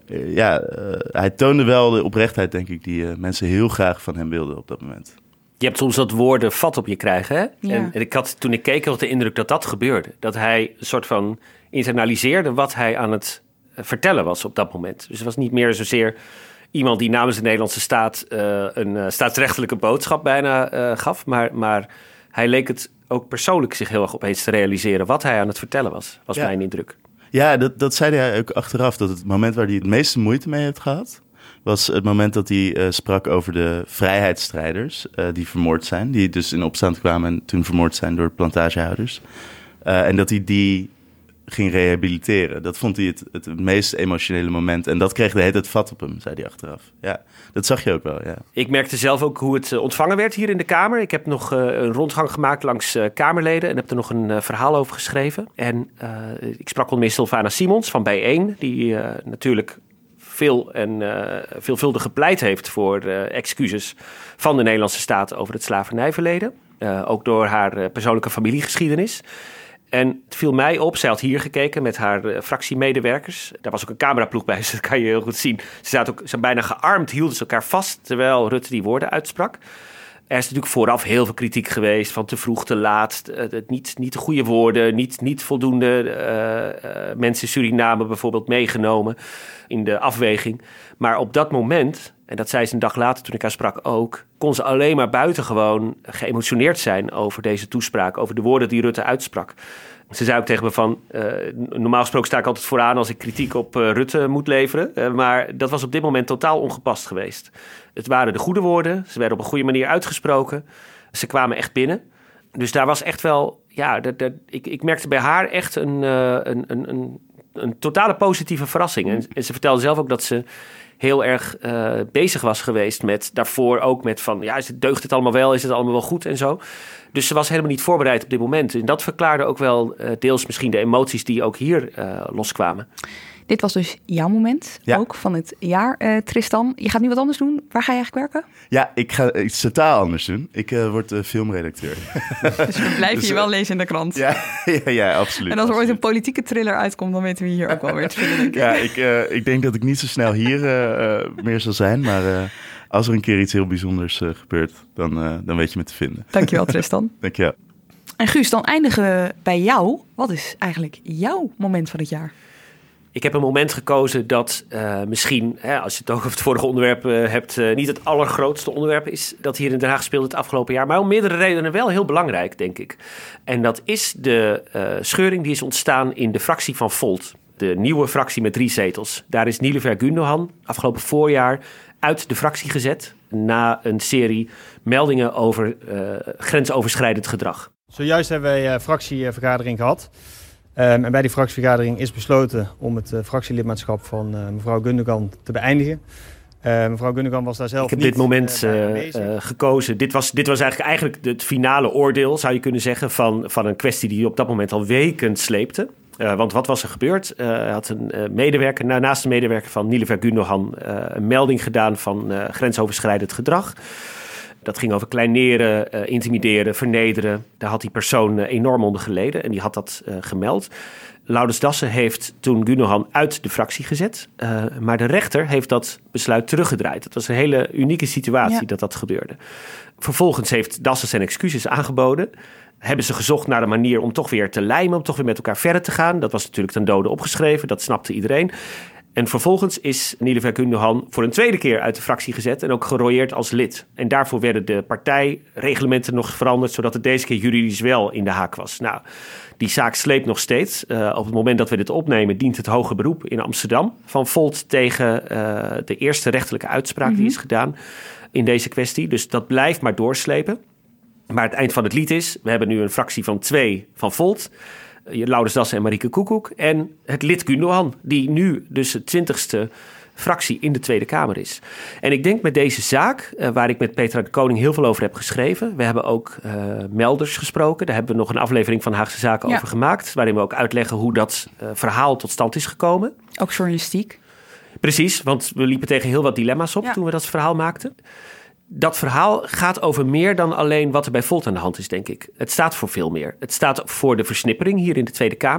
uh, ja, uh, hij toonde wel de oprechtheid, denk ik, die uh, mensen heel graag van hem wilden op dat moment. Je hebt soms dat woorden vat op je krijgen, hè? Ja. En, en ik had, toen ik keek, had de indruk dat dat gebeurde. Dat hij een soort van internaliseerde wat hij aan het uh, vertellen was op dat moment. Dus het was niet meer zozeer iemand die namens de Nederlandse staat uh, een uh, staatsrechtelijke boodschap bijna uh, gaf. Maar, maar hij leek het ook persoonlijk zich heel erg opeens te realiseren wat hij aan het vertellen was, was ja. mijn indruk. Ja, dat, dat zei hij ook achteraf. Dat het moment waar hij het meeste moeite mee heeft gehad, was het moment dat hij uh, sprak over de vrijheidsstrijders uh, die vermoord zijn. Die dus in opstand kwamen en toen vermoord zijn door plantagehouders. Uh, en dat hij die ging rehabiliteren. Dat vond hij het, het meest emotionele moment. En dat kreeg de hele tijd vat op hem, zei hij achteraf. Ja, dat zag je ook wel, ja. Ik merkte zelf ook hoe het ontvangen werd hier in de Kamer. Ik heb nog uh, een rondgang gemaakt langs uh, Kamerleden en heb er nog een uh, verhaal over geschreven. En uh, ik sprak onder meer Sylvana Simons van bijeen, die uh, natuurlijk veel en uh, veelvuldig gepleit heeft voor uh, excuses van de Nederlandse staat over het slavernijverleden. Uh, ook door haar uh, persoonlijke familiegeschiedenis. En het viel mij op, zij had hier gekeken met haar uh, fractiemedewerkers. Daar was ook een cameraploeg bij, dus dat kan je heel goed zien. Ze zaten ook ze bijna gearmd, hielden ze elkaar vast terwijl Rutte die woorden uitsprak. Er is natuurlijk vooraf heel veel kritiek geweest van te vroeg, te laat, uh, niet, niet de goede woorden, niet, niet voldoende uh, uh, mensen in Suriname bijvoorbeeld meegenomen in de afweging. Maar op dat moment, en dat zei ze een dag later toen ik haar sprak ook, kon ze alleen maar buitengewoon geëmotioneerd zijn over deze toespraak, over de woorden die Rutte uitsprak. Ze zei ook tegen me van, uh, normaal gesproken sta ik altijd vooraan als ik kritiek op uh, Rutte moet leveren. Uh, maar dat was op dit moment totaal ongepast geweest. Het waren de goede woorden, ze werden op een goede manier uitgesproken. Ze kwamen echt binnen. Dus daar was echt wel, ja, dat, dat, ik, ik merkte bij haar echt een, uh, een, een, een, een totale positieve verrassing. En, en ze vertelde zelf ook dat ze heel erg uh, bezig was geweest met daarvoor ook met van, ja, is het, deugt het allemaal wel, is het allemaal wel goed en zo. Dus ze was helemaal niet voorbereid op dit moment. En dat verklaarde ook wel uh, deels misschien de emoties die ook hier uh, loskwamen. Dit was dus jouw moment, ja. ook van het jaar, uh, Tristan. Je gaat nu wat anders doen. Waar ga je eigenlijk werken? Ja, ik ga iets totaal anders doen. Ik uh, word uh, filmredacteur. Dus we blijven dus, je wel lezen in de krant. Ja, ja, ja, absoluut. En als er absoluut. ooit een politieke thriller uitkomt, dan weten we hier ook wel weer te vinden, denk ik. Ja, ik, uh, ik denk dat ik niet zo snel hier uh, uh, meer zal zijn. Maar uh, als er een keer iets heel bijzonders uh, gebeurt, dan, uh, dan weet je me te vinden. Dankjewel, Tristan. Dankjewel. En Guus, dan eindigen we bij jou. Wat is eigenlijk jouw moment van het jaar? Ik heb een moment gekozen dat uh, misschien, hè, als je het ook over het vorige onderwerp uh, hebt, uh, niet het allergrootste onderwerp is dat hier in Den Haag speelde het afgelopen jaar. Maar om meerdere redenen wel heel belangrijk, denk ik. En dat is de uh, scheuring die is ontstaan in de fractie van Volt. De nieuwe fractie met drie zetels. Daar is Niloufer Gundogan afgelopen voorjaar uit de fractie gezet na een serie meldingen over uh, grensoverschrijdend gedrag. Zojuist hebben wij uh, fractievergadering gehad. Um, en bij die fractievergadering is besloten om het uh, fractielidmaatschap van uh, mevrouw Gundogan te beëindigen. Uh, mevrouw Gundogan was daar zelf niet... Ik heb dit moment uh, uh, gekozen. Dit was, dit was eigenlijk, eigenlijk het finale oordeel, zou je kunnen zeggen, van, van een kwestie die op dat moment al weken sleepte. Uh, want wat was er gebeurd? Uh, hij had een uh, medewerker, naast een medewerker van Niloufer Gundogan, uh, een melding gedaan van uh, grensoverschrijdend gedrag. Dat ging over kleineren, uh, intimideren, vernederen. Daar had die persoon uh, enorm onder geleden en die had dat uh, gemeld. Laurens Dassen heeft toen Gundogan uit de fractie gezet. Uh, maar de rechter heeft dat besluit teruggedraaid. Het was een hele unieke situatie ja. dat dat gebeurde. Vervolgens heeft Dassen zijn excuses aangeboden. Hebben ze gezocht naar een manier om toch weer te lijmen, om toch weer met elkaar verder te gaan. Dat was natuurlijk ten dode opgeschreven, dat snapte iedereen. En vervolgens is Niloufer Gundogan voor een tweede keer uit de fractie gezet en ook gerooieerd als lid. En daarvoor werden de partijreglementen nog veranderd, zodat het deze keer juridisch wel in de haak was. Nou, die zaak sleept nog steeds. Uh, op het moment dat we dit opnemen, dient het hoger beroep in Amsterdam van Volt tegen uh, de eerste rechterlijke uitspraak mm-hmm. die is gedaan in deze kwestie. Dus dat blijft maar doorslepen. Maar het eind van het lied is, we hebben nu een fractie van twee van Volt, Laurens Dassen en Marieke Koekoek, en het lid Gundogan, die nu dus de twintigste fractie in de Tweede Kamer is. En ik denk met deze zaak, uh, waar ik met Petra de Koning heel veel over heb geschreven, we hebben ook uh, melders gesproken, daar hebben we nog een aflevering van Haagse Zaken ja. over gemaakt, waarin we ook uitleggen hoe dat uh, verhaal tot stand is gekomen. Ook journalistiek. Precies, want we liepen tegen heel wat dilemma's op ja. toen we dat verhaal maakten. Dat verhaal gaat over meer dan alleen wat er bij Volt aan de hand is, denk ik. Het staat voor veel meer. Het staat voor de versnippering hier in de Tweede Kamer.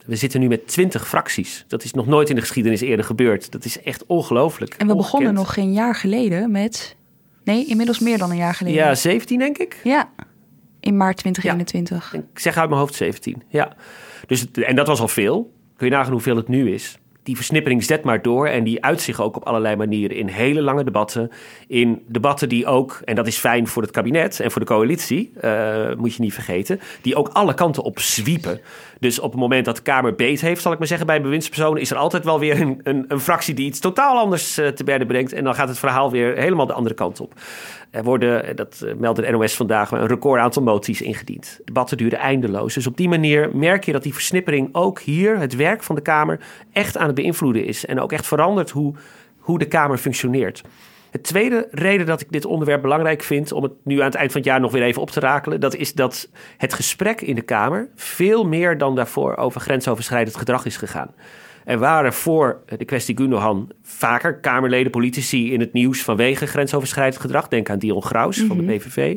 We zitten nu met twintig fracties. Dat is nog nooit in de geschiedenis eerder gebeurd. Dat is echt ongelooflijk. En we ongekend. begonnen nog geen jaar geleden met... Nee, inmiddels meer dan een jaar geleden. Ja, zeventien denk ik. Ja, in maart twintig eenentwintig. Ja, ik zeg uit mijn hoofd zeventien, ja. Dus het, en dat was al veel. Kun je nagaan hoeveel het nu is. Die versnippering zet maar door en die uit zich ook op allerlei manieren in hele lange debatten. In debatten die ook, en dat is fijn voor het kabinet en voor de coalitie, uh, moet je niet vergeten, die ook alle kanten op zwiepen. Dus op het moment dat de Kamer beet heeft, zal ik maar zeggen, bij een bewindspersoon, is er altijd wel weer een, een, een fractie die iets totaal anders uh, te berde brengt. En dan gaat het verhaal weer helemaal de andere kant op. Er worden, dat meldde de N O S vandaag, een record aantal moties ingediend. Debatten duren eindeloos. Dus op die manier merk je dat die versnippering ook hier, het werk van de Kamer, echt aan het beïnvloeden is. En ook echt verandert hoe, hoe de Kamer functioneert. De tweede reden dat ik dit onderwerp belangrijk vind, om het nu aan het eind van het jaar nog weer even op te rakelen, dat is dat het gesprek in de Kamer veel meer dan daarvoor over grensoverschrijdend gedrag is gegaan. Er waren voor de kwestie Gundogan vaker Kamerleden, politici in het nieuws vanwege grensoverschrijdend gedrag. Denk aan Dion Graus mm-hmm. van de P V V.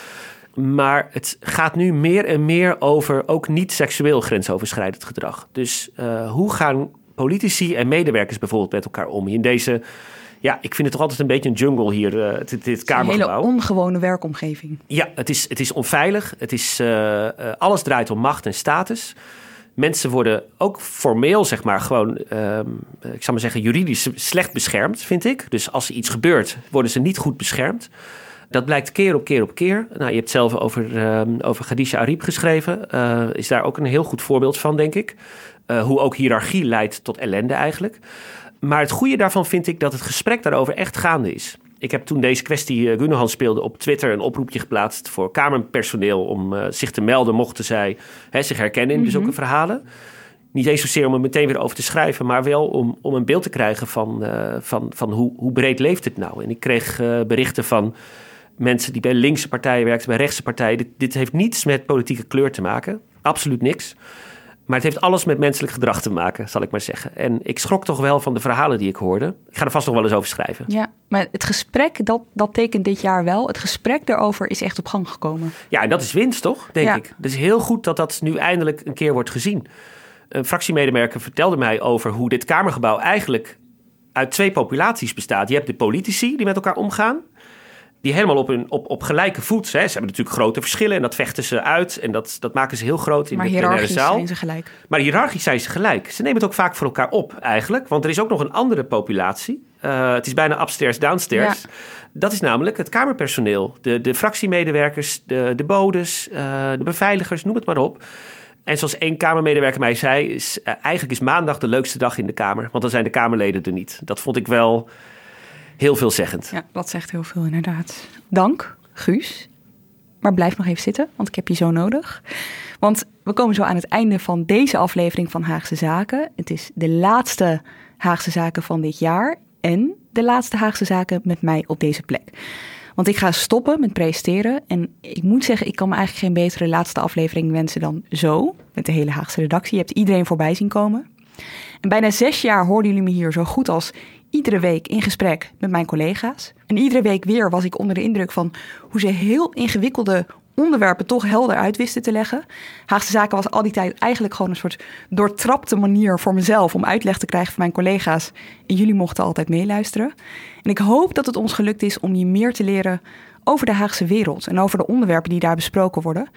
Maar het gaat nu meer en meer over ook niet seksueel grensoverschrijdend gedrag. Dus uh, hoe gaan politici en medewerkers bijvoorbeeld met elkaar om in deze... Ja, ik vind het toch altijd een beetje een jungle hier, uh, dit, dit Kamergebouw. Een hele ongewone werkomgeving. Ja, het is, het is onveilig. Het is, uh, uh, alles draait om macht en status. Mensen worden ook formeel, zeg maar, gewoon, uh, ik zal maar zeggen, juridisch slecht beschermd, vind ik. Dus als er iets gebeurt, worden ze niet goed beschermd. Dat blijkt keer op keer op keer. Nou, je hebt zelf over, uh, over Khadija Arib geschreven. Uh, is daar ook een heel goed voorbeeld van, denk ik. Uh, hoe ook hiërarchie leidt tot ellende eigenlijk. Maar het goede daarvan vind ik dat het gesprek daarover echt gaande is. Ik heb toen deze kwestie uh, Gundogan speelde op Twitter een oproepje geplaatst voor Kamerpersoneel om uh, zich te melden mochten zij hè, zich herkennen in mm-hmm. zulke verhalen. Niet eens zozeer om er meteen weer over te schrijven, maar wel om, om een beeld te krijgen van, uh, van, van hoe, hoe breed leeft het nou. En ik kreeg uh, berichten van mensen die bij linkse partijen werkten, bij rechtse partijen. Dit, dit heeft niets met politieke kleur te maken. Absoluut niks. Maar het heeft alles met menselijk gedrag te maken, zal ik maar zeggen. En ik schrok toch wel van de verhalen die ik hoorde. Ik ga er vast nog wel eens over schrijven. Ja, maar het gesprek, dat, dat tekent dit jaar wel. Het gesprek daarover is echt op gang gekomen. Ja, en dat is winst, toch? Denk ja. ik. Het is heel goed dat dat nu eindelijk een keer wordt gezien. Een fractiemedewerker vertelde mij over hoe dit Kamergebouw eigenlijk uit twee populaties bestaat. Je hebt de politici die met elkaar omgaan. Die helemaal op, hun, op, op gelijke voet. Hè. Ze hebben natuurlijk grote verschillen en dat vechten ze uit. En dat, dat maken ze heel groot in maar de plenaire zaal. Maar hiërarchisch zijn ze gelijk. Maar hiërarchisch zijn ze gelijk. Ze nemen het ook vaak voor elkaar op eigenlijk. Want er is ook nog een andere populatie. Uh, het is bijna upstairs, downstairs. Ja. Dat is namelijk het kamerpersoneel. De, de fractiemedewerkers, de, de bodes, uh, de beveiligers, noem het maar op. En zoals één Kamermedewerker mij zei, is, uh, eigenlijk is maandag de leukste dag in de Kamer. Want dan zijn de Kamerleden er niet. Dat vond ik wel heel veelzeggend. Ja, dat zegt heel veel inderdaad. Dank, Guus. Maar blijf nog even zitten, want ik heb je zo nodig. Want we komen zo aan het einde van deze aflevering van Haagse Zaken. Het is de laatste Haagse Zaken van dit jaar. En de laatste Haagse Zaken met mij op deze plek. Want ik ga stoppen met presenteren. En ik moet zeggen, ik kan me eigenlijk geen betere laatste aflevering wensen dan zo. Met de hele Haagse redactie. Je hebt iedereen voorbij zien komen. En bijna zes jaar hoorden jullie me hier zo goed als iedere week in gesprek met mijn collega's. En iedere week weer was ik onder de indruk van hoe ze heel ingewikkelde onderwerpen toch helder uit wisten te leggen. Haagse Zaken was al die tijd eigenlijk gewoon een soort doortrapte manier voor mezelf om uitleg te krijgen van mijn collega's. En jullie mochten altijd meeluisteren. En ik hoop dat het ons gelukt is om je meer te leren over de Haagse wereld en over de onderwerpen die daar besproken worden.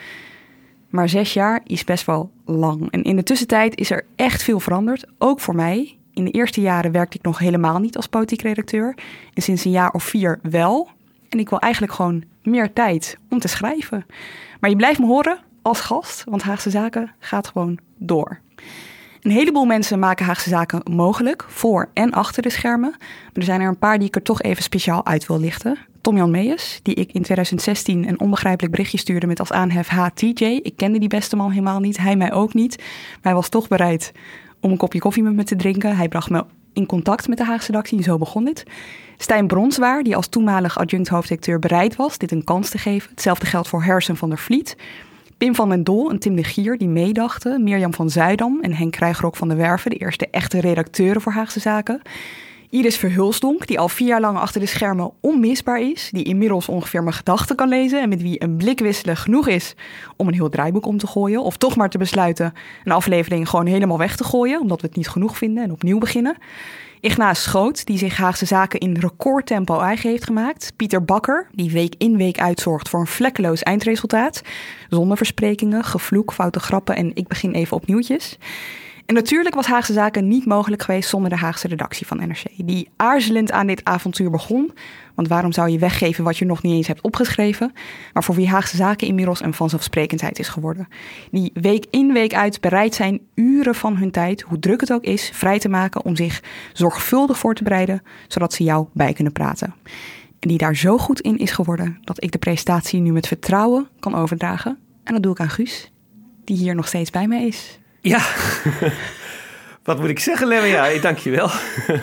Maar zes jaar is best wel lang. En in de tussentijd is er echt veel veranderd, ook voor mij. In de eerste jaren werkte ik nog helemaal niet als politiek redacteur. En sinds een jaar of vier wel. En ik wil eigenlijk gewoon meer tijd om te schrijven. Maar je blijft me horen als gast, want Haagse Zaken gaat gewoon door. Een heleboel mensen maken Haagse Zaken mogelijk, voor en achter de schermen. Maar er zijn er een paar die ik er toch even speciaal uit wil lichten. Tom-Jan Meijers, die ik in twintig zestien een onbegrijpelijk berichtje stuurde met als aanhef H T J. Ik kende die beste man helemaal niet, hij mij ook niet. Maar hij was toch bereid om een kopje koffie met me te drinken. Hij bracht me in contact met de Haagse redactie en zo begon dit. Stijn Bronswaard, die als toenmalig adjunct hoofdredacteur bereid was dit een kans te geven. Hetzelfde geldt voor Hersen van der Vliet. Pim van den Dol en Tim de Gier, die meedachten. Mirjam van Zuidam en Henk Krijgrok van der Werven, de eerste echte redacteuren voor Haagse Zaken. Iris Verhulsdonk, die al vier jaar lang achter de schermen onmisbaar is, die inmiddels ongeveer mijn gedachten kan lezen en met wie een blik wisselen genoeg is om een heel draaiboek om te gooien of toch maar te besluiten een aflevering gewoon helemaal weg te gooien, omdat we het niet genoeg vinden en opnieuw beginnen. Ignaas Schoot, die zich Haagse Zaken in recordtempo eigen heeft gemaakt. Pieter Bakker, die week in week uitzorgt voor een vlekkeloos eindresultaat. Zonder versprekingen, gevloek, foute grappen en ik begin even opnieuwtjes. En natuurlijk was Haagse Zaken niet mogelijk geweest zonder de Haagse redactie van N R C. Die aarzelend aan dit avontuur begon. Want waarom zou je weggeven wat je nog niet eens hebt opgeschreven? Maar voor wie Haagse Zaken inmiddels een vanzelfsprekendheid is geworden. Die week in week uit bereid zijn uren van hun tijd, hoe druk het ook is, vrij te maken om zich zorgvuldig voor te bereiden, zodat ze jou bij kunnen praten. En die daar zo goed in is geworden dat ik de presentatie nu met vertrouwen kan overdragen. En dat doe ik aan Guus, die hier nog steeds bij mij is. Ja, wat moet ik zeggen, Lemme? Ja, dank je wel.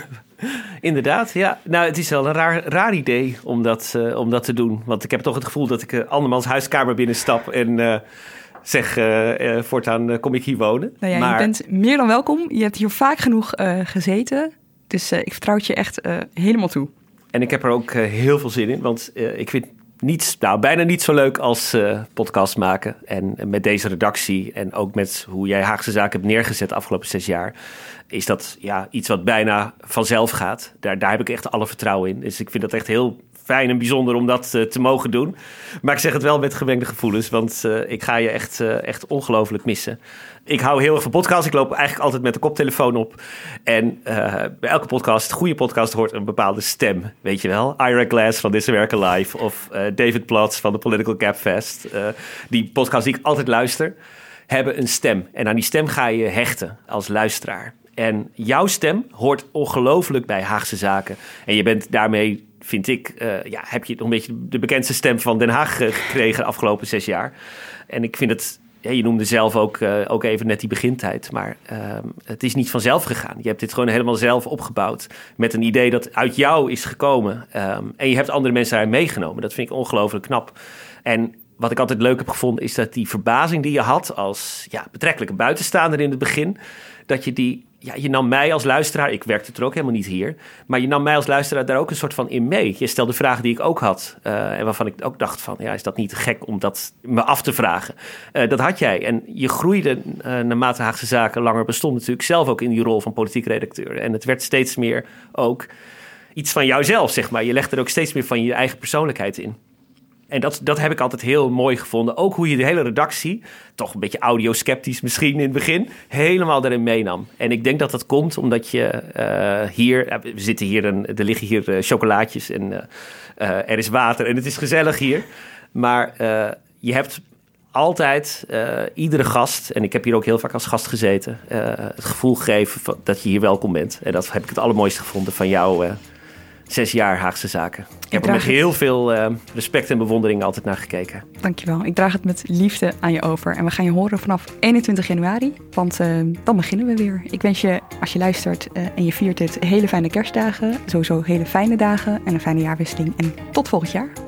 Inderdaad, ja. Nou, het is wel een raar, raar idee om dat, uh, om dat te doen. Want ik heb toch het gevoel dat ik uh, andermans huiskamer binnenstap en uh, zeg, uh, uh, voortaan uh, kom ik hier wonen. Nou ja, maar... je bent meer dan welkom. Je hebt hier vaak genoeg uh, gezeten. Dus uh, ik vertrouw het je echt uh, helemaal toe. En ik heb er ook uh, heel veel zin in, want uh, ik vind niets, nou, bijna niet zo leuk als uh, podcast maken. En met deze redactie en ook met hoe jij Haagse Zaken hebt neergezet de afgelopen zes jaar, is dat ja, iets wat bijna vanzelf gaat. Daar, daar heb ik echt alle vertrouwen in. Dus ik vind dat echt heel fijn en bijzonder om dat uh, te mogen doen. Maar ik zeg het wel met gemengde gevoelens, want uh, ik ga je echt, uh, echt ongelooflijk missen. Ik hou heel erg van podcasts. Ik loop eigenlijk altijd met de koptelefoon op. En uh, bij elke podcast, goede podcast, hoort een bepaalde stem. Weet je wel? Ira Glass van This America Live of uh, David Platz van de Political Gabfest. Uh, die podcasts die ik altijd luister, hebben een stem. En aan die stem ga je hechten als luisteraar. En jouw stem hoort ongelooflijk bij Haagse Zaken. En je bent daarmee, vind ik, uh, ja, heb je nog een beetje de bekendste stem van Den Haag gekregen de afgelopen zes jaar. En ik vind het, ja, je noemde zelf ook, uh, ook even net die begintijd, maar uh, het is niet vanzelf gegaan. Je hebt dit gewoon helemaal zelf opgebouwd met een idee dat uit jou is gekomen. Um, en je hebt andere mensen daarin meegenomen. Dat vind ik ongelooflijk knap. En wat ik altijd leuk heb gevonden is dat die verbazing die je had als ja, betrekkelijke buitenstaander in het begin, dat je die, ja, je nam mij als luisteraar, ik werkte er ook helemaal niet hier, maar je nam mij als luisteraar daar ook een soort van in mee. Je stelde vragen die ik ook had uh, en waarvan ik ook dacht van, ja, is dat niet gek om dat me af te vragen? Uh, dat had jij. En je groeide uh, naarmate Haagse Zaken langer bestond natuurlijk zelf ook in die rol van politiek redacteur. En het werd steeds meer ook iets van jouzelf, zeg maar. Je legde er ook steeds meer van je eigen persoonlijkheid in. En dat, dat heb ik altijd heel mooi gevonden. Ook hoe je de hele redactie, toch een beetje audiosceptisch misschien in het begin, helemaal daarin meenam. En ik denk dat dat komt omdat je uh, hier, we zitten hier, een, er liggen hier uh, chocolaatjes en uh, uh, er is water en het is gezellig hier. Maar uh, je hebt altijd uh, iedere gast, en ik heb hier ook heel vaak als gast gezeten, uh, het gevoel gegeven van, dat je hier welkom bent. En dat heb ik het allermooiste gevonden van jou. Uh, Zes jaar Haagse Zaken. Ik, ik heb er met heel het... veel uh, respect en bewondering altijd naar gekeken. Dankjewel. Ik draag het met liefde aan je over. En we gaan je horen vanaf eenentwintig januari. Want uh, dan beginnen we weer. Ik wens je, als je luistert uh, en je viert dit, hele fijne kerstdagen. Sowieso hele fijne dagen en een fijne jaarwisseling. En tot volgend jaar.